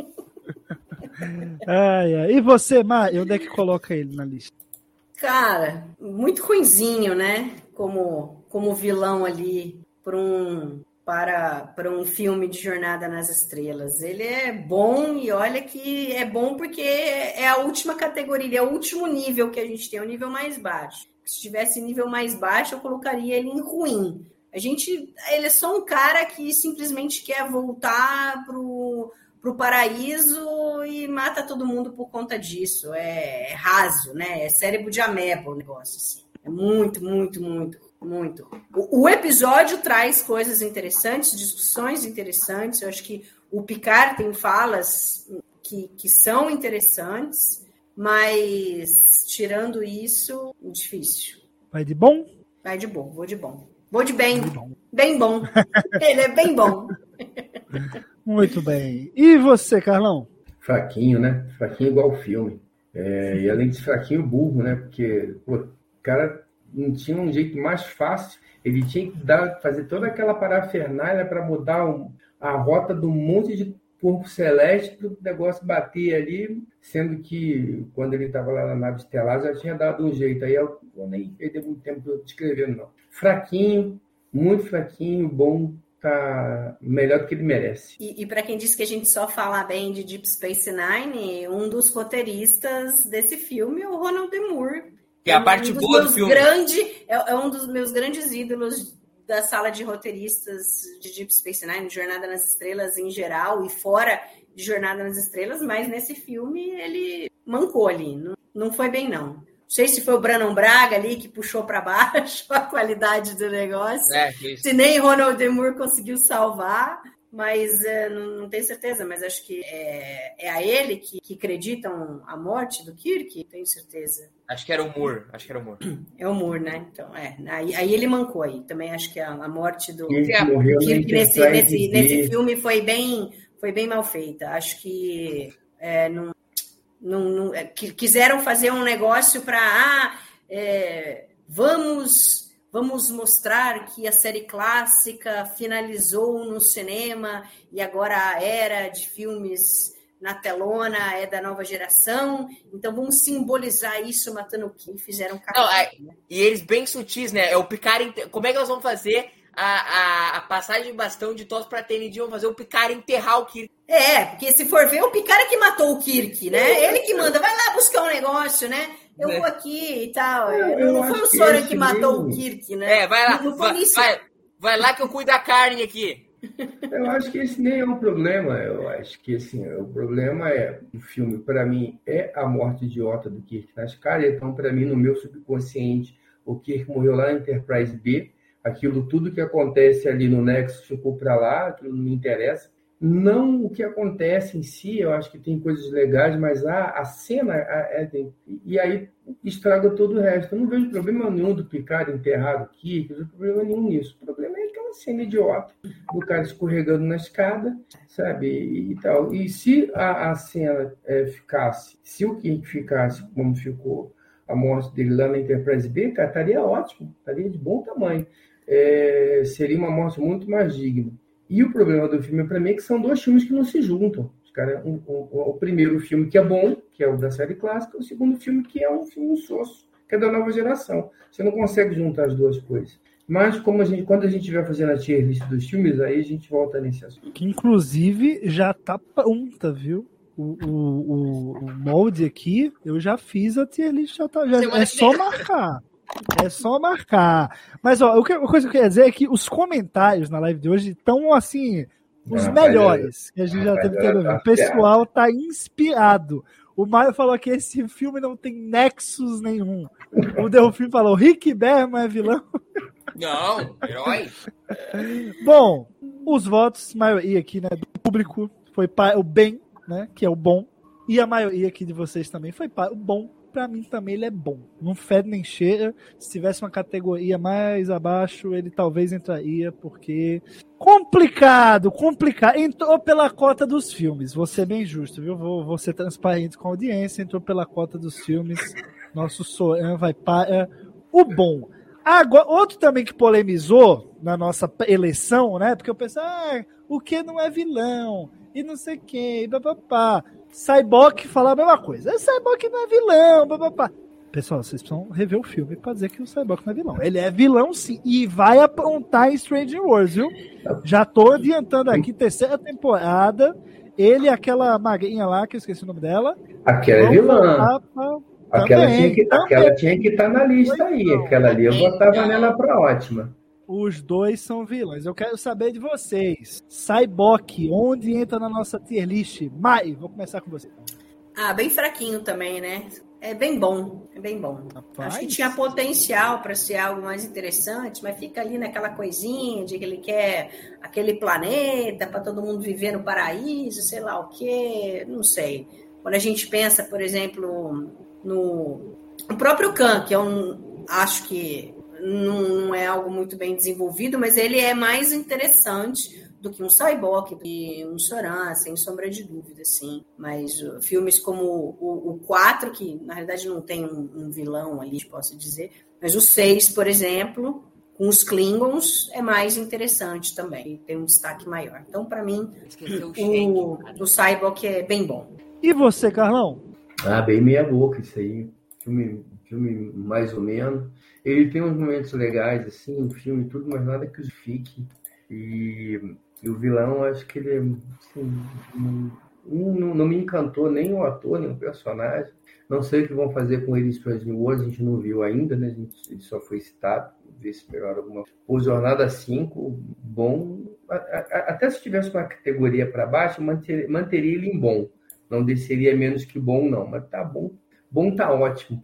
Ai, ai. E você, Mar, onde é que coloca ele na lista? Cara, muito ruinzinho, né? Como, como vilão ali para um, para, para um filme de Jornada nas Estrelas. Ele é bom e olha que é bom porque é a última categoria, é o último nível que a gente tem, o nível mais baixo. Se tivesse nível mais baixo, eu colocaria ele em ruim. A gente, ele é só um cara que simplesmente quer voltar pro pro paraíso e mata todo mundo por conta disso. É, é raso, né? É cérebro de ameba o negócio, assim. É muito, muito, muito, muito. O, o episódio traz coisas interessantes, discussões interessantes. Eu acho que o Picard tem falas que, que são interessantes, mas tirando isso, difícil. Vai de bom? Vai de bom, vou de bom. Vou de bem. Bom. Bem bom. Ele é bem bom. Muito bem. E você, Carlão? Fraquinho, né? Fraquinho igual o filme. É, e além de fraquinho, burro, né? Porque pô, o cara não tinha um jeito mais fácil. Ele tinha que dar, fazer toda aquela parafernália para mudar um, a rota de um monte de corpo celeste para o negócio bater ali, sendo que quando ele estava lá na nave estelar já tinha dado um jeito. Aí eu, eu nem perdi muito tempo descrevendo, não. Fraquinho, muito fraquinho, bom. Tá melhor do que ele merece. E, e para quem diz que a gente só fala bem de Deep Space Nine, um dos roteiristas desse filme é o Ronald D. Moore. Que é a parte um boa do filme. Grande, é, é um dos meus grandes ídolos da sala de roteiristas de Deep Space Nine, Jornada nas Estrelas em geral, e fora de Jornada nas Estrelas, mas nesse filme ele mancou ali. Não, não foi bem, não. Não sei se foi o Brannon Braga ali que puxou para baixo a qualidade do negócio. É, se nem Ronald D. Moore conseguiu salvar, mas é, não, não tenho certeza. Mas acho que é, é a ele que, que acreditam a morte do Kirk, tenho certeza. Acho que era o Moore. Acho que era o Moore. É o Moore, né? Então, é. Aí, aí ele mancou aí. Também acho que a, a morte do Kirk nesse, nesse, nesse filme foi bem, foi bem mal feita. Acho que é, não. Não, não, quiseram fazer um negócio para ah, é, vamos, vamos mostrar que a série clássica finalizou no cinema e agora a era de filmes na telona é da nova geração, então vamos simbolizar isso matando o que fizeram um não, é, né? E eles bem sutis, né? É o Picard, como é que nós vamos fazer a, a, a passagem de bastão de Tos para T N D? Vamos fazer o Picard enterrar o Kirk. É, porque se for ver, o Picard é que matou o Kirk, né? Ele que manda, vai lá buscar um negócio, né? Eu é. vou aqui e tal. Eu, eu não foi o Soran que, que matou o Kirk, né? É, vai lá, não, não vai, vai, vai lá que eu cuido da carne aqui. Eu acho que esse nem é um problema. Eu acho que assim, o problema é, o filme, para mim, é a morte idiota do Kirk na escala. Então, para mim, no meu subconsciente, o Kirk morreu lá na Enterprise B. Aquilo, tudo que acontece ali no Nexus ficou para lá, aquilo não me interessa. Não o que acontece em si, eu acho que tem coisas legais, mas a, a cena, a, é, e aí estraga todo o resto. Eu não vejo problema nenhum do Picard enterrar o Kirk, não vejo problema nenhum nisso. O problema é aquela cena idiota do cara escorregando na escada, sabe, e, e tal. E se a, a cena é, ficasse, se o Kirk ficasse como ficou a morte dele lá na Enterprise B, cara, estaria ótimo, estaria de bom tamanho. É, seria uma morte muito mais digna. E o problema do filme, para mim, é que são dois filmes que não se juntam. Os cara, um, um, o primeiro filme que é bom, que é o da série clássica, o segundo filme que é um filme soço, que é da nova geração. Você não consegue juntar as duas coisas. Mas como a gente, quando a gente estiver fazendo a tier list dos filmes, aí a gente volta nesse assunto. Que inclusive já tá pronta, viu? O, o, o, o molde aqui, eu já fiz a tier list, já tá, já, é só marcar. É só marcar. Mas, ó, a coisa que eu queria dizer é que os comentários na live de hoje estão, assim, os não, melhores que a gente já teve que ver. O pessoal tá inspirado. O Mário falou que esse filme não tem nexus nenhum. O Delfim falou, Rick Berman é vilão. Não, herói. Bom, os votos, maioria aqui, né, do público foi para o bem, né, que é o bom. E a maioria aqui de vocês também foi para o bom, pra mim também ele é bom. Não fede nem cheira. Se tivesse uma categoria mais abaixo, ele talvez entraria, porque... Complicado, complicado. Entrou pela cota dos filmes. Vou ser bem justo, viu? Vou, vou ser transparente com a audiência. Entrou pela cota dos filmes. Nosso Soran vai para o bom. Agora, outro também que polemizou na nossa eleição, né? Porque eu pensei, ah, o que não é vilão? E não sei quem, e papapá. Cyborg fala a mesma coisa. Cyborg não é vilão, papapá. Pessoal, vocês precisam rever o filme pra dizer que o Cyborg não é vilão. Ele é vilão, sim, e vai aprontar em Strange Wars, viu? Já tô adiantando aqui, terceira temporada. Ele e aquela magrinha lá, que eu esqueci o nome dela. Aquela é vilã. Pra... Aquela também, tinha que também. aquela tinha que estar na lista aí. Aquela ali eu botava nela pra ótima. Os dois são vilões. Eu quero saber de vocês. Cyborg, onde entra na nossa tier list? Mai, vou começar com você. Ah, bem fraquinho também, né? É bem bom, é bem bom. Rapaz. Acho que tinha potencial para ser algo mais interessante, mas fica ali naquela coisinha de que ele quer aquele planeta para todo mundo viver no paraíso, sei lá o quê, não sei. Quando a gente pensa, por exemplo, no, no próprio Khan, que é um, acho que não é algo muito bem desenvolvido, mas ele é mais interessante do que um Cyborg, do que um Soran, sem sombra de dúvida, sim. Mas uh, filmes como o, o quatro, que na realidade não tem um, um vilão ali, posso dizer, mas o seis, por exemplo, com os Klingons, é mais interessante também, tem um destaque maior. Então, para mim, o, o Cyborg é bem bom. E você, Carlão? Ah, bem meia boca isso aí. Filme, filme mais ou menos. Ele tem uns momentos legais, assim, um filme e tudo, mas nada que os fique. E... E o vilão, acho que ele assim, não, não, não me encantou nem o ator, nem o personagem. Não sei o que vão fazer com ele em Strange Wars, a gente não viu ainda, né? A gente, ele só foi citado, ver se melhora alguma coisa. O Jornada cinco, bom. A, a, até se tivesse uma categoria para baixo, manter, manteria ele em bom. Não desceria menos que bom, não. Mas tá bom. Bom tá ótimo.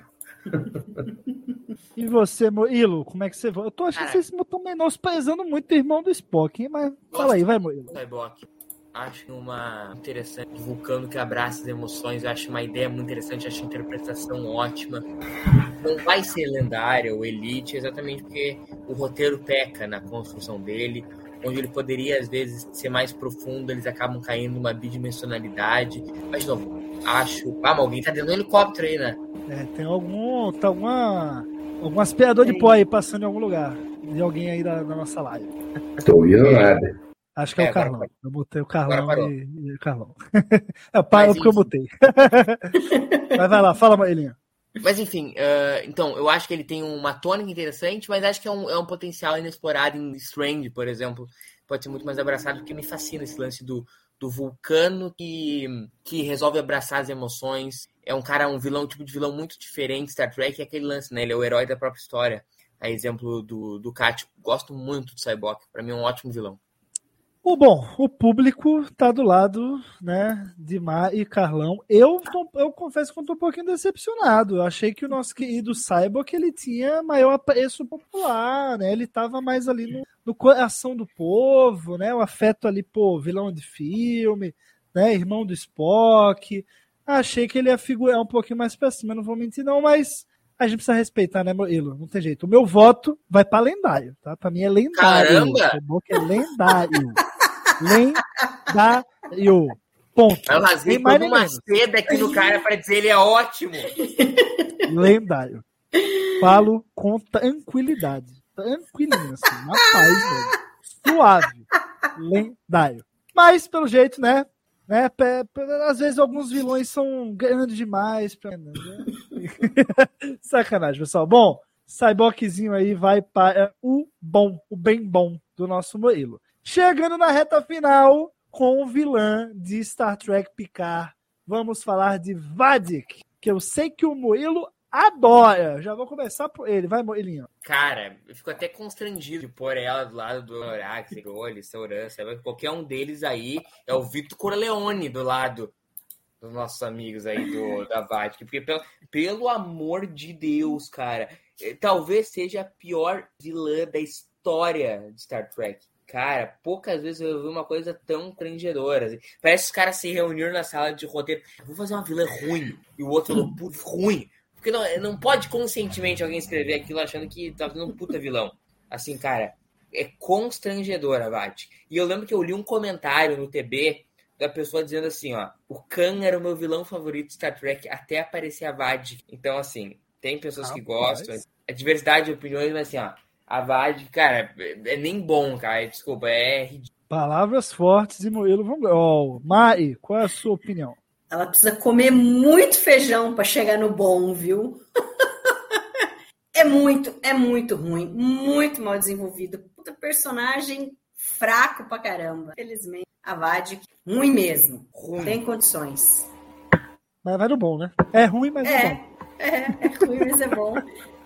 E você, Moilo, como é que você vai? Eu tô achando Cara, que vocês estão menosprezando muito o irmão do Spock, hein? Mas fala aí, vai, Moilo. Cyborg. Acho uma interessante, vulcano que abraça as emoções, eu acho uma ideia muito interessante, acho a interpretação ótima. Não vai ser lendária ou elite, exatamente porque o roteiro peca na construção dele, onde ele poderia, às vezes, ser mais profundo, eles acabam caindo numa bidimensionalidade. Mas, de novo, acho... Ah, mas alguém tá dentro do helicóptero aí, né? É, tem algum... Tá alguma... Algum aspirador de pó aí passando em algum lugar. De alguém aí da, da nossa live. Tô ouvindo nada. Acho que é, é o Carlão. Agora, eu botei o Carlão e, e o Carlão. É, parou porque eu botei. Mas vai lá, fala, Maelinha. Mas enfim, uh, então, eu acho que ele tem uma tônica interessante, mas acho que é um, é um potencial inexplorado em Strange, por exemplo. Pode ser muito mais abraçado, porque me fascina esse lance do, do vulcano que, que resolve abraçar as emoções. É um cara, um vilão, um tipo de vilão muito diferente. Star Trek é aquele lance, né? Ele é o herói da própria história. A exemplo do, do Kat. Gosto muito do Cyborg. Pra mim é um ótimo vilão. O bom, o público tá do lado, né, de Mar e Carlão. Eu, tô, eu confesso que eu tô um pouquinho decepcionado. Eu achei que o nosso querido Cyborg, ele tinha maior apreço popular, né? Ele tava mais ali no, no coração do povo, né? O afeto ali, pô, vilão de filme, né? Irmão do Spock. Achei que ele ia figurar um pouquinho mais pra cima, não vou mentir não, mas a gente precisa respeitar, né, Murilo? Não tem jeito. O meu voto vai pra lendário, tá? Pra mim é lendário. Caramba! O Boca é lendário. Lendário. Ponto. Eu rasguei toda uma seda aqui no cara pra dizer ele é ótimo. Lendário. Falo com tranquilidade. Tranquilinho, assim. Na paz, velho. Suave. Lendário. Mas, pelo jeito, né? né às vezes alguns vilões são grandes demais. Pra... Né? Sacanagem, pessoal. Bom, Cyborgzinho aí vai para o bom, o bem bom do nosso Murilo. Chegando na reta final com o vilã de Star Trek Picard, vamos falar de Vadic, que eu sei que o Murilo adora. Já vou começar por ele. Vai, Murilinho. Cara, eu fico até constrangido de pôr ela do lado do Horax, Oli, Sauran, qualquer um deles aí é o Victor Corleone do lado dos nossos amigos aí do, da Vadic. Porque, pelo, pelo amor de Deus, cara, talvez seja a pior vilã da história de Star Trek. Cara, poucas vezes eu vi uma coisa tão prendedora. Assim. Parece que os caras se reuniram na sala de roteiro. Vou fazer uma vilã ruim. E o outro falou, ruim. Porque não, não pode conscientemente alguém escrever aquilo achando que tá fazendo um puta vilão. Assim, cara, é constrangedor a Vatic. E eu lembro que eu li um comentário no T B da pessoa dizendo assim, ó, o Khan era o meu vilão favorito de Star Trek até aparecer a Vatic. Então, assim, tem pessoas ah, que gostam. É diversidade de opiniões, mas assim, ó, a Vatic, cara, é nem bom, cara. Desculpa, é ridículo. Palavras fortes de Murilo Von Grol. Mai, qual é a sua opinião? Ela precisa comer muito feijão para chegar no bom, viu? É muito, é muito ruim, muito mal desenvolvido. Puta personagem fraco pra caramba. Felizmente, a Vatic, ruim mesmo. Ruim. Tem condições. Mas vai no bom, né? É ruim, mas é, é bom. É, é ruim, mas é bom.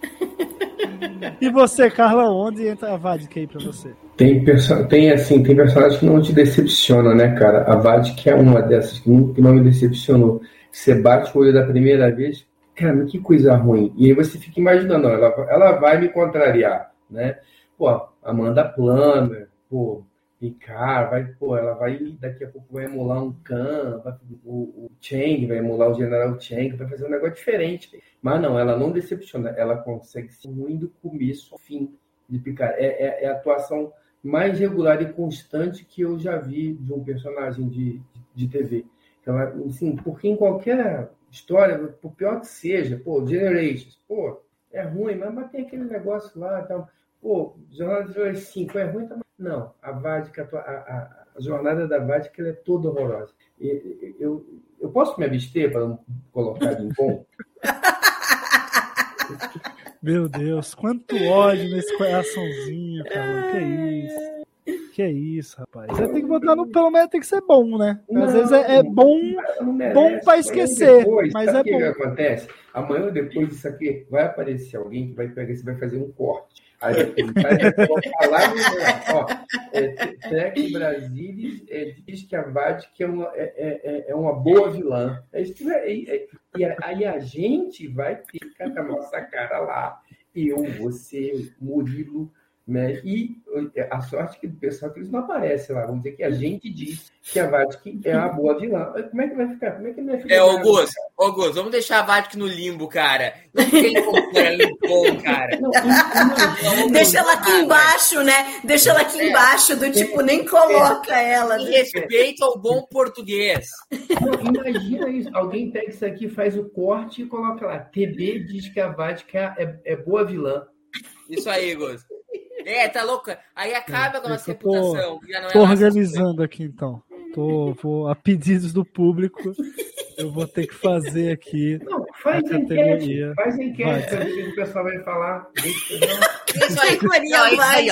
E você, Carla, onde entra a Vatic aí pra você? Tem, perso- tem, assim, tem personagens que não te decepcionam, né, cara? A Vatic é uma dessas que não, que não me decepcionou. Você bate o olho da primeira vez, cara, que coisa ruim. E aí você fica imaginando, ela, ela vai me contrariar, né? Pô, Amanda Plummer, pô, Picard, vai, pô, ela vai, daqui a pouco vai emular um Khan, vai, o, o Chang vai emular o General Chang, vai fazer um negócio diferente. Mas não, ela não decepciona, ela consegue ser ruim do começo ao fim de Picard. É, é, é a atuação mais regular e constante que eu já vi de um personagem de, de T V. Então, assim, porque em qualquer história, por pior que seja, pô, Generations, pô, é ruim, mas, mas tem aquele negócio lá, tal, pô, Jornada das cinco é ruim também. Não, a Vatic, a, a, a jornada da Vatic, ela é toda horrorosa. Eu, eu, eu posso me abster para não colocar em bom? Meu Deus, quanto ódio nesse coraçãozinho, cara. Que isso? Que isso, rapaz. Você tem que botar no. Pelo menos tem que ser bom, né? Às não, vezes é, é bom, bom para esquecer. Depois, mas sabe é o que, bom. que acontece? Amanhã ou depois disso aqui, vai aparecer alguém que vai pegar, você vai fazer um corte. Aí vai colocar lá no. Ó, é, Trek Brasilis é, diz que a Vatic é uma, é, é, é uma boa vilã. É isso que vai, é, é, e aí a gente vai ficar com a nossa cara lá. Eu, você, Murilo, né? E a sorte que o pessoal que eles não aparecem lá. Vamos dizer que a gente diz que a Vatic é uma boa vilã. Como é que vai ficar? Como é que vai ficar? É, Augusto, Augusto, vamos deixar a Vatic no limbo, cara. Não tem como pôr ela no bom, cara. Não, não, não, deixa ela aqui embaixo, né? Deixa ela aqui é. embaixo, do tipo, nem coloca é. ela. Em respeito ao bom português. Não, imagina isso. Alguém pega isso aqui, faz o corte e coloca lá. T B diz que a Vatic é, é boa vilã. Isso aí, Augusto. É, tá louca. Aí acaba com a nossa reputação. Já não é tô organizando aqui, então. Tô, vou, a pedidos do público, eu vou ter que fazer aqui não, faz a categoria. Enquete, faz enquete para ver o que o pessoal vai falar. Isso aí, Maria, vai.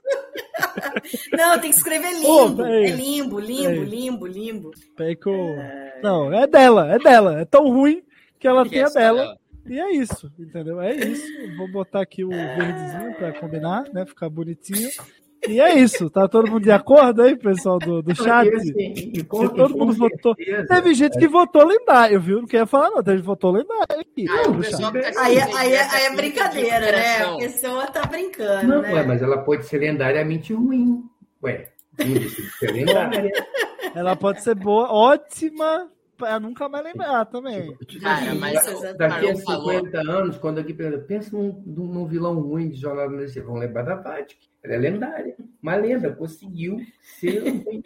Não, tem que escrever limbo. Oh, é limbo, limbo, limbo, limbo. Peraí que eu... Não, é dela, é dela. É tão ruim que ela tem a dela. dela. E é isso, entendeu? É isso. Vou botar aqui o verdezinho para combinar, né? Ficar bonitinho. E é isso, tá todo mundo de acordo aí, pessoal do, do chat? Se todo mundo votou. Teve gente que votou lendário, viu? Não queria falar, não. Teve gente que votou lendário aqui. Ah, tá aí, aí, aí é brincadeira, né? A pessoa tá brincando. Não, né? Ué, mas ela pode ser lendariamente ruim. Ué, ser lendária. Ela pode ser boa, ótima. Pra nunca mais lembrar também. Cara, mas daqui a cinquenta anos, quando aqui pensa num, num vilão ruim de Jornada nas Estrelas, vão lembrar da Vatic. Ela é lendária. Uma lenda, conseguiu ser ruim.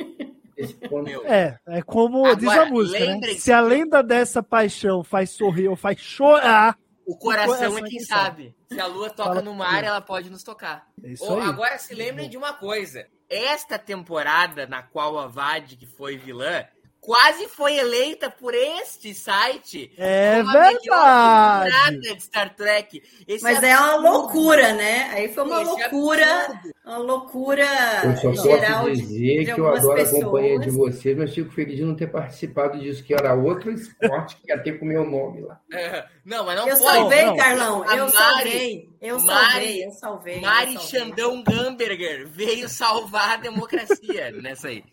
É, é como agora, diz a música, né? Se a lenda dessa paixão faz sorrir ou faz chorar, o coração, o coração é quem sabe. sabe. Se a lua toca Fala no mar, ela pode nos tocar. É isso ou, aí. Agora se lembrem de uma coisa. Esta temporada na qual a Vatic foi vilã, quase foi eleita por este site. É verdade. De Star Trek. Esse Mas é uma loucura, né? Aí foi uma Esse loucura, absurdo. uma loucura eu só geral posso dizer de, que de eu adoro pessoas. a companhia de vocês, mas fico feliz de não ter participado disso, que era outro esporte que ia ter com o meu nome lá. É, não, mas não eu foi. Salvei, não. Carlão, eu Mari, salvei. Eu Mari, salvei, eu salvei. Mari eu salvei. Xandão Gamberger veio salvar a democracia nessa aí.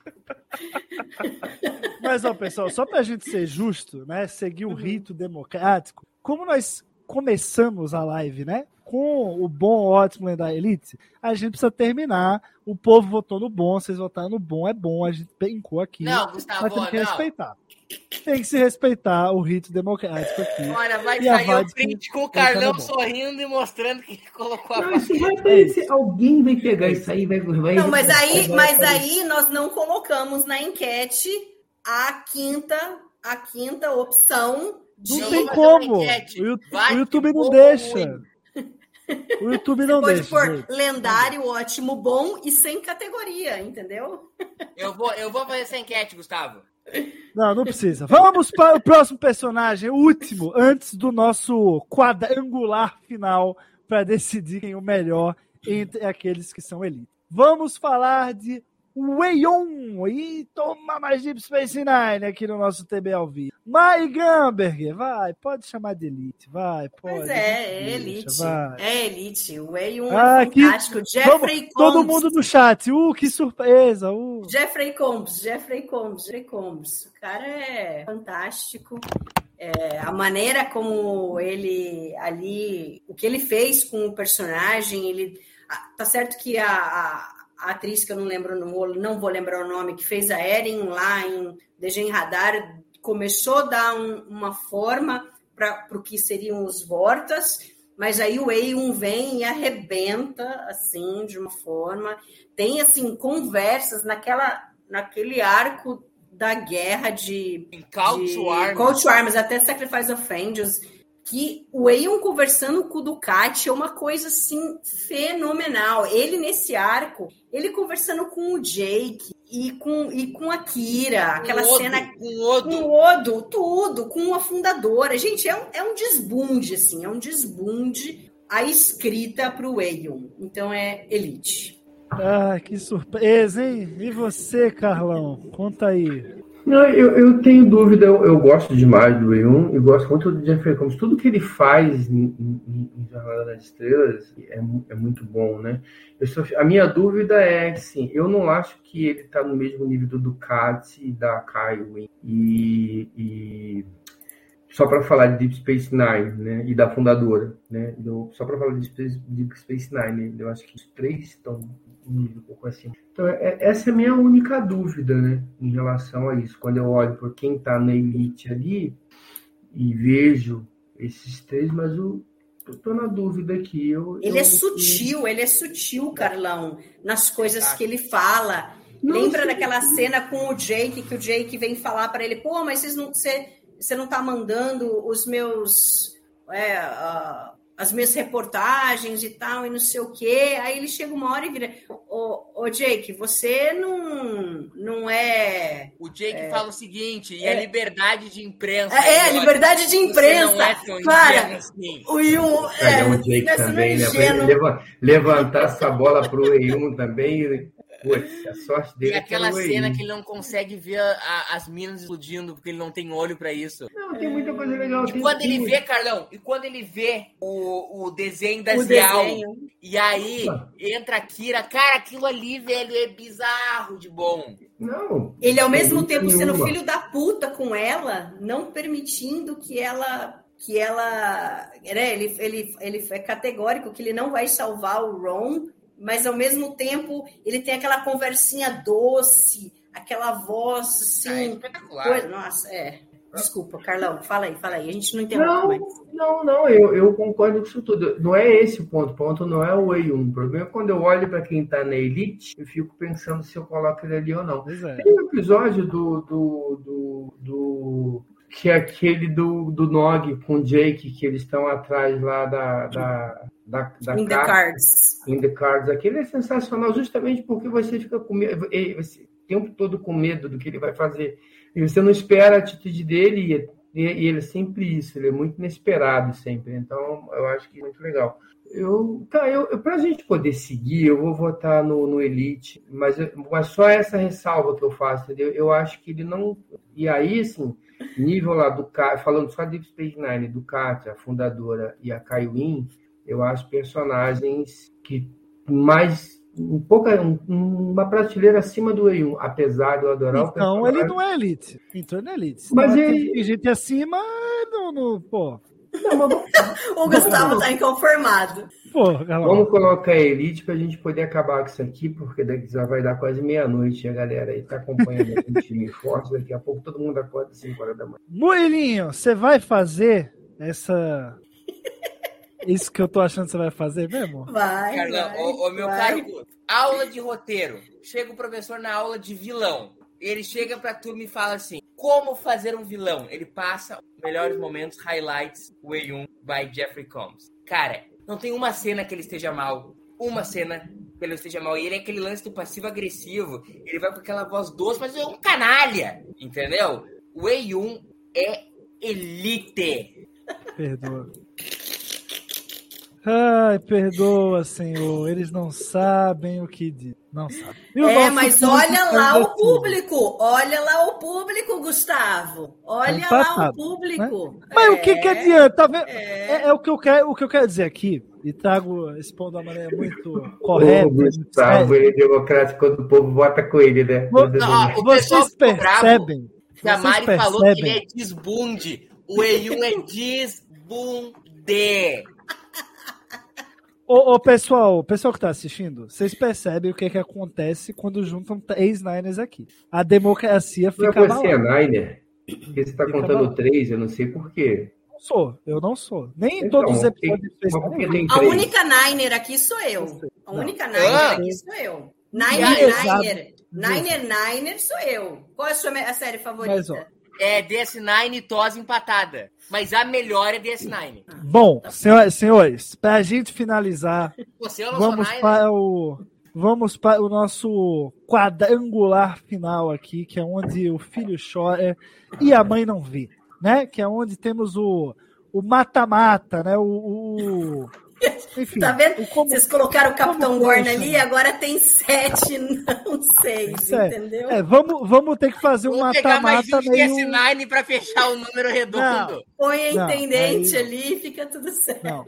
Mas, ó, pessoal, só pra gente ser justo, né, seguir o rito democrático, como nós começamos a live, né, com o bom, ótimo, lendário Elite, a gente precisa terminar. O povo votou no bom, vocês votaram no bom, é bom, a gente brincou aqui. Não, Gustavo, mas tem que não. respeitar. Tem que se respeitar o rito democrático aqui. Olha, vai E a sair o Vade print com o que- tá Carlão bom. sorrindo e mostrando que ele colocou a Não, isso faca. vai aparecer. Alguém vai pegar isso aí, vai. vai Não, mas aí, vai- mas vai- aí nós não colocamos na enquete a quinta, a quinta opção de. Não Eu tem vou fazer uma como. enquete. O, Yu- Vai o YouTube que não bom, deixa. ruim. O YouTube não Pode deixa. pôr gente. lendário, ótimo, bom e sem categoria, entendeu? Eu vou, eu vou fazer essa enquete, Gustavo. Não, não precisa. Vamos para o próximo personagem, o último, antes do nosso quadrangular final, para decidir quem é o melhor entre aqueles que são elite. Vamos falar de Weion. E toma mais Deep Space Nine aqui no nosso T B ao vivo. Mai Gamberger, vai, pode chamar de elite, vai, pode. Mas é, é deixa, elite. vai. É elite. O Weiun Ah, é aqui, fantástico. Jeffrey vamos, todo Combs. mundo no chat. Uh, que surpresa. Uh. Jeffrey Combs, Jeffrey Combs, Jeffrey Combs. O cara é fantástico. É, a maneira como ele ali, o que ele fez com o personagem, ele tá certo que a, a, a atriz que eu não lembro, não vou, não vou lembrar o nome, que fez a Eren lá em Dejen Radar, começou a dar um, uma forma para o que seriam os Vortas, mas aí o Weiun vem e arrebenta assim de uma forma. Tem assim conversas naquela, naquele arco da guerra de, Call de to Arms. Call to Arms, até Sacrifice of Angels, que o Weiun conversando com o Ducati é uma coisa assim fenomenal. Ele nesse arco, ele conversando com o Jake e com, e com a Kira, aquela Com o Odo, cena com o Odo. com o Odo, tudo, com a fundadora. Gente, é um, é um desbunde, assim, é um desbunde a escrita para o Weiun. Então é elite. Ah, que surpresa, hein? E você, Carlão? Conta aí. Não, eu, eu tenho dúvida, eu, eu gosto demais do Weiun e gosto muito do Jeffrey Combs. Tudo que ele faz em, em, em Jornada das Estrelas é, é muito bom, né? Eu só, a minha dúvida é, assim, eu não acho que ele está no mesmo nível do Ducati e da Kai Wynn. E, e só para falar de Deep Space Nine, né? E da fundadora, né? Eu, só para falar de Deep, Deep Space Nine, né? Eu acho que os três estão um nível um pouco assim. Então, é, essa é a minha única dúvida, né, em relação a isso. Quando eu olho por quem está na elite ali e vejo esses três, mas eu estou na dúvida aqui. Eu, Ele eu, é sutil, ele é sutil, Carlão, nas coisas Ah. que ele fala. Não, Lembra sim. daquela cena com o Jake, que o Jake vem falar para ele, pô, mas vocês não, você, você não tá mandando os meus... É, uh, as minhas reportagens e tal, e não sei o quê. Aí ele chega uma hora e vira, ô, ô Jake, você não, não é... O Jake fala o seguinte, e a liberdade de imprensa. É, é, Olha, liberdade de você imprensa. não é tão Para. ingênuo assim. O Yun, É, é, o Jake nessa também, né? ingênuo. Leva- levantar essa bola pro Weiun também. Putz, a sorte dele E é que aquela era o cena Weiun. que ele não consegue ver a- a- as minas explodindo, porque ele não tem olho pra isso. Não, tem muita coisa legal. E tem- quando ele tem- vê, Carlão, e quando ele vê o, o desenho da O Zial, desenho. e aí entra a Kira, cara, aquilo ali, velho, é bizarro de bom. Não. Ele, ao mesmo não tem tempo, sendo nenhuma. filho da puta com ela, não permitindo que ela... que ela... Né, ele, ele, ele é categórico que ele não vai salvar o Ron, mas, ao mesmo tempo, ele tem aquela conversinha doce, aquela voz, Ah, é assim... espetacular. coisa- Nossa, é... Desculpa, Carlão, fala aí, fala aí. A gente não entendeu Não, mais. não, não, eu, eu concordo com isso tudo. Não é esse o ponto. O ponto não é o Weiun. O problema é quando eu olho para quem está na elite, eu fico pensando se eu coloco ele ali ou não. Pois é. Tem um episódio do, do, do, do- que é aquele do, do Nog com o Jake, que eles estão atrás lá da, da, da, da In the carta. cards. In the Cards, aquele é sensacional justamente porque você fica com medo, eh, você, o tempo todo com medo do que ele vai fazer. E você não espera a atitude dele e, e ele é sempre isso, ele é muito inesperado sempre. Então, eu acho que é muito legal. Eu, tá, eu, eu, pra gente poder seguir, eu vou votar no, no Elite, mas, eu- mas só essa ressalva que eu faço, entendeu? Eu acho que ele não... E aí, assim, nível lá do... Ka- falando só de Deep Space Nine, do Katya, a fundadora, e a Kai Wynn, eu acho personagens que mais um pouco um- uma prateleira acima do Weiun, apesar de eu adorar o Então personagem. ele não é elite. Então ele não é elite. Mas Mas ele- tem gente acima, não, não, pô. Não, mas vamos, o Gustavo tá inconformado. Pô, vamos colocar a Elite pra gente poder acabar com isso aqui, porque daqui já vai dar quase meia-noite. A galera aí tá acompanhando um time forte. Daqui a pouco todo mundo acorda às cinco horas da manhã. Murilinho, você vai fazer essa... Isso que eu tô achando que você vai fazer mesmo? Vai, Carlão, vai, o, o meu vai. caro, aula de roteiro. Chega o professor na aula de vilão. Ele chega pra turma e fala assim, como fazer um vilão? Ele passa os melhores momentos, highlights, Wei um by Jeffrey Combs. Cara, não tem uma cena que ele esteja mal. Uma cena que ele esteja mal. E ele é aquele lance do passivo-agressivo. Ele vai com aquela voz doce, mas é um canalha. Entendeu? Wei um é elite. Perdoa. Ai, perdoa, Senhor. Eles não sabem o que dizer. Não sabem. É, mas olha lá o público. Olha lá o público, Gustavo. Olha Empatado, lá o público. Né? Mas é, o que, que adianta? Tá vendo? É. É, é o, que eu quero, o que eu quero dizer aqui, e trago esse ponto de uma maneira muito correta. O Gustavo, ele é democrático quando o povo vota com ele, né? Vo- não, vocês percebem? A Vocês Mari falou percebem? que ele é desbunde. O Wei um é desbunde. Ô, ô, pessoal, o pessoal que tá assistindo, vocês percebem o que, que acontece quando juntam três Niners aqui. A democracia Não fica é você é abalada. Niner? Porque você tá Fica contando abalada. três, eu não sei por quê. Não sou, eu não sou. Nem em Então, todos os porque- episódios mas por que tem A três? única Niner aqui sou eu. A única Niner Ah. aqui sou eu. Ah, Niner, exato. Niner. Niner, Niner sou eu. Qual é a sua me- a série favorita? Mas, ó, É D S nove e T O S empatada. Mas a melhor é D S nove. bom, senhores, senhores, pra gente finalizar, Você é o nosso vamos Nine, para o vamos para o nosso quadrangular final aqui, que é onde o filho chora e a mãe não vê, né? Que é onde temos o o mata-mata, né? O, o- enfim, Tá vendo? o como- Vocês colocaram o Capitão como Gorn foi, ali, chama? agora tem sete, não seis, É, entendeu? é, vamos, vamos ter que fazer um Vou pegar mais mata-mata um D S meio... nove pra fechar o número redondo. Põe a Não, intendente aí- ali e fica tudo certo. Não.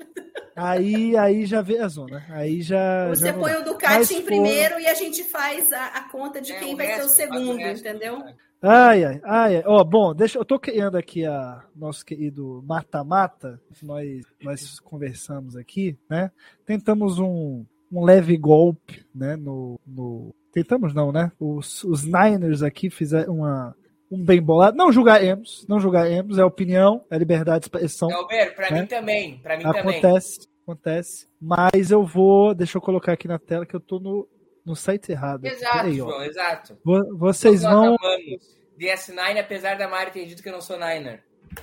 Aí, aí já vê a zona. Aí já. Você já não põe dá. o Ducati Mas em for- primeiro e a gente faz a, a conta de É, quem o vai ser o resto, faz o segundo, resto. entendeu? Ai, ai, ai. ai. Ó, bom, deixa eu tô criando aqui a nosso querido mata-mata. que Nós, nós conversamos aqui, né? Tentamos um, um leve golpe, né? No, no... Tentamos não, né? Os, os Niners aqui fizeram uma, um bem bolado. Não julgaremos, não julgaremos. É opinião, é liberdade de expressão. Alberto, pra né? mim também. Pra mim também. Acontece, acontece. Mas eu vou, deixa eu colocar aqui na tela que eu tô no, no site errado. Exato, Peraí, ó. João, exato. Vo- Vocês Nós vão. amamos D S nove, apesar da Mari ter dito que eu não sou Niner.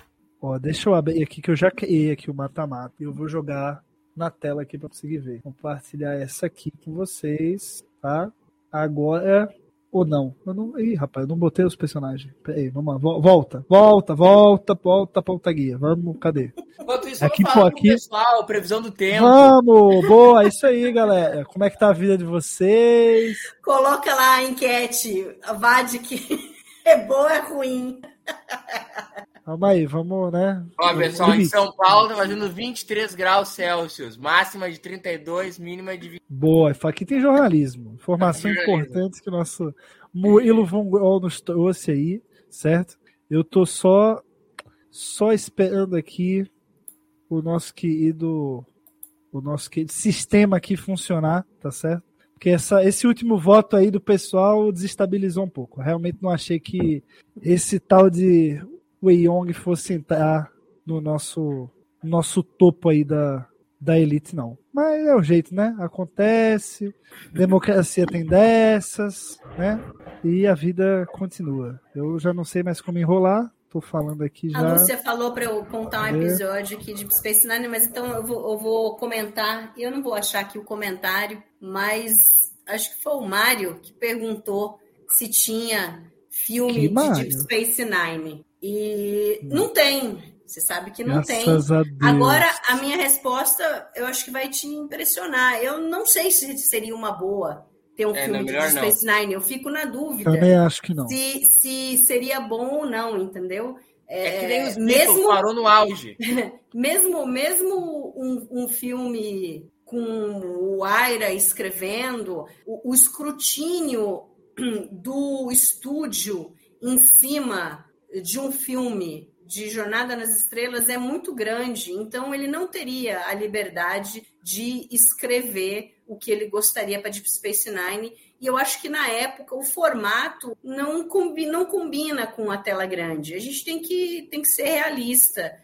Ó, deixa eu abrir aqui que eu já criei aqui o mata-mata e eu vou jogar na tela aqui para conseguir ver. Compartilhar essa aqui com vocês, tá? Agora ou não? Eu não. Ih, rapaz, eu não botei os personagens. Peraí, vamos lá. Vo- Volta, volta, volta, volta, volta guia. Vamos, cadê? Enquanto isso, Aqui, vamos falar pô, com aqui- o pessoal, previsão do tempo. Vamos! Boa, isso aí, galera. Como é que tá a vida de vocês? Coloca lá a enquete, vá de que é boa ou é ruim. Calma aí, vamos, né? Ó, pessoal, em Limite. São Paulo tá fazendo vinte e três graus Celsius, máxima de trinta e dois, mínima de vinte. Boa, aqui tem jornalismo. Informação Jornalismo. importante que o nosso Murilo Von Grol nos trouxe aí, certo? Eu tô só, só esperando aqui o nosso querido, o nosso querido sistema aqui funcionar, tá certo? Porque essa, esse último voto aí do pessoal desestabilizou um pouco. Eu realmente não achei que esse tal de Wei Yong fosse entrar no nosso, nosso topo aí da, da elite, não. Mas é o jeito, né? Acontece, democracia tem dessas, né? E a vida continua. Eu já não sei mais como enrolar, tô falando aqui já. A Lúcia falou para eu contar um É. episódio aqui de Space Nine, mas então eu vou, eu vou comentar. Eu não vou achar aqui o comentário, mas acho que foi o Mário que perguntou se tinha filme Que de Mário? Deep Space Nine. E não tem. Você sabe que não Graças tem. a Deus. Agora, a minha resposta, eu acho que vai te impressionar. Eu não sei se seria uma boa ter um É, filme não, de melhor Deep não. Space Nine. Eu fico na dúvida Também acho que não. se, se seria bom ou não, entendeu? É que nem os Beatles, mesmo, parou no auge. mesmo, mesmo um, um filme com o Aira escrevendo, o, o escrutínio do estúdio em cima de um filme de Jornada nas Estrelas é muito grande, então ele não teria a liberdade de escrever o que ele gostaria para Deep Space Nine, e eu acho que na época o formato não combina, não combina com a tela grande. A gente tem que, tem que ser realista.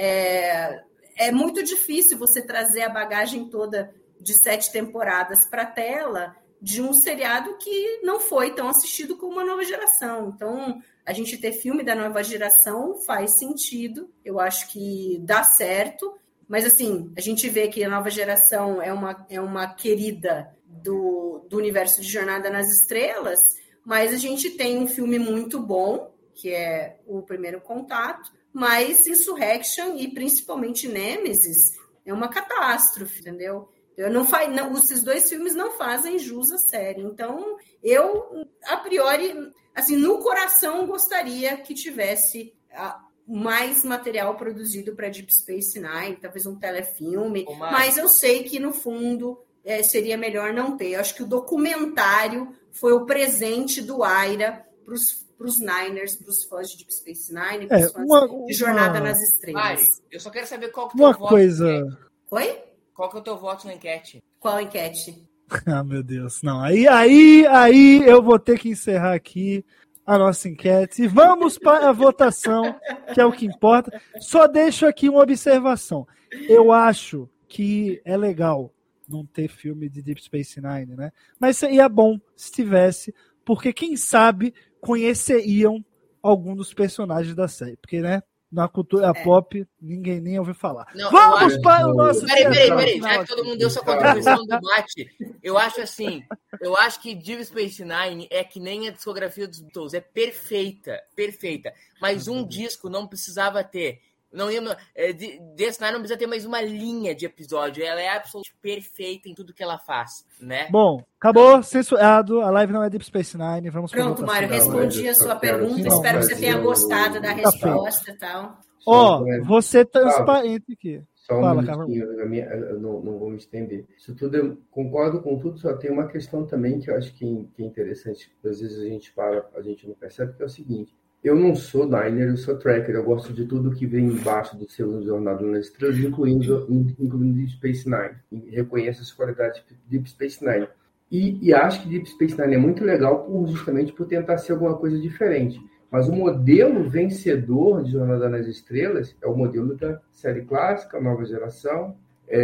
É, é muito difícil você trazer a bagagem toda de sete temporadas para a tela de um seriado que não foi tão assistido como a Nova Geração. Então, a gente ter filme da Nova Geração faz sentido, eu acho que dá certo, mas assim, a gente vê que a Nova Geração é uma, é uma querida do, do universo de Jornada nas Estrelas, mas a gente tem um filme muito bom, que é O Primeiro Contato, mas Insurrection e principalmente Nemesis é uma catástrofe, entendeu? Eu não faz, não, esses dois filmes não fazem jus à série. Então, eu, a priori, assim, no coração, gostaria que tivesse uh, mais material produzido para Deep Space Nine, talvez um telefilme, mas eu sei que, no fundo, é, seria melhor não ter. Eu acho que o documentário foi o presente do Aira para os Niners, para os fãs de Deep Space Nine, para os é, fãs uma, de Jornada uma... nas Estrelas. Mari, eu só quero saber qual que é o teu coisa... voto. Oi? Qual que é o teu voto na enquete? Qual enquete? Ah, meu Deus. Não, aí, aí, aí eu vou ter que encerrar aqui a nossa enquete. E vamos para a votação, que é o que importa. Só deixo aqui uma observação. Eu acho que é legal não ter filme de Deep Space Nine, né? Mas seria bom se tivesse, porque quem sabe conheceriam algum dos personagens da série. Porque, né? Na cultura é. pop, ninguém nem ouviu falar. Não, Vamos acho... para o nosso... Peraí, peraí, peraí. Já que todo mundo deu sua contribuição no debate, eu acho assim, eu acho que Deep Space Nine é que nem a discografia dos Beatles, é perfeita, perfeita. Mas um disco não precisava ter. Não ia, é, desse Nine não precisa ter mais uma linha de episódio. Ela é absolutamente perfeita em tudo que ela faz, né? Bom, acabou, censurado. A live não é Deep Space Nine. Vamos Pronto, Mário, respondi a sua pergunta. Não, Espero que você tenha gostado da resposta e tal. Ó, oh, você transparente aqui. Só um Fala, minutinho, eu, eu não, não vou me estender. Isso tudo, eu concordo com tudo, só tem uma questão também que eu acho que, que é interessante. Às vezes a gente fala, a gente não percebe, que é o seguinte. Eu não sou Niner, eu sou Tracker. Eu gosto de tudo que vem embaixo do seu Jornada nas Estrelas, incluindo, incluindo Deep Space Nine. E reconheço as qualidades de Deep Space Nine. E, e acho que Deep Space Nine é muito legal por, justamente por tentar ser alguma coisa diferente. Mas o modelo vencedor de Jornada nas Estrelas é o modelo da série clássica, Nova Geração,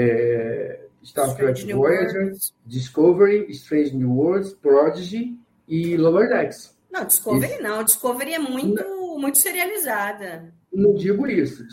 é, Star Trek Voyager, Discovery, Strange New Worlds, Prodigy e Lower Decks. Não, Discovery isso. não. Discovery é muito, não. muito serializada. Não digo isso.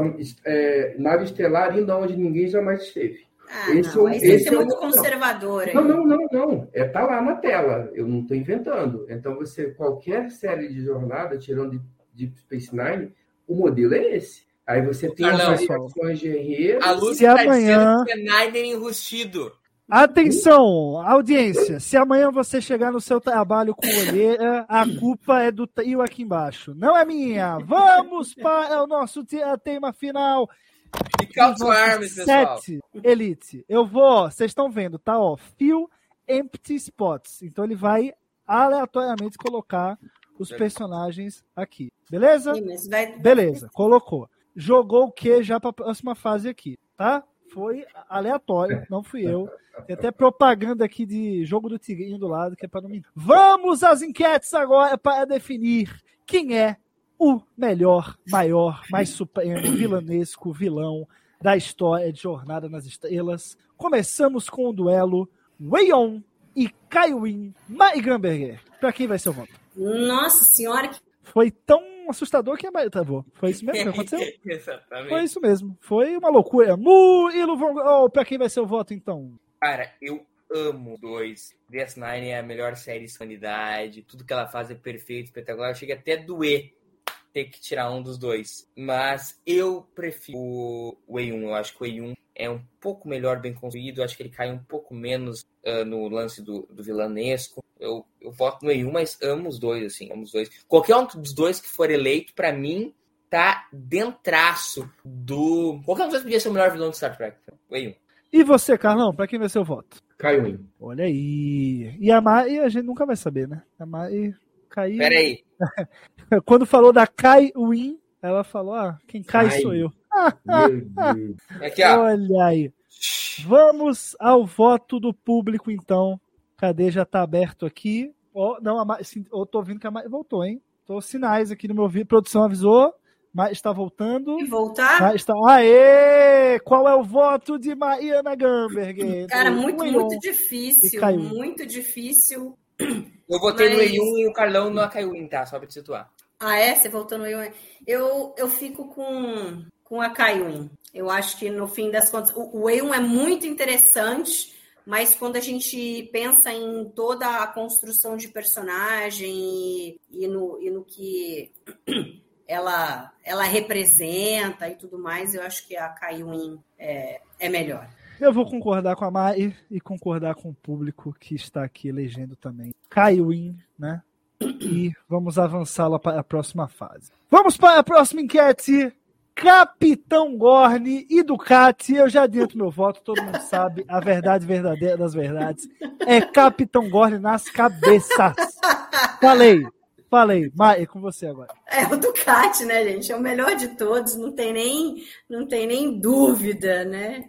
É, nave estelar indo onde ninguém jamais esteve. Ah, esse não. É, esse esse é muito é conservador. Não, não, não, não. É, tá lá na tela. Eu não estou inventando. Então, você, qualquer série de jornada, tirando de, de Space Nine, o modelo é esse. Aí você tem as variações de guerreiros. A Lúcia se tá amanhã... dizendo que é Niner enrustido. Atenção, audiência, se amanhã você chegar no seu trabalho com olheira, a culpa é do trio aqui embaixo, não é minha. Vamos para o nosso tema final. Fica os armas, pessoal. Sete, Elite. Eu vou, vocês estão vendo, tá? Ó, Fill Empty Spots. Então ele vai aleatoriamente colocar os personagens aqui. Beleza? Sim, vai... Beleza, colocou. Jogou o que já para a próxima fase aqui, tá? Foi aleatório, não fui eu. Tem até propaganda aqui de jogo do Tigrinho do lado, que é para não me... Vamos às enquetes agora para definir quem é o melhor, maior, mais supremo, vilanesco vilão da história de Jornada nas Estrelas. Começamos com o duelo Weion e Kaiwin Maigamberger. Para quem vai ser o voto? Nossa senhora, que... Foi tão assustador que a Maria tá bom. Foi isso mesmo que aconteceu? Exatamente. Foi isso mesmo. Foi uma loucura. Murilo Von... Oh, pra quem vai ser o voto, então? Cara, eu amo dois. D S nove é a melhor série de sanidade. Tudo que ela faz é perfeito, espetacular. Chega até a doer ter que tirar um dos dois. Mas eu prefiro o E um. Eu acho que o E um é um pouco melhor, bem construído. Eu acho que ele cai um pouco menos uh, no lance do, do vilanesco. Eu, eu voto no E um, mas amo os dois, assim, amo os dois. Qualquer um dos dois que for eleito, pra mim, tá dentraço do... Qualquer um dos dois podia ser o melhor vilão do Star Trek. O E um. E você, Carlão, pra quem vai ser o voto? Kaiwin. Olha aí. E a Mai, a gente nunca vai saber, né? A Mai caiu... Pera aí. Quando falou da Kaiwin, Ela falou, ah, quem cai Ai, sou eu. Meu Deus. Aqui, ó. Olha aí. Vamos ao voto do público, então. Cadê? Já tá aberto aqui. Oh, não, a Ma... eu tô ouvindo que a Ma... voltou, hein? Tô sinais aqui no meu vídeo. Produção avisou, mas está voltando. E voltar? Mas está... Aê! Qual é o voto de Mariana Gamberger? Cara, Do muito, Eyon muito e difícil. Caiu. Muito difícil. Eu votei Mas- no E um e o Carlão no Akaiuin, tá? Só pra te situar. Ah, é? Você voltou no Ewan? Eu, eu fico com, com a Kaiwin. Eu acho que, no fim das contas, o, o Ewan é muito interessante, mas quando a gente pensa em toda a construção de personagem e, e, no, e no que ela, ela representa e tudo mais, eu acho que a Kaiwin é, é melhor. Eu vou concordar com a Mai e concordar com o público que está aqui elegendo também. Kaiwin, né? E vamos avançá-la para a próxima fase. Vamos para a próxima enquete. Capitão Gorne e Ducati. Eu já adianto meu voto, todo mundo sabe. A verdade verdadeira das verdades é Capitão Gorne nas cabeças. Falei, falei. Mai, é com você agora. É o Ducati, né, gente? É o melhor de todos, não tem nem, não tem nem dúvida, né?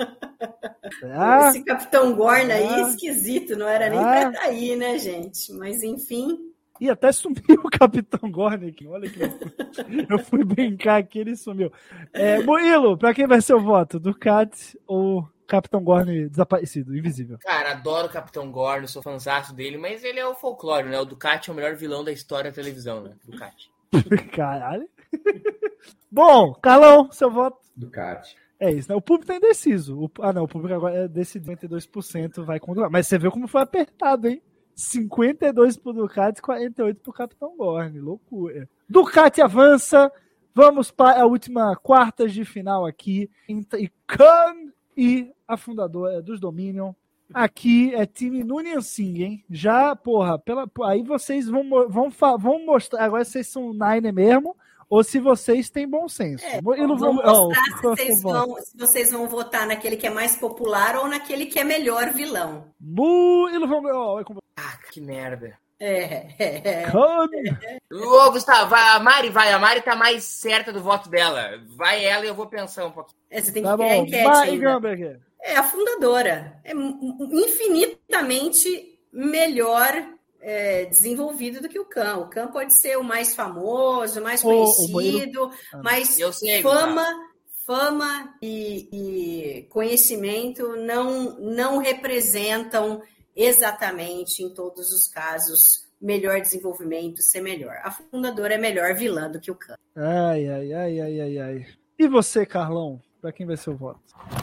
Ah, Esse Capitão Gorne aí, ah, esquisito, não era nem ah. pra estar aí, né, gente? Mas, enfim... E até sumiu o Capitão Gorne aqui. Olha que eu fui brincar aqui, ele sumiu. É, Murilo, pra quem vai ser o voto? Ducati ou Capitão Gorne desaparecido, invisível? Cara, adoro o Capitão Gorno, sou fãzaço dele, mas ele é o folclore, né? O Ducati é o melhor vilão da história da televisão, né? Ducati. Caralho. Bom, Carlão, seu voto? Ducati. É isso, né? O público tá indeciso. O, ah, não, o público agora é decidido, cinquenta e dois por cento vai com o Ducati. Mas você viu como foi apertado, hein? cinquenta e dois por Cento pro Ducati e quarenta e oito por cento pro Capitão Gorne. Loucura. Ducati avança. Vamos para a última quartas de final aqui. E Khan e a fundadora dos Dominion. Aqui é time Nunyan Singh, hein? Já, porra, pela, aí vocês vão, vão, vão mostrar. Agora vocês são Nine mesmo. Ou se vocês têm bom senso. É, Vamos vão oh, mostrar se, vocês vão, se vocês vão votar naquele que é mais popular ou naquele que é melhor vilão. Murilo, vamos oh, Ah, que merda. É, é, é. Ô, Gustavo, vai, a Mari vai. A Mari tá mais certa do voto dela. Vai ela e eu vou pensar um pouquinho. É, você tem tá que criar bom. enquete Mari ainda. Gamberger. É a fundadora. É infinitamente melhor é, desenvolvido do que o Khan. O Khan pode ser o mais famoso, o mais conhecido, oh, oh, mas eu sei, fama, fama e, e conhecimento não, não representam exatamente, em todos os casos, melhor desenvolvimento ser melhor. A fundadora é melhor vilã do que o Khan. Ai, ai, ai, ai, ai, ai. E você, Carlão? Para quem vai ser o voto?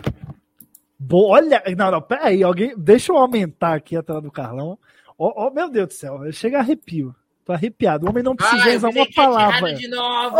Bo- Olha, não, não, peraí, alguém, deixa eu aumentar aqui a tela do Carlão. Oh, oh, meu Deus do céu, chega a arrepio. Tô arrepiado. O homem não precisa Ai, usar uma palavra. De novo.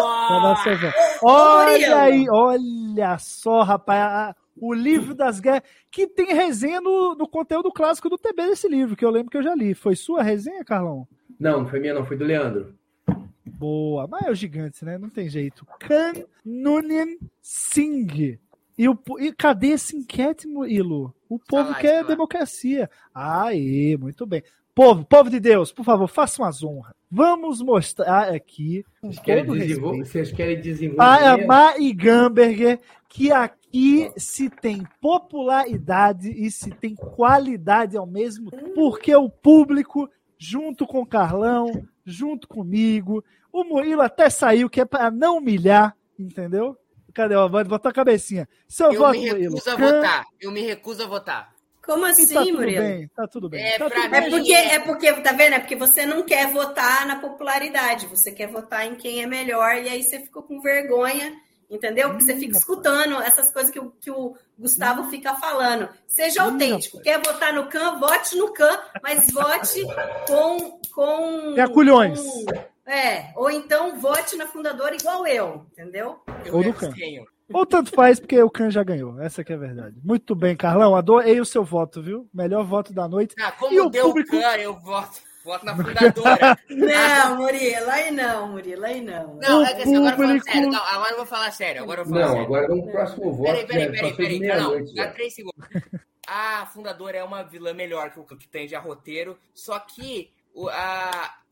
Olha aí, olha só, rapaz. O livro das guerras, que tem resenha no, no conteúdo clássico do T B desse livro, que eu lembro que eu já li. Foi sua resenha, Carlão? Não, não foi minha, não, foi do Leandro. Boa, mas é o gigante, né? Não tem jeito. Khan Nunyan Singh. E, o, e cadê esse enquete, Murilo? O povo lá, quer democracia. Aê, muito bem. Povo, povo de Deus, por favor, façam as honras. Vamos mostrar aqui, com Vocês querem, todo desenvol- respeito, vocês querem desenvolver? para Mari Gamberger, que aqui se tem popularidade e se tem qualidade ao mesmo tempo, porque o público, junto com o Carlão, junto comigo, o Murilo até saiu, que é para não humilhar, entendeu? Cadê? Ó, botar a cabecinha. Seu eu voto, me recuso Murilo. a votar. Eu me recuso a votar. Como assim, tá tudo Murilo? bem, tá tudo bem. É, tá pra tudo mim- É bem. porque, é porque, tá vendo? É porque você não quer votar na popularidade, você quer votar em quem é melhor, e aí você ficou com vergonha, entendeu? Porque você fica escutando essas coisas que o, que o Gustavo fica falando. Seja autêntico. Quer votar no Khan, vote no Khan, mas vote com... com É culhões. com- é, ou então vote na fundadora igual eu, entendeu? Eu Ou me do Khan. abstenho. Ou tanto faz, porque o Khan já ganhou. Essa que é a verdade. Muito bem, Carlão. Adorei o seu voto, viu? Melhor voto da noite. Ah, como E o deu público- o Khan, eu voto. Voto na fundadora. Não, Murilo, aí não, Murilo, aí não. Não, O é que assim, agora falando público- sério. Não, agora eu vou falar sério. Agora eu vou falar Não, sério. agora vamos pro próximo voto. Peraí, peraí, que peraí, passou de peraí. Não, meia-noite dá já. três segundos. A fundadora é uma vilã melhor que o que tem já roteiro, só que o, a,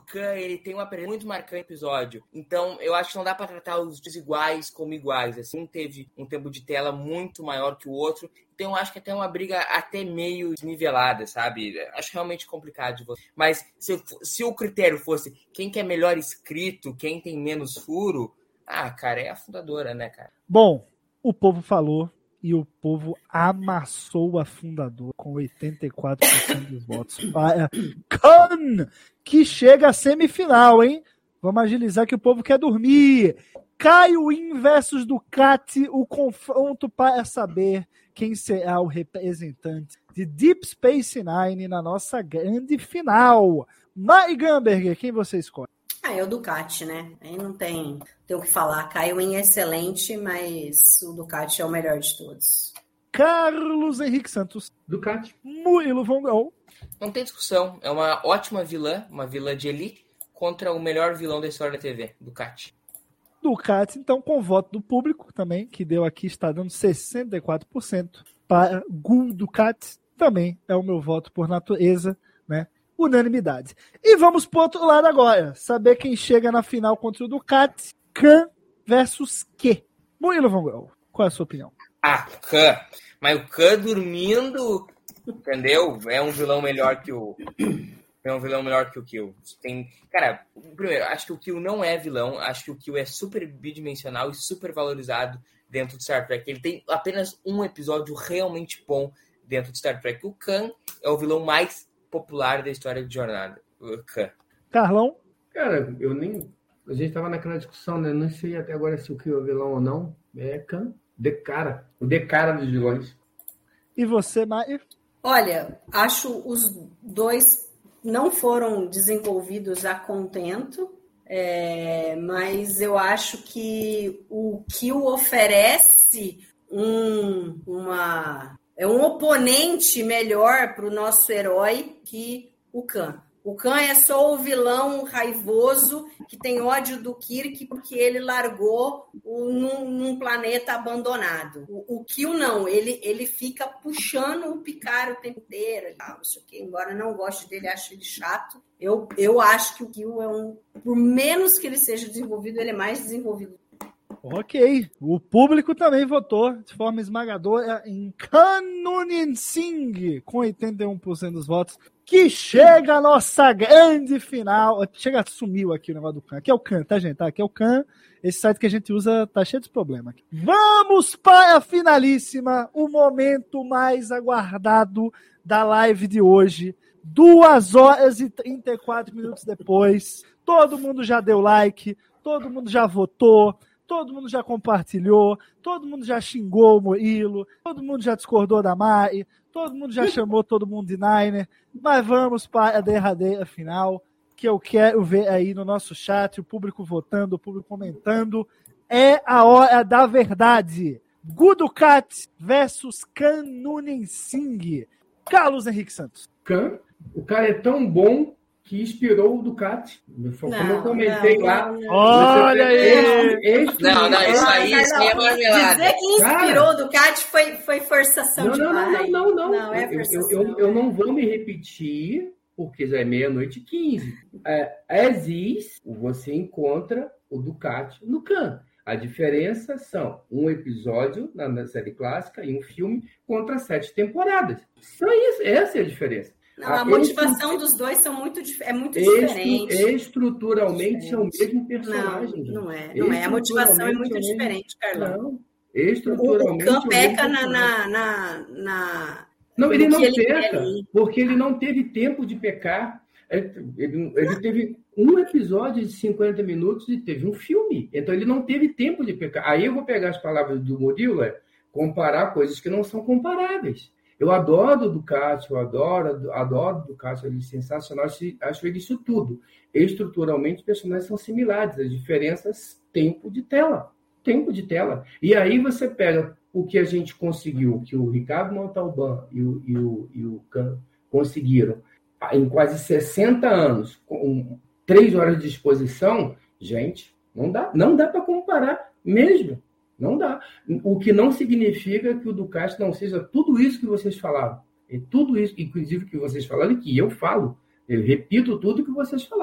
Khan, ele tem uma presença muito marcante no episódio. Então, eu acho que não dá pra tratar os desiguais como iguais. Assim, um teve um tempo de tela muito maior que o outro. Então, eu acho que até uma briga até meio desnivelada, sabe? Acho realmente complicado de você. Mas se, se o critério fosse quem que é melhor escrito, quem tem menos furo, ah, cara, é a fundadora, né, cara? Bom, o povo falou e o povo amassou a fundadora com oitenta e quatro por cento dos votos para Khan, que chega à semifinal, hein? Vamos agilizar que o povo quer dormir. Caio versus Ducati, o confronto para saber quem será o representante de Deep Space Nine na nossa grande final. Mari Gamberger, quem você escolhe? Ah, é o Ducati, né? Aí não tem, tem o que falar. Caio é excelente, mas o Ducati é o melhor de todos. Carlos Henrique Santos. Ducati. Murilo Von Gol. Não tem discussão. É uma ótima vilã, uma vilã de elite, contra o melhor vilão da história da T V, Ducati. Ducati, então, com voto do público também, que deu aqui, está dando sessenta e quatro por cento para Gul Ducati. Também é o meu voto por natureza, né? Unanimidade. E vamos para o outro lado agora. Saber quem chega na final contra o Ducati. Khan versus Q. Murilo Von Gol, qual é a sua opinião? Ah, Khan. Mas o Khan dormindo, entendeu? É um vilão melhor que o... É um vilão melhor que o Kill. Tem... Cara, primeiro, acho que o Kill não é vilão. Acho que o Kill é super bidimensional e super valorizado dentro de Star Trek. Ele tem apenas um episódio realmente bom dentro de Star Trek. O Khan é o vilão mais popular da história de Jornada. O Khan. Carlão? Cara, eu nem... A gente tava naquela discussão, né? Não sei até agora se o Kill é vilão ou não. É Khan. De cara. O de cara dos vilões. E você, Maia? Olha, acho os dois não foram desenvolvidos a contento, é, mas eu acho que o Kill oferece um, uma, é um oponente melhor para o nosso herói que o Khan. O Khan é só o vilão raivoso que tem ódio do Kirk porque ele largou o, num, num planeta abandonado. O, o Kill não, ele, ele fica puxando o Picard o tempo inteiro. E tal, não sei o quê. Embora eu não goste dele, acho ele chato. Eu, eu acho que o Kill é um... Por menos que ele seja desenvolvido, ele é mais desenvolvido. Ok. O público também votou de forma esmagadora em Khan Noonien Singh, com oitenta e um por cento dos votos, que chega a nossa grande final. Chega, sumiu aqui o negócio do Khan. Aqui é o Khan, tá, gente? Tá, aqui é o Khan. Esse site que a gente usa tá cheio de problemas. Vamos para a finalíssima, o momento mais aguardado da live de hoje. Duas horas e trinta e quatro minutos depois. Todo mundo já deu like, todo mundo já votou, todo mundo já compartilhou, todo mundo já xingou o Murilo, todo mundo já discordou da Mari, todo mundo já chamou todo mundo de Niner, mas vamos para a derradeira final, que eu quero ver aí no nosso chat, o público votando, o público comentando. É a hora da verdade. Gul Dukat versus Khan Noonien Singh. Carlos Henrique Santos. Khan, o cara é tão bom que inspirou o Ducati. Como não, eu comentei não, lá. Não, olha aí! Não, não, isso aí, isso aí é marmelada. Dizer que inspirou o Ducati foi, foi forçação não, demais. Não, não, não, não. Não, é forçação. Eu, eu, eu não vou me repetir, porque já é meia-noite e quinze. É, as is, você encontra o Ducati no Khan. A diferença são um episódio na, na série clássica e um filme contra sete temporadas. Só isso, essa é a diferença. Não, a, a motivação dos dois são muito, é muito diferente. Estruturalmente são o mesmo personagem. Não, não é. Não é. A motivação é muito diferente, Carlão. Não. Estruturalmente. O Khan peca na, na, na, na. Não, ele não ele peca, porque ele não teve tempo de pecar. Ele, ele teve um episódio de cinquenta minutos e teve um filme. Então ele não teve tempo de pecar. Aí eu vou pegar as palavras do Murilo, é, comparar coisas que não são comparáveis. Eu adoro o Ducati, eu adoro, adoro o Ducati, ele é sensacional, acho ele isso tudo. Estruturalmente, os personagens são similares, as diferenças, tempo de tela. Tempo de tela. E aí você pega o que a gente conseguiu, que o Ricardo Montalbán e o, e o, e o Khan conseguiram em quase sessenta anos, com três horas de exposição, gente, não dá, não dá para comparar mesmo. Não dá. O que não significa que o Ducati não seja tudo isso que vocês falaram. É tudo isso, inclusive, que vocês falaram e que eu falo. Eu repito tudo que vocês falaram.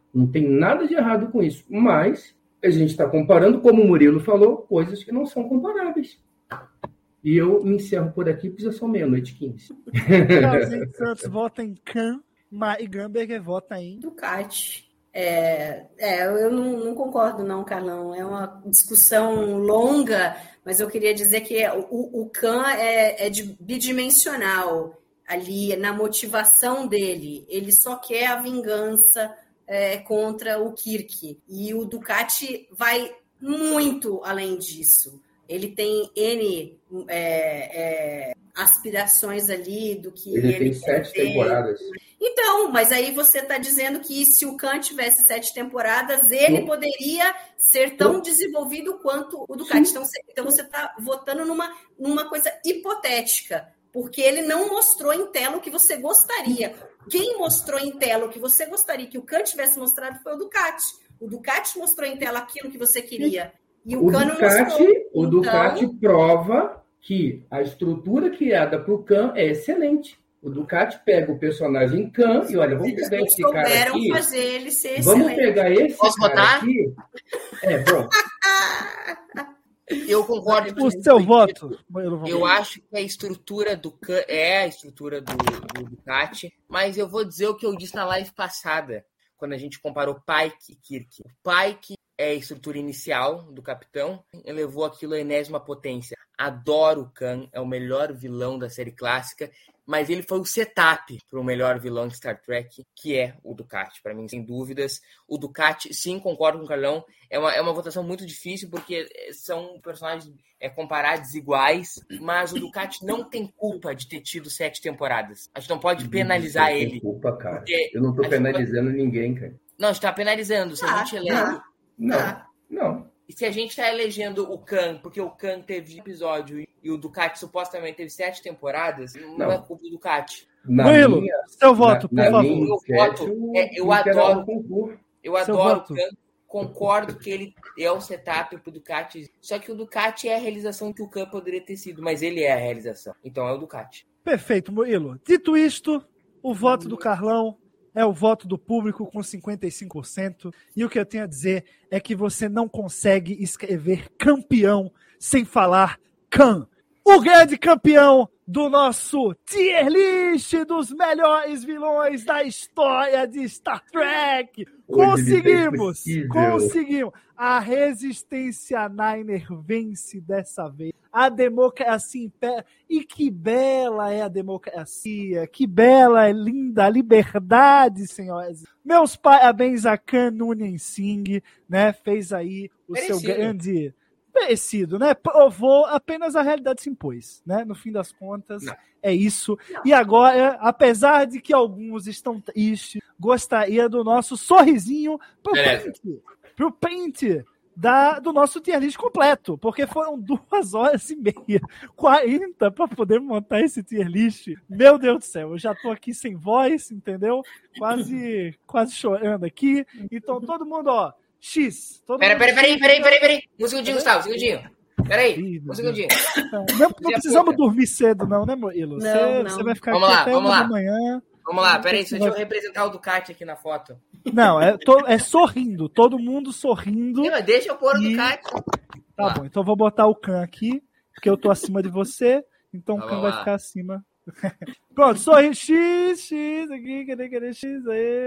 Não tem nada de errado com isso. Mas a gente está comparando, como o Murilo falou, coisas que não são comparáveis. E eu me encerro por aqui, porque já são meia-noite e quinze. Carlos Santos vota em Khan, e Gamberger vota em Ducati. É, é, eu não, não concordo não, Carlão. É uma discussão longa, mas eu queria dizer que o, o Khan é, é de, bidimensional ali na motivação dele. Ele só quer a vingança é, contra o Kirk. E o Ducati vai muito além disso. Ele tem N é, é, aspirações ali do que ele, ele tem sete ter. temporadas. Então, mas aí você está dizendo que se o Khan tivesse sete temporadas, ele Sim. poderia ser tão Sim. desenvolvido quanto o Ducati. Então, então você está votando numa, numa coisa hipotética, porque ele não mostrou em tela o que você gostaria. Quem mostrou em tela o que você gostaria que o Khan tivesse mostrado foi o Ducati. O Ducati mostrou em tela aquilo que você queria. E o, o Ducati, o Ducati então... prova que a estrutura criada para o Khan é excelente. O Ducati pega o personagem Khan e olha, vamos pegar esse cara aqui. Fazer ele ser vamos excelente. pegar esse Posso cara votar? aqui. É, bom. Eu concordo com o seu voto. Eu, eu acho que a estrutura do Khan é a estrutura do, do Ducati, mas eu vou dizer o que eu disse na live passada, quando a gente comparou Pike e Kirk. O Pike é a estrutura inicial do capitão, elevou aquilo à enésima potência. Adoro o Khan, é o melhor vilão da série clássica, mas ele foi o setup para o melhor vilão de Star Trek, que é o Ducati, para mim, sem dúvidas. O Ducati, sim, concordo com o Carlão, é uma, é uma votação muito difícil, porque são personagens é, comparados iguais, mas o Ducati não tem culpa de ter tido sete temporadas. A gente não pode penalizar não ele. Tem culpa, cara. Eu não estou penalizando pode... ninguém, cara. Não, a gente está penalizando. Se ah, a gente elege... Não, não. Ah. não. E se a gente está elegendo o Khan, porque o Khan teve episódio e o Ducati supostamente teve sete temporadas, não, não. é culpa do Ducati. Murilo, seu voto, por na favor. Minha eu enquete, voto, é, eu adoro, eu adoro o Khan, concordo que ele é o setup pro Ducati, só que o Ducati é a realização que o Khan poderia ter sido, mas ele é a realização, então é o Ducati. Perfeito, Murilo. Dito isto, o voto do Carlão é o voto do público com cinquenta e cinco por cento. E o que eu tenho a dizer é que você não consegue escrever campeão sem falar Khan. O grande campeão do nosso tier list dos melhores vilões da história de Star Trek. Conseguimos! Conseguimos! A Resistência Niner vence dessa vez. A democracia impera. E que bela é a democracia, que bela é linda a liberdade, senhoras. Meus parabéns a Khan Noonien Singh, né? Fez aí o Merecido. seu grande... Merecido, né? Provou, apenas a realidade se impôs, né? No fim das contas, Não. é isso. Não. E agora, apesar de que alguns estão tristes, gostaria do nosso sorrisinho pro print, pro print da, do nosso tier list completo, porque foram duas horas e meia, quarenta para poder montar esse tier list. Meu Deus do céu, eu já tô aqui sem voz, entendeu? Quase, quase chorando aqui. Então, todo mundo, ó, X. Pera, pera, peraí, peraí, peraí, peraí. Um segundinho, Gustavo, um segundinho. Peraí, um segundinho. Não, não precisamos dormir cedo, não, né, Murilo? Não, você, não. você vai ficar vamos aqui lá, até vamos uma lá. da manhã. Vamos lá, peraí, deixa eu representar o Ducati aqui na foto. Não, é, to, é sorrindo, todo mundo sorrindo. Sim, mas deixa eu pôr o e... Ducati. Tá lá. bom, então eu vou botar o Khan aqui, porque eu tô acima de você, então tá o Khan bom, vai lá. ficar acima. Pronto, sorri, X, X, aqui, cadê, cadê, X,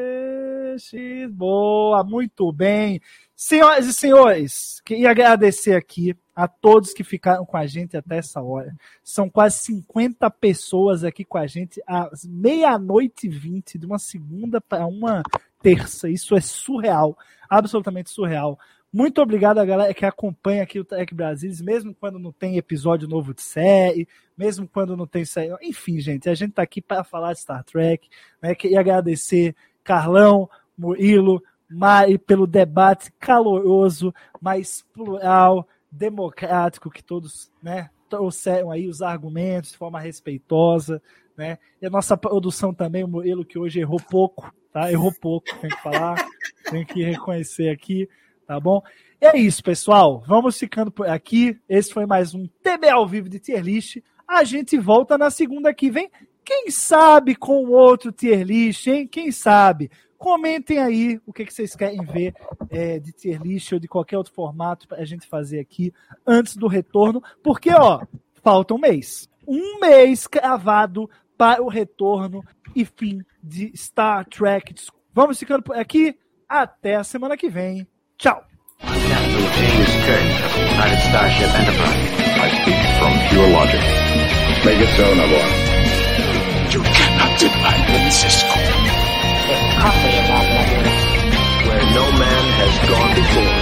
aí, X, boa, muito bem. Senhoras e senhores, queria agradecer aqui a todos que ficaram com a gente até essa hora. São quase cinquenta pessoas aqui com a gente às meia-noite e vinte, de uma segunda para uma terça. Isso é surreal, absolutamente surreal. Muito obrigado a galera que acompanha aqui o Trek Brasilis, mesmo quando não tem episódio novo de série, mesmo quando não tem série. Enfim, gente, a gente tá aqui para falar de Star Trek, né? Queria agradecer Carlão, Murilo, Mari, pelo debate caloroso, mas plural, democrático, que todos, né, trouxeram aí os argumentos de forma respeitosa, né? E a nossa produção também, o Murilo, que hoje errou pouco, tá? Errou pouco, tem que falar, tem que reconhecer aqui. Tá bom? E é isso, pessoal. Vamos ficando por aqui. Esse foi mais um T B ao vivo de Tier List. A gente volta na segunda que vem. Quem sabe com outro Tier List, hein? Quem sabe? Comentem aí o que, que vocês querem ver é, de tier list ou de qualquer outro formato para a gente fazer aqui antes do retorno, porque, ó, falta um mês. Um mês cravado para o retorno e fim de Star Trek. Vamos ficando por aqui. Até a semana que vem. Tchau. I speak from pure logic. Make it so, Nabor. You cannot deny me, Cisco. There's coffee in that letter. Where no man has gone before.